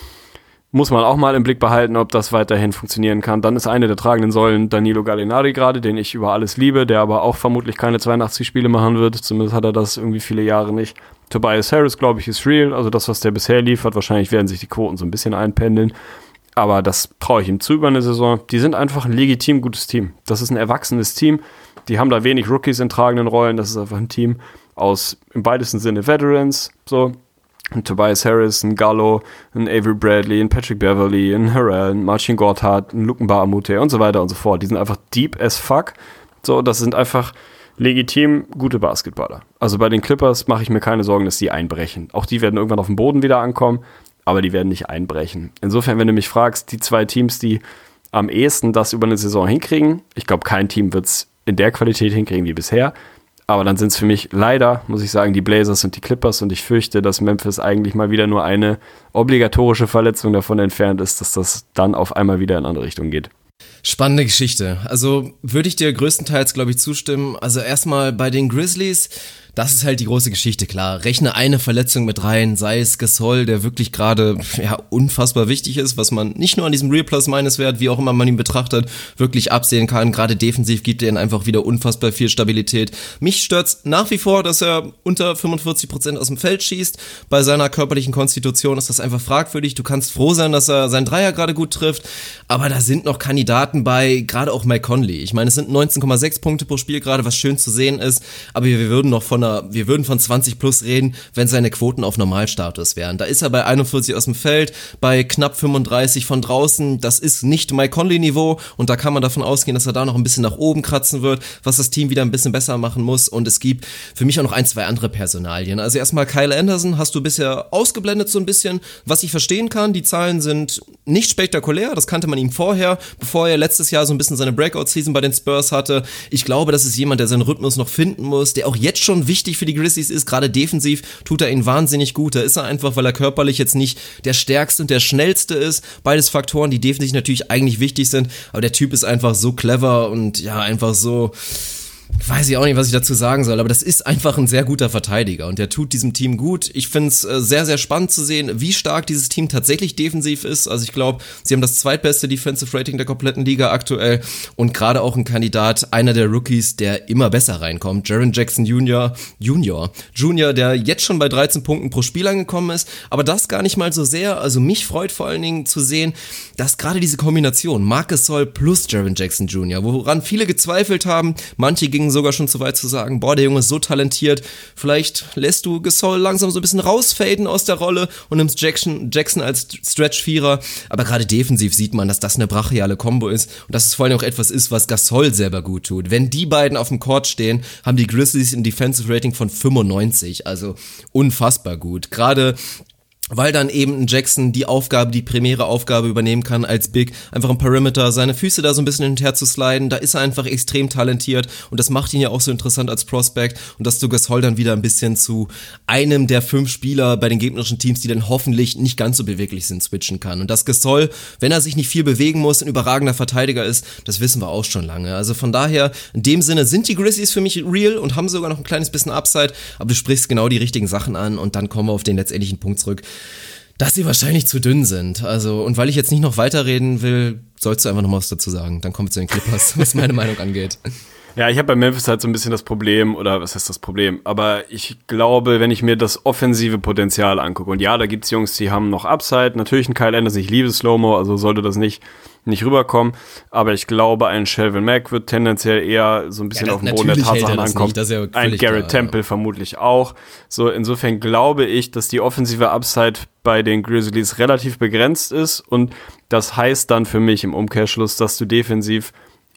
Muss man auch mal im Blick behalten, ob das weiterhin funktionieren kann. Dann ist eine der tragenden Säulen Danilo Gallinari gerade, den ich über alles liebe, der aber auch vermutlich keine zweiundachtzig Spiele machen wird. Zumindest hat er das irgendwie viele Jahre nicht. Tobias Harris, glaube ich, ist real. Also das, was der bisher liefert, wahrscheinlich werden sich die Quoten so ein bisschen einpendeln. Aber das traue ich ihm zu über eine Saison. Die sind einfach ein legitim gutes Team. Das ist ein erwachsenes Team. Die haben da wenig Rookies in tragenden Rollen. Das ist einfach ein Team aus im weitesten Sinne Veterans, so. Ein Tobias Harris, ein Gallo, ein Avery Bradley, ein Patrick Beverley, ein Harrell, ein Marcin Gortat, ein Luken Baamute und so weiter und so fort. Die sind einfach deep as fuck. So, das sind einfach legitim gute Basketballer. Also bei den Clippers mache ich mir keine Sorgen, dass die einbrechen. Auch die werden irgendwann auf dem Boden wieder ankommen, aber die werden nicht einbrechen. Insofern, wenn du mich fragst, die zwei Teams, die am ehesten das über eine Saison hinkriegen, ich glaube, kein Team wird es in der Qualität hinkriegen wie bisher. Aber dann sind es für mich leider, muss ich sagen, die Blazers und die Clippers und ich fürchte, dass Memphis eigentlich mal wieder nur eine obligatorische Verletzung davon entfernt ist, dass das dann auf einmal wieder in eine andere Richtung geht. Spannende Geschichte. Also würde ich dir größtenteils, glaube ich, zustimmen. Also erstmal bei den Grizzlies, das ist halt die große Geschichte, klar. Rechne eine Verletzung mit rein, sei es Gasol, der wirklich gerade ja unfassbar wichtig ist, was man nicht nur an diesem Real Plus Minus Wert, wie auch immer man ihn betrachtet, wirklich absehen kann. Gerade defensiv gibt er ihnen einfach wieder unfassbar viel Stabilität. Mich stört's nach wie vor, dass er unter fünfundvierzig Prozent aus dem Feld schießt. Bei seiner körperlichen Konstitution ist das einfach fragwürdig. Du kannst froh sein, dass er seinen Dreier gerade gut trifft, aber da sind noch Kandidaten bei, gerade auch Mike Conley. Ich meine, es sind neunzehn Komma sechs Punkte pro Spiel gerade, was schön zu sehen ist, aber wir würden noch von einer, wir würden von zwanzig plus reden, wenn seine Quoten auf Normalstatus wären. Da ist er bei einundvierzig aus dem Feld, bei knapp fünfunddreißig von draußen. Das ist nicht Mike Conley Niveau und da kann man davon ausgehen, dass er da noch ein bisschen nach oben kratzen wird, was das Team wieder ein bisschen besser machen muss. Und es gibt für mich auch noch ein, zwei andere Personalien. Also erstmal Kyle Anderson hast du bisher ausgeblendet so ein bisschen, was ich verstehen kann. Die Zahlen sind nicht spektakulär, das kannte man ihm vorher, bevor er letztes Jahr so ein bisschen seine Breakout-Season bei den Spurs hatte. Ich glaube, das ist jemand, der seinen Rhythmus noch finden muss, der auch jetzt schon wichtig für die Grizzlies ist, gerade defensiv tut er ihn wahnsinnig gut. Da ist er einfach, weil er körperlich jetzt nicht der stärkste und der schnellste ist. Beides Faktoren, die defensiv natürlich eigentlich wichtig sind, aber der Typ ist einfach so clever und ja, einfach so... Weiß ich auch nicht, was ich dazu sagen soll, aber das ist einfach ein sehr guter Verteidiger und der tut diesem Team gut. Ich finde es äh, sehr, sehr spannend zu sehen, wie stark dieses Team tatsächlich defensiv ist. Also ich glaube, sie haben das zweitbeste Defensive Rating der kompletten Liga aktuell und gerade auch ein Kandidat, einer der Rookies, der immer besser reinkommt, Jaren Jackson Junior, Junior, Junior, der jetzt schon bei dreizehn Punkten pro Spiel angekommen ist, aber das gar nicht mal so sehr. Also mich freut vor allen Dingen zu sehen, dass gerade diese Kombination Marc Gasol plus Jaren Jackson Junior, woran viele gezweifelt haben, manche gingen sogar schon so weit zu sagen, boah, der Junge ist so talentiert, vielleicht lässt du Gasol langsam so ein bisschen rausfaden aus der Rolle und nimmst Jackson, Jackson als Stretch-Vierer, aber gerade defensiv sieht man, dass das eine brachiale Kombo ist und dass es vor allem auch etwas ist, was Gasol selber gut tut. Wenn die beiden auf dem Court stehen, haben die Grizzlies ein Defensive Rating von fünfundneunzig, also unfassbar gut. Gerade weil dann eben ein Jackson die Aufgabe, die primäre Aufgabe übernehmen kann als Big, einfach im Perimeter seine Füße da so ein bisschen hin und her zu sliden, da ist er einfach extrem talentiert und das macht ihn ja auch so interessant als Prospect und dass du Gasol dann wieder ein bisschen zu einem der fünf Spieler bei den gegnerischen Teams, die dann hoffentlich nicht ganz so beweglich sind, switchen kann und dass Gasol, wenn er sich nicht viel bewegen muss, ein überragender Verteidiger ist, das wissen wir auch schon lange, also von daher, in dem Sinne sind die Grizzlies für mich real und haben sogar noch ein kleines bisschen Upside, aber du sprichst genau die richtigen Sachen an und dann kommen wir auf den letztendlichen Punkt zurück, dass sie wahrscheinlich zu dünn sind. Also, und weil ich jetzt nicht noch weiterreden will, sollst du einfach noch mal was dazu sagen. Dann kommen wir zu den Clippers, was meine Meinung angeht. Ja, ich habe bei Memphis halt so ein bisschen das Problem, oder was heißt das Problem? Aber ich glaube, wenn ich mir das offensive Potenzial angucke, und ja, da gibt's Jungs, die haben noch Upside, natürlich ein Kyle Anderson, ich liebe Slow-Mo, also sollte das nicht nicht rüberkommen, aber ich glaube, ein Shelvin Mack wird tendenziell eher so ein bisschen ja, auf den Boden der Tatsachen ankommen. Ja ein Garrett klar, Temple ja. vermutlich auch. So, insofern glaube ich, dass die offensive Upside bei den Grizzlies relativ begrenzt ist und das heißt dann für mich im Umkehrschluss, dass du defensiv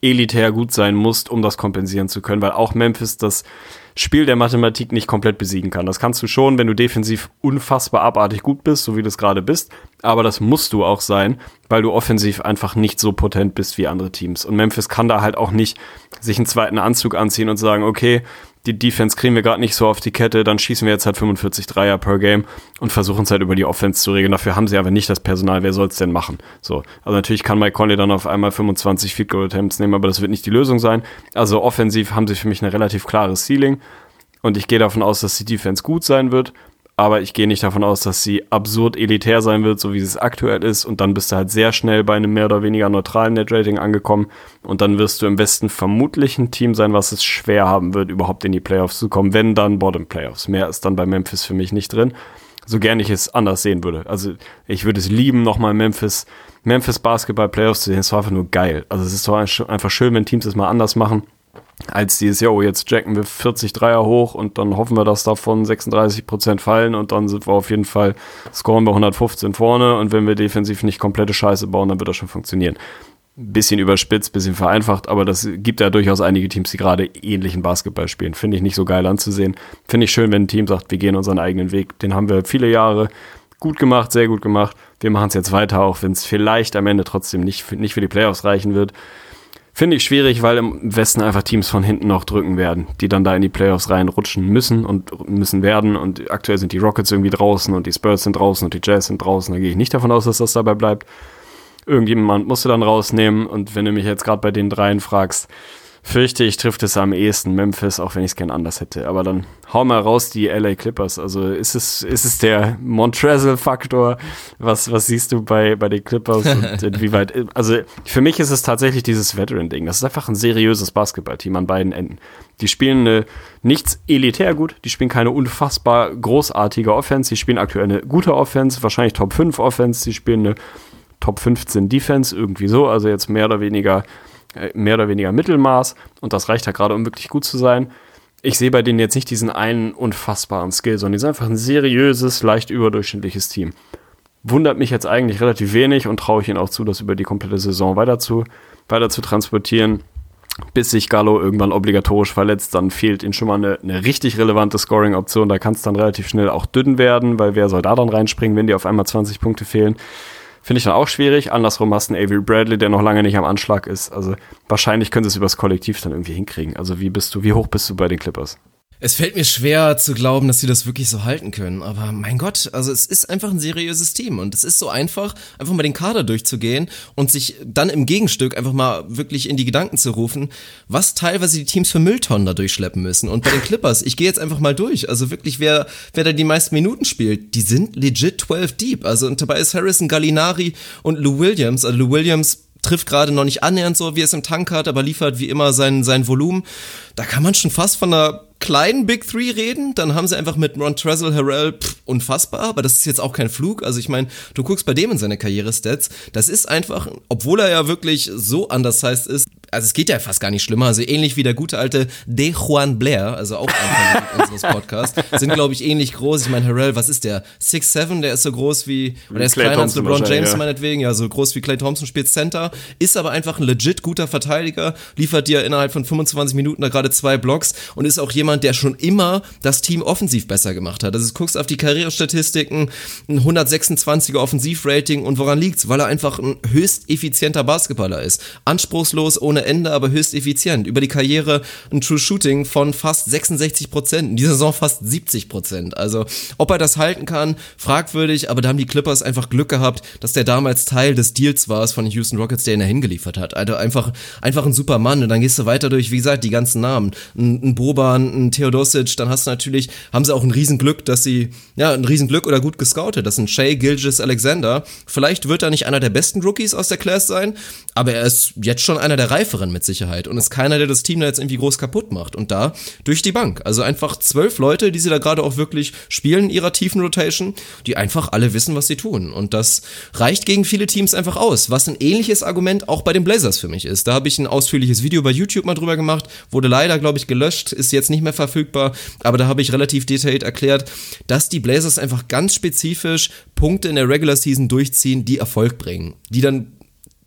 elitär gut sein musst, um das kompensieren zu können, weil auch Memphis das Spiel der Mathematik nicht komplett besiegen kann. Das kannst du schon, wenn du defensiv unfassbar abartig gut bist, so wie du es gerade bist, aber das musst du auch sein, weil du offensiv einfach nicht so potent bist wie andere Teams. Und Memphis kann da halt auch nicht sich einen zweiten Anzug anziehen und sagen, okay, die Defense kriegen wir gerade nicht so auf die Kette, dann schießen wir jetzt halt fünfundvierzig Dreier per Game und versuchen es halt über die Offense zu regeln. Dafür haben sie aber nicht das Personal, wer soll es denn machen? So, also natürlich kann Mike Conley dann auf einmal fünfundzwanzig Field Goal Attempts nehmen, aber das wird nicht die Lösung sein. Also offensiv haben sie für mich eine relativ klare Ceiling und ich gehe davon aus, dass die Defense gut sein wird, aber ich gehe nicht davon aus, dass sie absurd elitär sein wird, so wie es aktuell ist, und dann bist du halt sehr schnell bei einem mehr oder weniger neutralen Net-Rating angekommen und dann wirst du im Westen vermutlich ein Team sein, was es schwer haben wird, überhaupt in die Playoffs zu kommen, wenn dann Bottom-Playoffs. Mehr ist dann bei Memphis für mich nicht drin, so gern ich es anders sehen würde. Also ich würde es lieben, nochmal Memphis, Memphis Basketball-Playoffs zu sehen, es war einfach nur geil. Also es ist doch einfach schön, wenn Teams es mal anders machen, als dieses, ja, oh, jetzt jacken wir vierzig Dreier hoch und dann hoffen wir, dass davon sechsunddreißig Prozent fallen und dann sind wir auf jeden Fall, scoren wir hundertfünfzehn vorne und wenn wir defensiv nicht komplette Scheiße bauen, dann wird das schon funktionieren. Bisschen überspitzt, bisschen vereinfacht, aber das gibt ja durchaus einige Teams, die gerade ähnlichen Basketball spielen. Finde ich nicht so geil anzusehen. Finde ich schön, wenn ein Team sagt, wir gehen unseren eigenen Weg. Den haben wir viele Jahre gut gemacht, sehr gut gemacht. Wir machen es jetzt weiter, auch wenn es vielleicht am Ende trotzdem nicht, nicht für die Playoffs reichen wird. Finde ich schwierig, weil im Westen einfach Teams von hinten noch drücken werden, die dann da in die Playoffs reinrutschen müssen und müssen werden. Und aktuell sind die Rockets irgendwie draußen und die Spurs sind draußen und die Jazz sind draußen. Da gehe ich nicht davon aus, dass das dabei bleibt. Irgendjemand musst du dann rausnehmen. Und wenn du mich jetzt gerade bei den dreien fragst, fürchte ich, trifft es am ehesten Memphis, auch wenn ich es gern anders hätte. Aber dann hau mal raus die L A Clippers. Also ist es, ist es der Montrezl-Faktor? Was, was siehst du bei, bei den Clippers? Und inwieweit? Also für mich ist es tatsächlich dieses Veteran-Ding. Das ist einfach ein seriöses Basketballteam an beiden Enden. Die spielen eine, nichts elitär gut. Die spielen keine unfassbar großartige Offense. Die spielen aktuell eine gute Offense, wahrscheinlich Top fünf Offense. Die spielen eine Top fünfzehn Defense, irgendwie so. Also jetzt mehr oder weniger mehr oder weniger Mittelmaß und das reicht ja gerade, um wirklich gut zu sein. Ich sehe bei denen jetzt nicht diesen einen unfassbaren Skill, sondern die sind einfach ein seriöses, leicht überdurchschnittliches Team. Wundert mich jetzt eigentlich relativ wenig und traue ich ihnen auch zu, das über die komplette Saison weiter zu, weiter zu transportieren, bis sich Gallo irgendwann obligatorisch verletzt, dann fehlt ihnen schon mal eine, eine richtig relevante Scoring-Option, da kann es dann relativ schnell auch dünn werden, weil wer soll da dann reinspringen, wenn dir auf einmal zwanzig Punkte fehlen? Finde ich dann auch schwierig. Andersrum hast du einen Avery Bradley, der noch lange nicht am Anschlag ist. Also wahrscheinlich können sie es übers Kollektiv dann irgendwie hinkriegen. Also wie bist du, wie hoch bist du bei den Clippers? Es fällt mir schwer zu glauben, dass sie das wirklich so halten können. Aber mein Gott, also es ist einfach ein seriöses Team. Und es ist so einfach, einfach mal den Kader durchzugehen und sich dann im Gegenstück einfach mal wirklich in die Gedanken zu rufen, was teilweise die Teams für Mülltonnen da durchschleppen müssen. Und bei den Clippers, ich gehe jetzt einfach mal durch. Also wirklich, wer, wer da die meisten Minuten spielt, die sind legit zwölf deep. Also und dabei ist Harrison, Gallinari und Lou Williams. Also Lou Williams trifft gerade noch nicht annähernd so, wie er es im Tank hat, aber liefert wie immer sein, sein Volumen. Da kann man schon fast von einer kleinen Big Three reden, dann haben sie einfach mit Montrezl Harrell, pff, unfassbar, aber das ist jetzt auch kein Flug, also ich meine, du guckst bei dem in seine Karriere-Stats, das ist einfach, obwohl er ja wirklich so undersized ist, also es geht ja fast gar nicht schlimmer, also ähnlich wie der gute alte De Juan Blair, also auch Anfang unseres Podcasts, sind glaube ich ähnlich groß, ich meine Harrell, was ist der, six seven, der ist so groß wie, oder der ist kleiner als LeBron James ja. meinetwegen, ja so groß wie Klay Thompson, spielt Center, ist aber einfach ein legit guter Verteidiger, liefert dir innerhalb von fünfundzwanzig Minuten da gerade zwei Blocks und ist auch jemand, der schon immer das Team offensiv besser gemacht hat. Also du guckst auf die Karrierestatistiken, ein hundertsechsundzwanziger Offensivrating und woran liegt's? Weil er einfach ein höchst effizienter Basketballer ist. Anspruchslos ohne Ende, aber höchst effizient. Über die Karriere ein True Shooting von fast sechsundsechzig Prozent, in dieser Saison fast siebzig Prozent. Also ob er das halten kann, fragwürdig, aber da haben die Clippers einfach Glück gehabt, dass der damals Teil des Deals war von den Houston Rockets, der ihn da hingeliefert hat. Also einfach, einfach ein super Mann und dann gehst du weiter durch, wie gesagt, die ganzen Namen. Ein, ein Boban, ein Theodosic, dann hast du natürlich, haben sie auch ein Riesenglück, dass sie, ja, ein Riesenglück oder gut gescoutet, das sind Shai Gilgeous-Alexander. Vielleicht wird er nicht einer der besten Rookies aus der Class sein, aber er ist jetzt schon einer der Reiferen mit Sicherheit und ist keiner, der das Team da jetzt irgendwie groß kaputt macht und da durch die Bank. Also einfach zwölf Leute, die sie da gerade auch wirklich spielen in ihrer tiefen Rotation, die einfach alle wissen, was sie tun und das reicht gegen viele Teams einfach aus, was ein ähnliches Argument auch bei den Blazers für mich ist. Da habe ich ein ausführliches Video bei YouTube mal drüber gemacht, wurde leider, glaube ich, gelöscht, ist jetzt nicht mehr verfügbar, aber da habe ich relativ detailliert erklärt, dass die Blazers einfach ganz spezifisch Punkte in der Regular Season durchziehen, die Erfolg bringen, die dann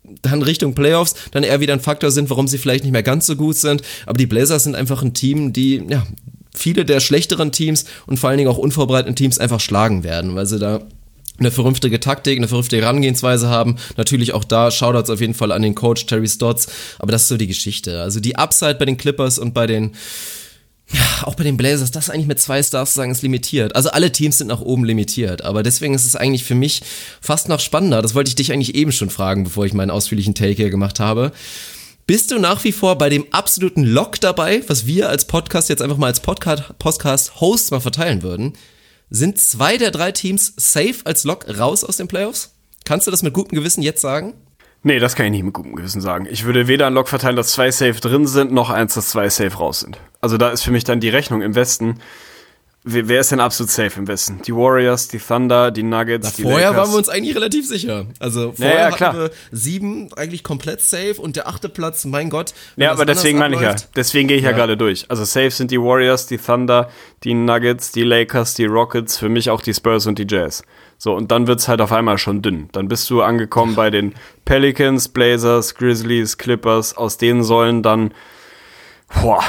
dann Richtung Playoffs dann eher wieder ein Faktor sind, warum sie vielleicht nicht mehr ganz so gut sind. Aber die Blazers sind einfach ein Team, die ja viele der schlechteren Teams und vor allen Dingen auch unvorbereiteten Teams einfach schlagen werden, weil sie da eine vernünftige Taktik, eine vernünftige Herangehensweise haben. Natürlich auch da Shoutouts auf jeden Fall an den Coach Terry Stotts, aber das ist so die Geschichte. Also die Upside bei den Clippers und bei den, ja, auch bei den Blazers, das eigentlich mit zwei Stars zu sagen, ist limitiert. Also alle Teams sind nach oben limitiert, aber deswegen ist es eigentlich für mich fast noch spannender. Das wollte ich dich eigentlich eben schon fragen, bevor ich meinen ausführlichen Take hier gemacht habe. Bist du nach wie vor bei dem absoluten Lock dabei, was wir als Podcast jetzt einfach mal als Podcast, Podcast-Host mal verteilen würden? Sind zwei der drei Teams safe als Lock raus aus den Playoffs? Kannst du das mit gutem Gewissen jetzt sagen? Nee, das kann ich nicht mit gutem Gewissen sagen. Ich würde weder ein Lock verteilen, dass zwei safe drin sind, noch eins, dass zwei safe raus sind. Also da ist für mich dann die Rechnung im Westen. Wer, wer ist denn absolut safe im Westen? Die Warriors, die Thunder, die Nuggets, Na, die vorher Lakers. waren wir uns eigentlich relativ sicher. Also vorher ja, ja, hatten klar. wir sieben eigentlich komplett safe und der achte Platz, mein Gott. wenn Ja, das aber deswegen anders meine ich ja. abläuft. Deswegen gehe ich ja, Ja. gerade durch. Also safe sind die Warriors, die Thunder, die Nuggets, die Lakers, die Rockets, für mich auch die Spurs und die Jazz. So, und dann wird's halt auf einmal schon dünn. Dann bist du angekommen bei den Pelicans, Blazers, Grizzlies, Clippers. Aus denen sollen dann, boah,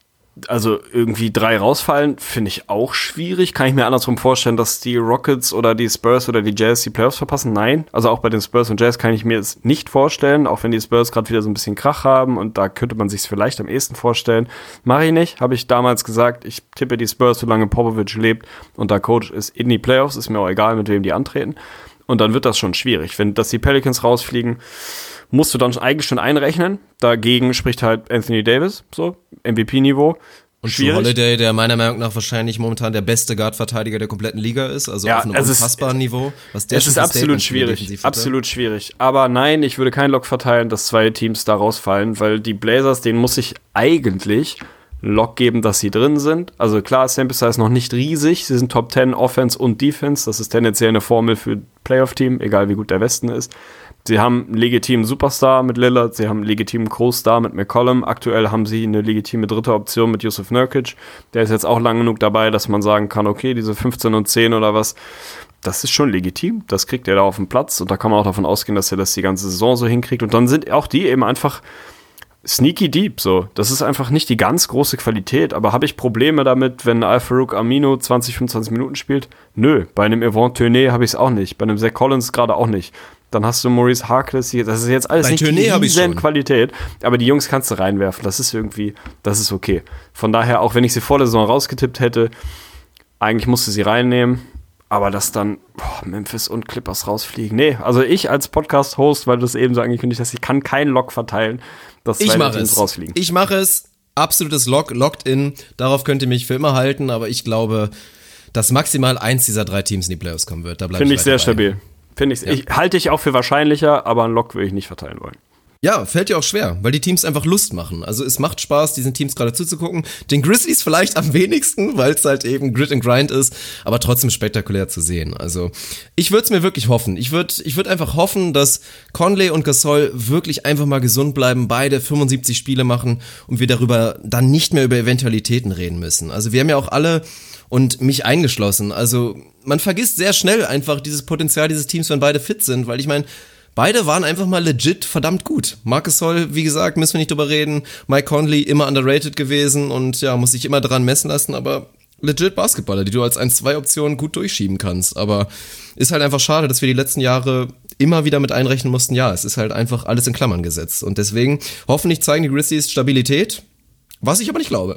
also irgendwie drei rausfallen, finde ich auch schwierig. Kann ich mir andersrum vorstellen, dass die Rockets oder die Spurs oder die Jazz die Playoffs verpassen? Nein. Also auch bei den Spurs und Jazz kann ich mir es nicht vorstellen, auch wenn die Spurs gerade wieder so ein bisschen Krach haben und da könnte man sich es vielleicht am ehesten vorstellen. Mache ich nicht, habe ich damals gesagt. Ich tippe die Spurs, solange Popovich lebt und der Coach ist in die Playoffs, ist mir auch egal, mit wem die antreten. Und dann wird das schon schwierig. Wenn dass die Pelicans rausfliegen, musst du dann eigentlich schon einrechnen. Dagegen spricht halt Anthony Davis, so M V P-Niveau. Und Drew Holiday, der meiner Meinung nach wahrscheinlich momentan der beste Guard-Verteidiger der kompletten Liga ist, also Ja, auf einem es ist- unfassbaren Niveau. Was der Es schon ist für absolut Statements für die schwierig, Defensive hatte. absolut schwierig. Aber nein, ich würde keinen Lock verteilen, dass zwei Teams da rausfallen, weil die Blazers, denen muss ich eigentlich Lock geben, dass sie drin sind. Also klar, Sample Size noch nicht riesig. Sie sind Top zehn Offense und Defense. Das ist tendenziell eine Formel für ein Playoff-Team, egal wie gut der Westen ist. Sie haben einen legitimen Superstar mit Lillard, sie haben einen legitimen Co-Star mit McCollum. Aktuell haben sie eine legitime dritte Option mit Jusuf Nurkic. Der ist jetzt auch lang genug dabei, dass man sagen kann, okay, diese fünfzehn und zehn oder was, das ist schon legitim. Das kriegt er da auf dem Platz und da kann man auch davon ausgehen, dass er das die ganze Saison so hinkriegt. Und dann sind auch die eben einfach sneaky deep, so. Das ist einfach nicht die ganz große Qualität, aber habe ich Probleme damit, wenn Al-Farouq Aminu zwanzig, fünfundzwanzig Minuten spielt? Nö. Bei einem Yvonne Tourné habe ich es auch nicht. Bei einem Zach Collins gerade auch nicht. Dann hast du Maurice Harkless hier. Das ist jetzt alles Bei nicht Tourné die hab ich's riesen schon. Qualität, aber die Jungs kannst du reinwerfen. Das ist irgendwie, das ist okay. Von daher, auch wenn ich sie vor der Saison rausgetippt hätte, eigentlich musste sie reinnehmen. Aber dass dann boah, Memphis und Clippers rausfliegen. Nee, also ich als Podcast-Host, weil du das eben so angekündigt hast, ich kann keinen Lock verteilen, dass zwei Ich der mache Teams es. rausfliegen. Ich mache es. Absolutes Lock, locked in. Darauf könnt ihr mich für immer halten, aber ich glaube, dass maximal eins dieser drei Teams in die Playoffs kommen wird. Da bleibe Finde ich ich sehr weiter bei. stabil. Finde ich, ich halte ich auch für wahrscheinlicher, aber einen Lock würde ich nicht verteilen wollen. Ja, fällt dir auch schwer, weil die Teams einfach Lust machen. Also es macht Spaß, diesen Teams gerade zuzugucken. Den Grizzlies vielleicht am wenigsten, weil es halt eben Grit and Grind ist, aber trotzdem spektakulär zu sehen. Also ich würde es mir wirklich hoffen. Ich würde ich würd einfach hoffen, dass Conley und Gasol wirklich einfach mal gesund bleiben, beide fünfundsiebzig Spiele machen und wir darüber dann nicht mehr über Eventualitäten reden müssen. Also wir haben ja auch alle und mich eingeschlossen. Also man vergisst sehr schnell einfach dieses Potenzial dieses Teams, wenn beide fit sind, weil ich meine, beide waren einfach mal legit verdammt gut. Marc Gasol, wie gesagt, müssen wir nicht drüber reden. Mike Conley, immer underrated gewesen und ja, muss sich immer dran messen lassen, aber legit Basketballer, die du als eins zwei Option gut durchschieben kannst. Aber ist halt einfach schade, dass wir die letzten Jahre immer wieder mit einrechnen mussten, ja, es ist halt einfach alles in Klammern gesetzt. Und deswegen, hoffentlich zeigen die Grizzlies Stabilität, was ich aber nicht glaube.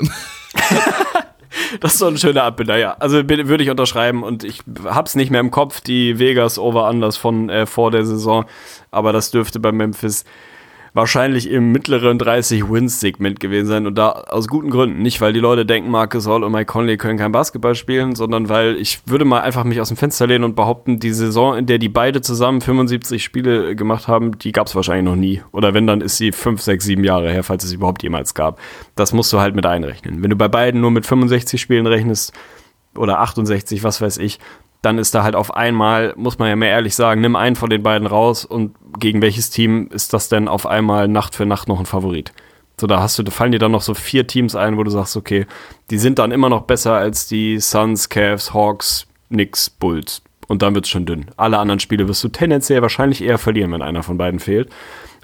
Das ist so ein schöner Abbinder, ja. Also bin- würde ich unterschreiben und ich hab's nicht mehr im Kopf, die Vegas Over-Unders von äh, vor der Saison, aber das dürfte bei Memphis wahrscheinlich im mittleren dreißig-Wins-Segment gewesen sein und da aus guten Gründen. Nicht, weil die Leute denken, Marc Gasol und Mike Conley können kein Basketball spielen, sondern weil ich würde mal einfach mich aus dem Fenster lehnen und behaupten, die Saison, in der die beide zusammen fünfundsiebzig Spiele gemacht haben, die gab's wahrscheinlich noch nie. Oder wenn, dann ist sie fünf, sechs, sieben Jahre her, falls es überhaupt jemals gab. Das musst du halt mit einrechnen. Wenn du bei beiden nur mit fünfundsechzig Spielen rechnest oder achtundsechzig, was weiß ich, dann ist da halt auf einmal, muss man ja mehr ehrlich sagen, nimm einen von den beiden raus und gegen welches Team ist das denn auf einmal Nacht für Nacht noch ein Favorit? So, da hast du, da fallen dir dann noch so vier Teams ein, wo du sagst, okay, die sind dann immer noch besser als die Suns, Cavs, Hawks, Knicks, Bulls. Und dann wird's schon dünn. Alle anderen Spiele wirst du tendenziell wahrscheinlich eher verlieren, wenn einer von beiden fehlt.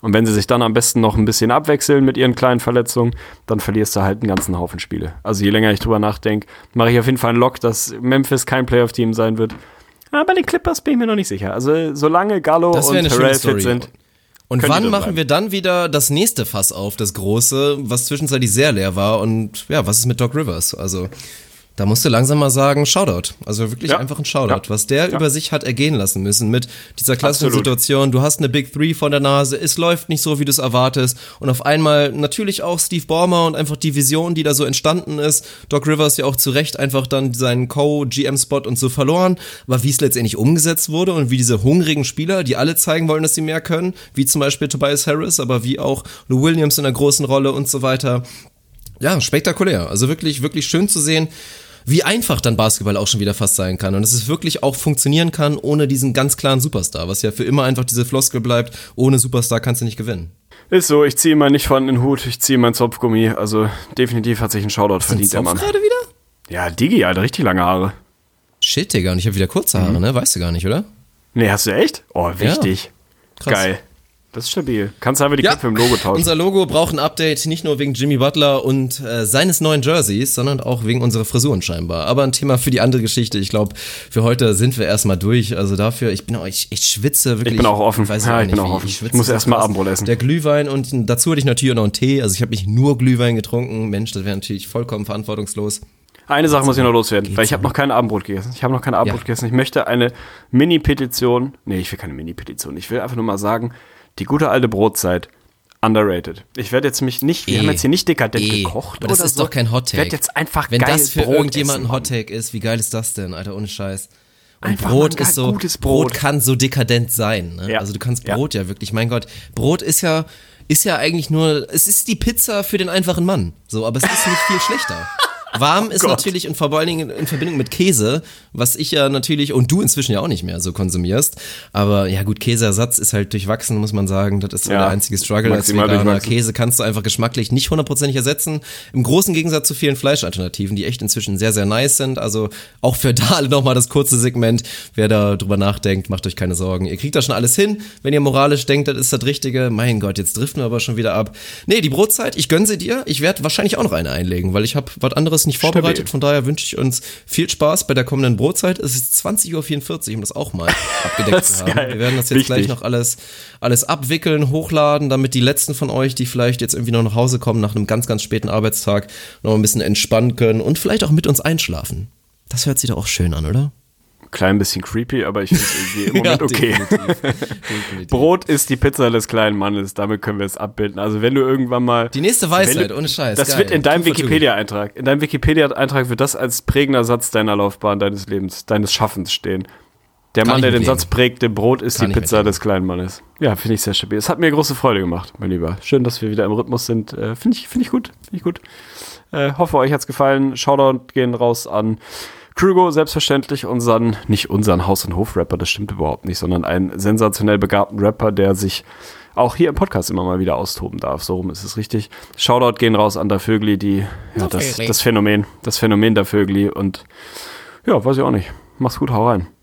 Und wenn sie sich dann am besten noch ein bisschen abwechseln mit ihren kleinen Verletzungen, dann verlierst du halt einen ganzen Haufen Spiele. Also je länger ich drüber nachdenke, mache ich auf jeden Fall einen Lock, dass Memphis kein Playoff-Team sein wird. Aber bei den Clippers bin ich mir noch nicht sicher. Also solange Gallo und Terrell fit sind. Und wann machen bleiben. wir dann wieder das nächste Fass auf, das große, was zwischenzeitlich sehr leer war? Und ja, was ist mit Doc Rivers? Also da musst du langsam mal sagen, Shoutout. Also wirklich ja. einfach ein Shoutout. Ja. Was der ja. über sich hat ergehen lassen müssen mit dieser klassischen Absolut. Situation. Du hast eine Big Three vor der Nase, es läuft nicht so, wie du es erwartest. Und auf einmal natürlich auch Steve Ballmer und einfach die Vision, die da so entstanden ist. Doc Rivers ja auch zu Recht einfach dann seinen Co-G M-Spot und so verloren. Aber wie es letztendlich umgesetzt wurde und wie diese hungrigen Spieler, die alle zeigen wollen, dass sie mehr können, wie zum Beispiel Tobias Harris, aber wie auch Lou Williams in einer großen Rolle und so weiter. Ja, spektakulär. Also wirklich, wirklich schön zu sehen, wie einfach dann Basketball auch schon wieder fast sein kann und dass es wirklich auch funktionieren kann ohne diesen ganz klaren Superstar, was ja für immer einfach diese Floskel bleibt, ohne Superstar kannst du nicht gewinnen. Ist so, ich ziehe mal nicht von den Hut, ich ziehe mein Zopfgummi, also definitiv hat sich ein Shoutout verdient, der Mann. gerade wieder? Ja, Digi, Alter, richtig lange Haare. Shit, Digga, und ich habe wieder kurze Haare, mhm. ne? Weißt du gar nicht, oder? Nee, hast du echt? Oh, wichtig. Ja. Krass. Geil. Das ist stabil. Kannst du einfach die ja, Köpfe im Logo tauschen. Unser Logo braucht ein Update, nicht nur wegen Jimmy Butler und äh, seines neuen Jerseys, sondern auch wegen unserer Frisuren scheinbar. Aber ein Thema für die andere Geschichte. Ich glaube, für heute sind wir erstmal durch. Also dafür, ich bin auch, ich, ich schwitze wirklich. Ich bin auch offen. Ich, weiß ja, auch ich nicht, bin auch wie. offen. Ich, ich muss erstmal Abendbrot essen. Der Glühwein und dazu hatte ich natürlich auch noch einen Tee. Also ich habe nicht nur Glühwein getrunken. Mensch, das wäre natürlich vollkommen verantwortungslos. Eine Sache muss ich noch loswerden, weil ich habe noch kein Abendbrot gegessen. Ich habe noch kein Abendbrot ja. gegessen. Ich möchte eine Mini-Petition, nee, ich will keine Mini-Petition. Ich will einfach nur mal sagen, die gute alte Brotzeit, underrated. Ich werde jetzt mich nicht, wir e. haben jetzt hier nicht dekadent e. gekocht aber das oder ist so. doch kein Hot Take. Ich werde jetzt einfach Wenn geil das für Brot irgendjemanden ein Hot Take ist, wie geil ist das denn, Alter, ohne Scheiß. Und einfach Brot ist so, Brot. Brot kann so dekadent sein, ne? Ja. Also du kannst Brot ja. ja wirklich, mein Gott, Brot ist ja, ist ja eigentlich nur, es ist die Pizza für den einfachen Mann, so, aber es ist nicht viel schlechter. Warm oh ist Gott. natürlich und vor allen Dingen in Verbindung mit Käse, was ich ja natürlich und du inzwischen ja auch nicht mehr so konsumierst. Aber ja gut, Käseersatz ist halt durchwachsen, muss man sagen. Das ist so ja, der einzige Struggle als Veganer. Käse kannst du einfach geschmacklich nicht hundertprozentig ersetzen. Im großen Gegensatz zu vielen Fleischalternativen, die echt inzwischen sehr, sehr nice sind. Also auch für da alle nochmal das kurze Segment. Wer da drüber nachdenkt, macht euch keine Sorgen. Ihr kriegt da schon alles hin. Wenn ihr moralisch denkt, das ist das Richtige. Mein Gott, jetzt driften wir aber schon wieder ab. Nee, die Brotzeit, ich gönn sie dir. Ich werde wahrscheinlich auch noch eine einlegen, weil ich habe was anderes nicht vorbereitet, Stabil. Von daher wünsche ich uns viel Spaß bei der kommenden Brotzeit. Es ist zwanzig Uhr vierundvierzig, um das auch mal abgedeckt zu haben. Geil. Wir werden das jetzt Wichtig. gleich noch alles, alles abwickeln, hochladen, damit die letzten von euch, die vielleicht jetzt irgendwie noch nach Hause kommen nach einem ganz, ganz späten Arbeitstag, noch ein bisschen entspannen können und vielleicht auch mit uns einschlafen. Das hört sich doch auch schön an, oder? Klein bisschen creepy, aber ich finde es irgendwie im Moment ja, okay. Definitiv. Definitiv. Brot ist die Pizza des kleinen Mannes, damit können wir es abbilden. Also wenn du irgendwann mal... Die nächste Weisheit, du, ohne Scheiß. Das geil. wird in deinem Wikipedia-Eintrag, in deinem Wikipedia-Eintrag wird das als prägender Satz deiner Laufbahn, deines Lebens, deines Schaffens stehen. Der Kann Mann, der den Satz prägte, Brot ist Kann die Pizza des kleinen Mannes. Ja, finde ich sehr stabil. Es hat mir große Freude gemacht, mein Lieber. Schön, dass wir wieder im Rhythmus sind. Äh, finde ich, find ich gut, finde ich gut. Äh, hoffe, euch hat's gefallen. Shoutout gehen raus an Krügo, selbstverständlich, unseren, nicht unseren Haus- und Hof-Rapper, das stimmt überhaupt nicht, sondern einen sensationell begabten Rapper, der sich auch hier im Podcast immer mal wieder austoben darf. So rum ist es richtig. Shoutout gehen raus an der Vögli, die, ja, das, das Phänomen, das Phänomen der Vögli und ja, weiß ich auch nicht. Mach's gut, hau rein.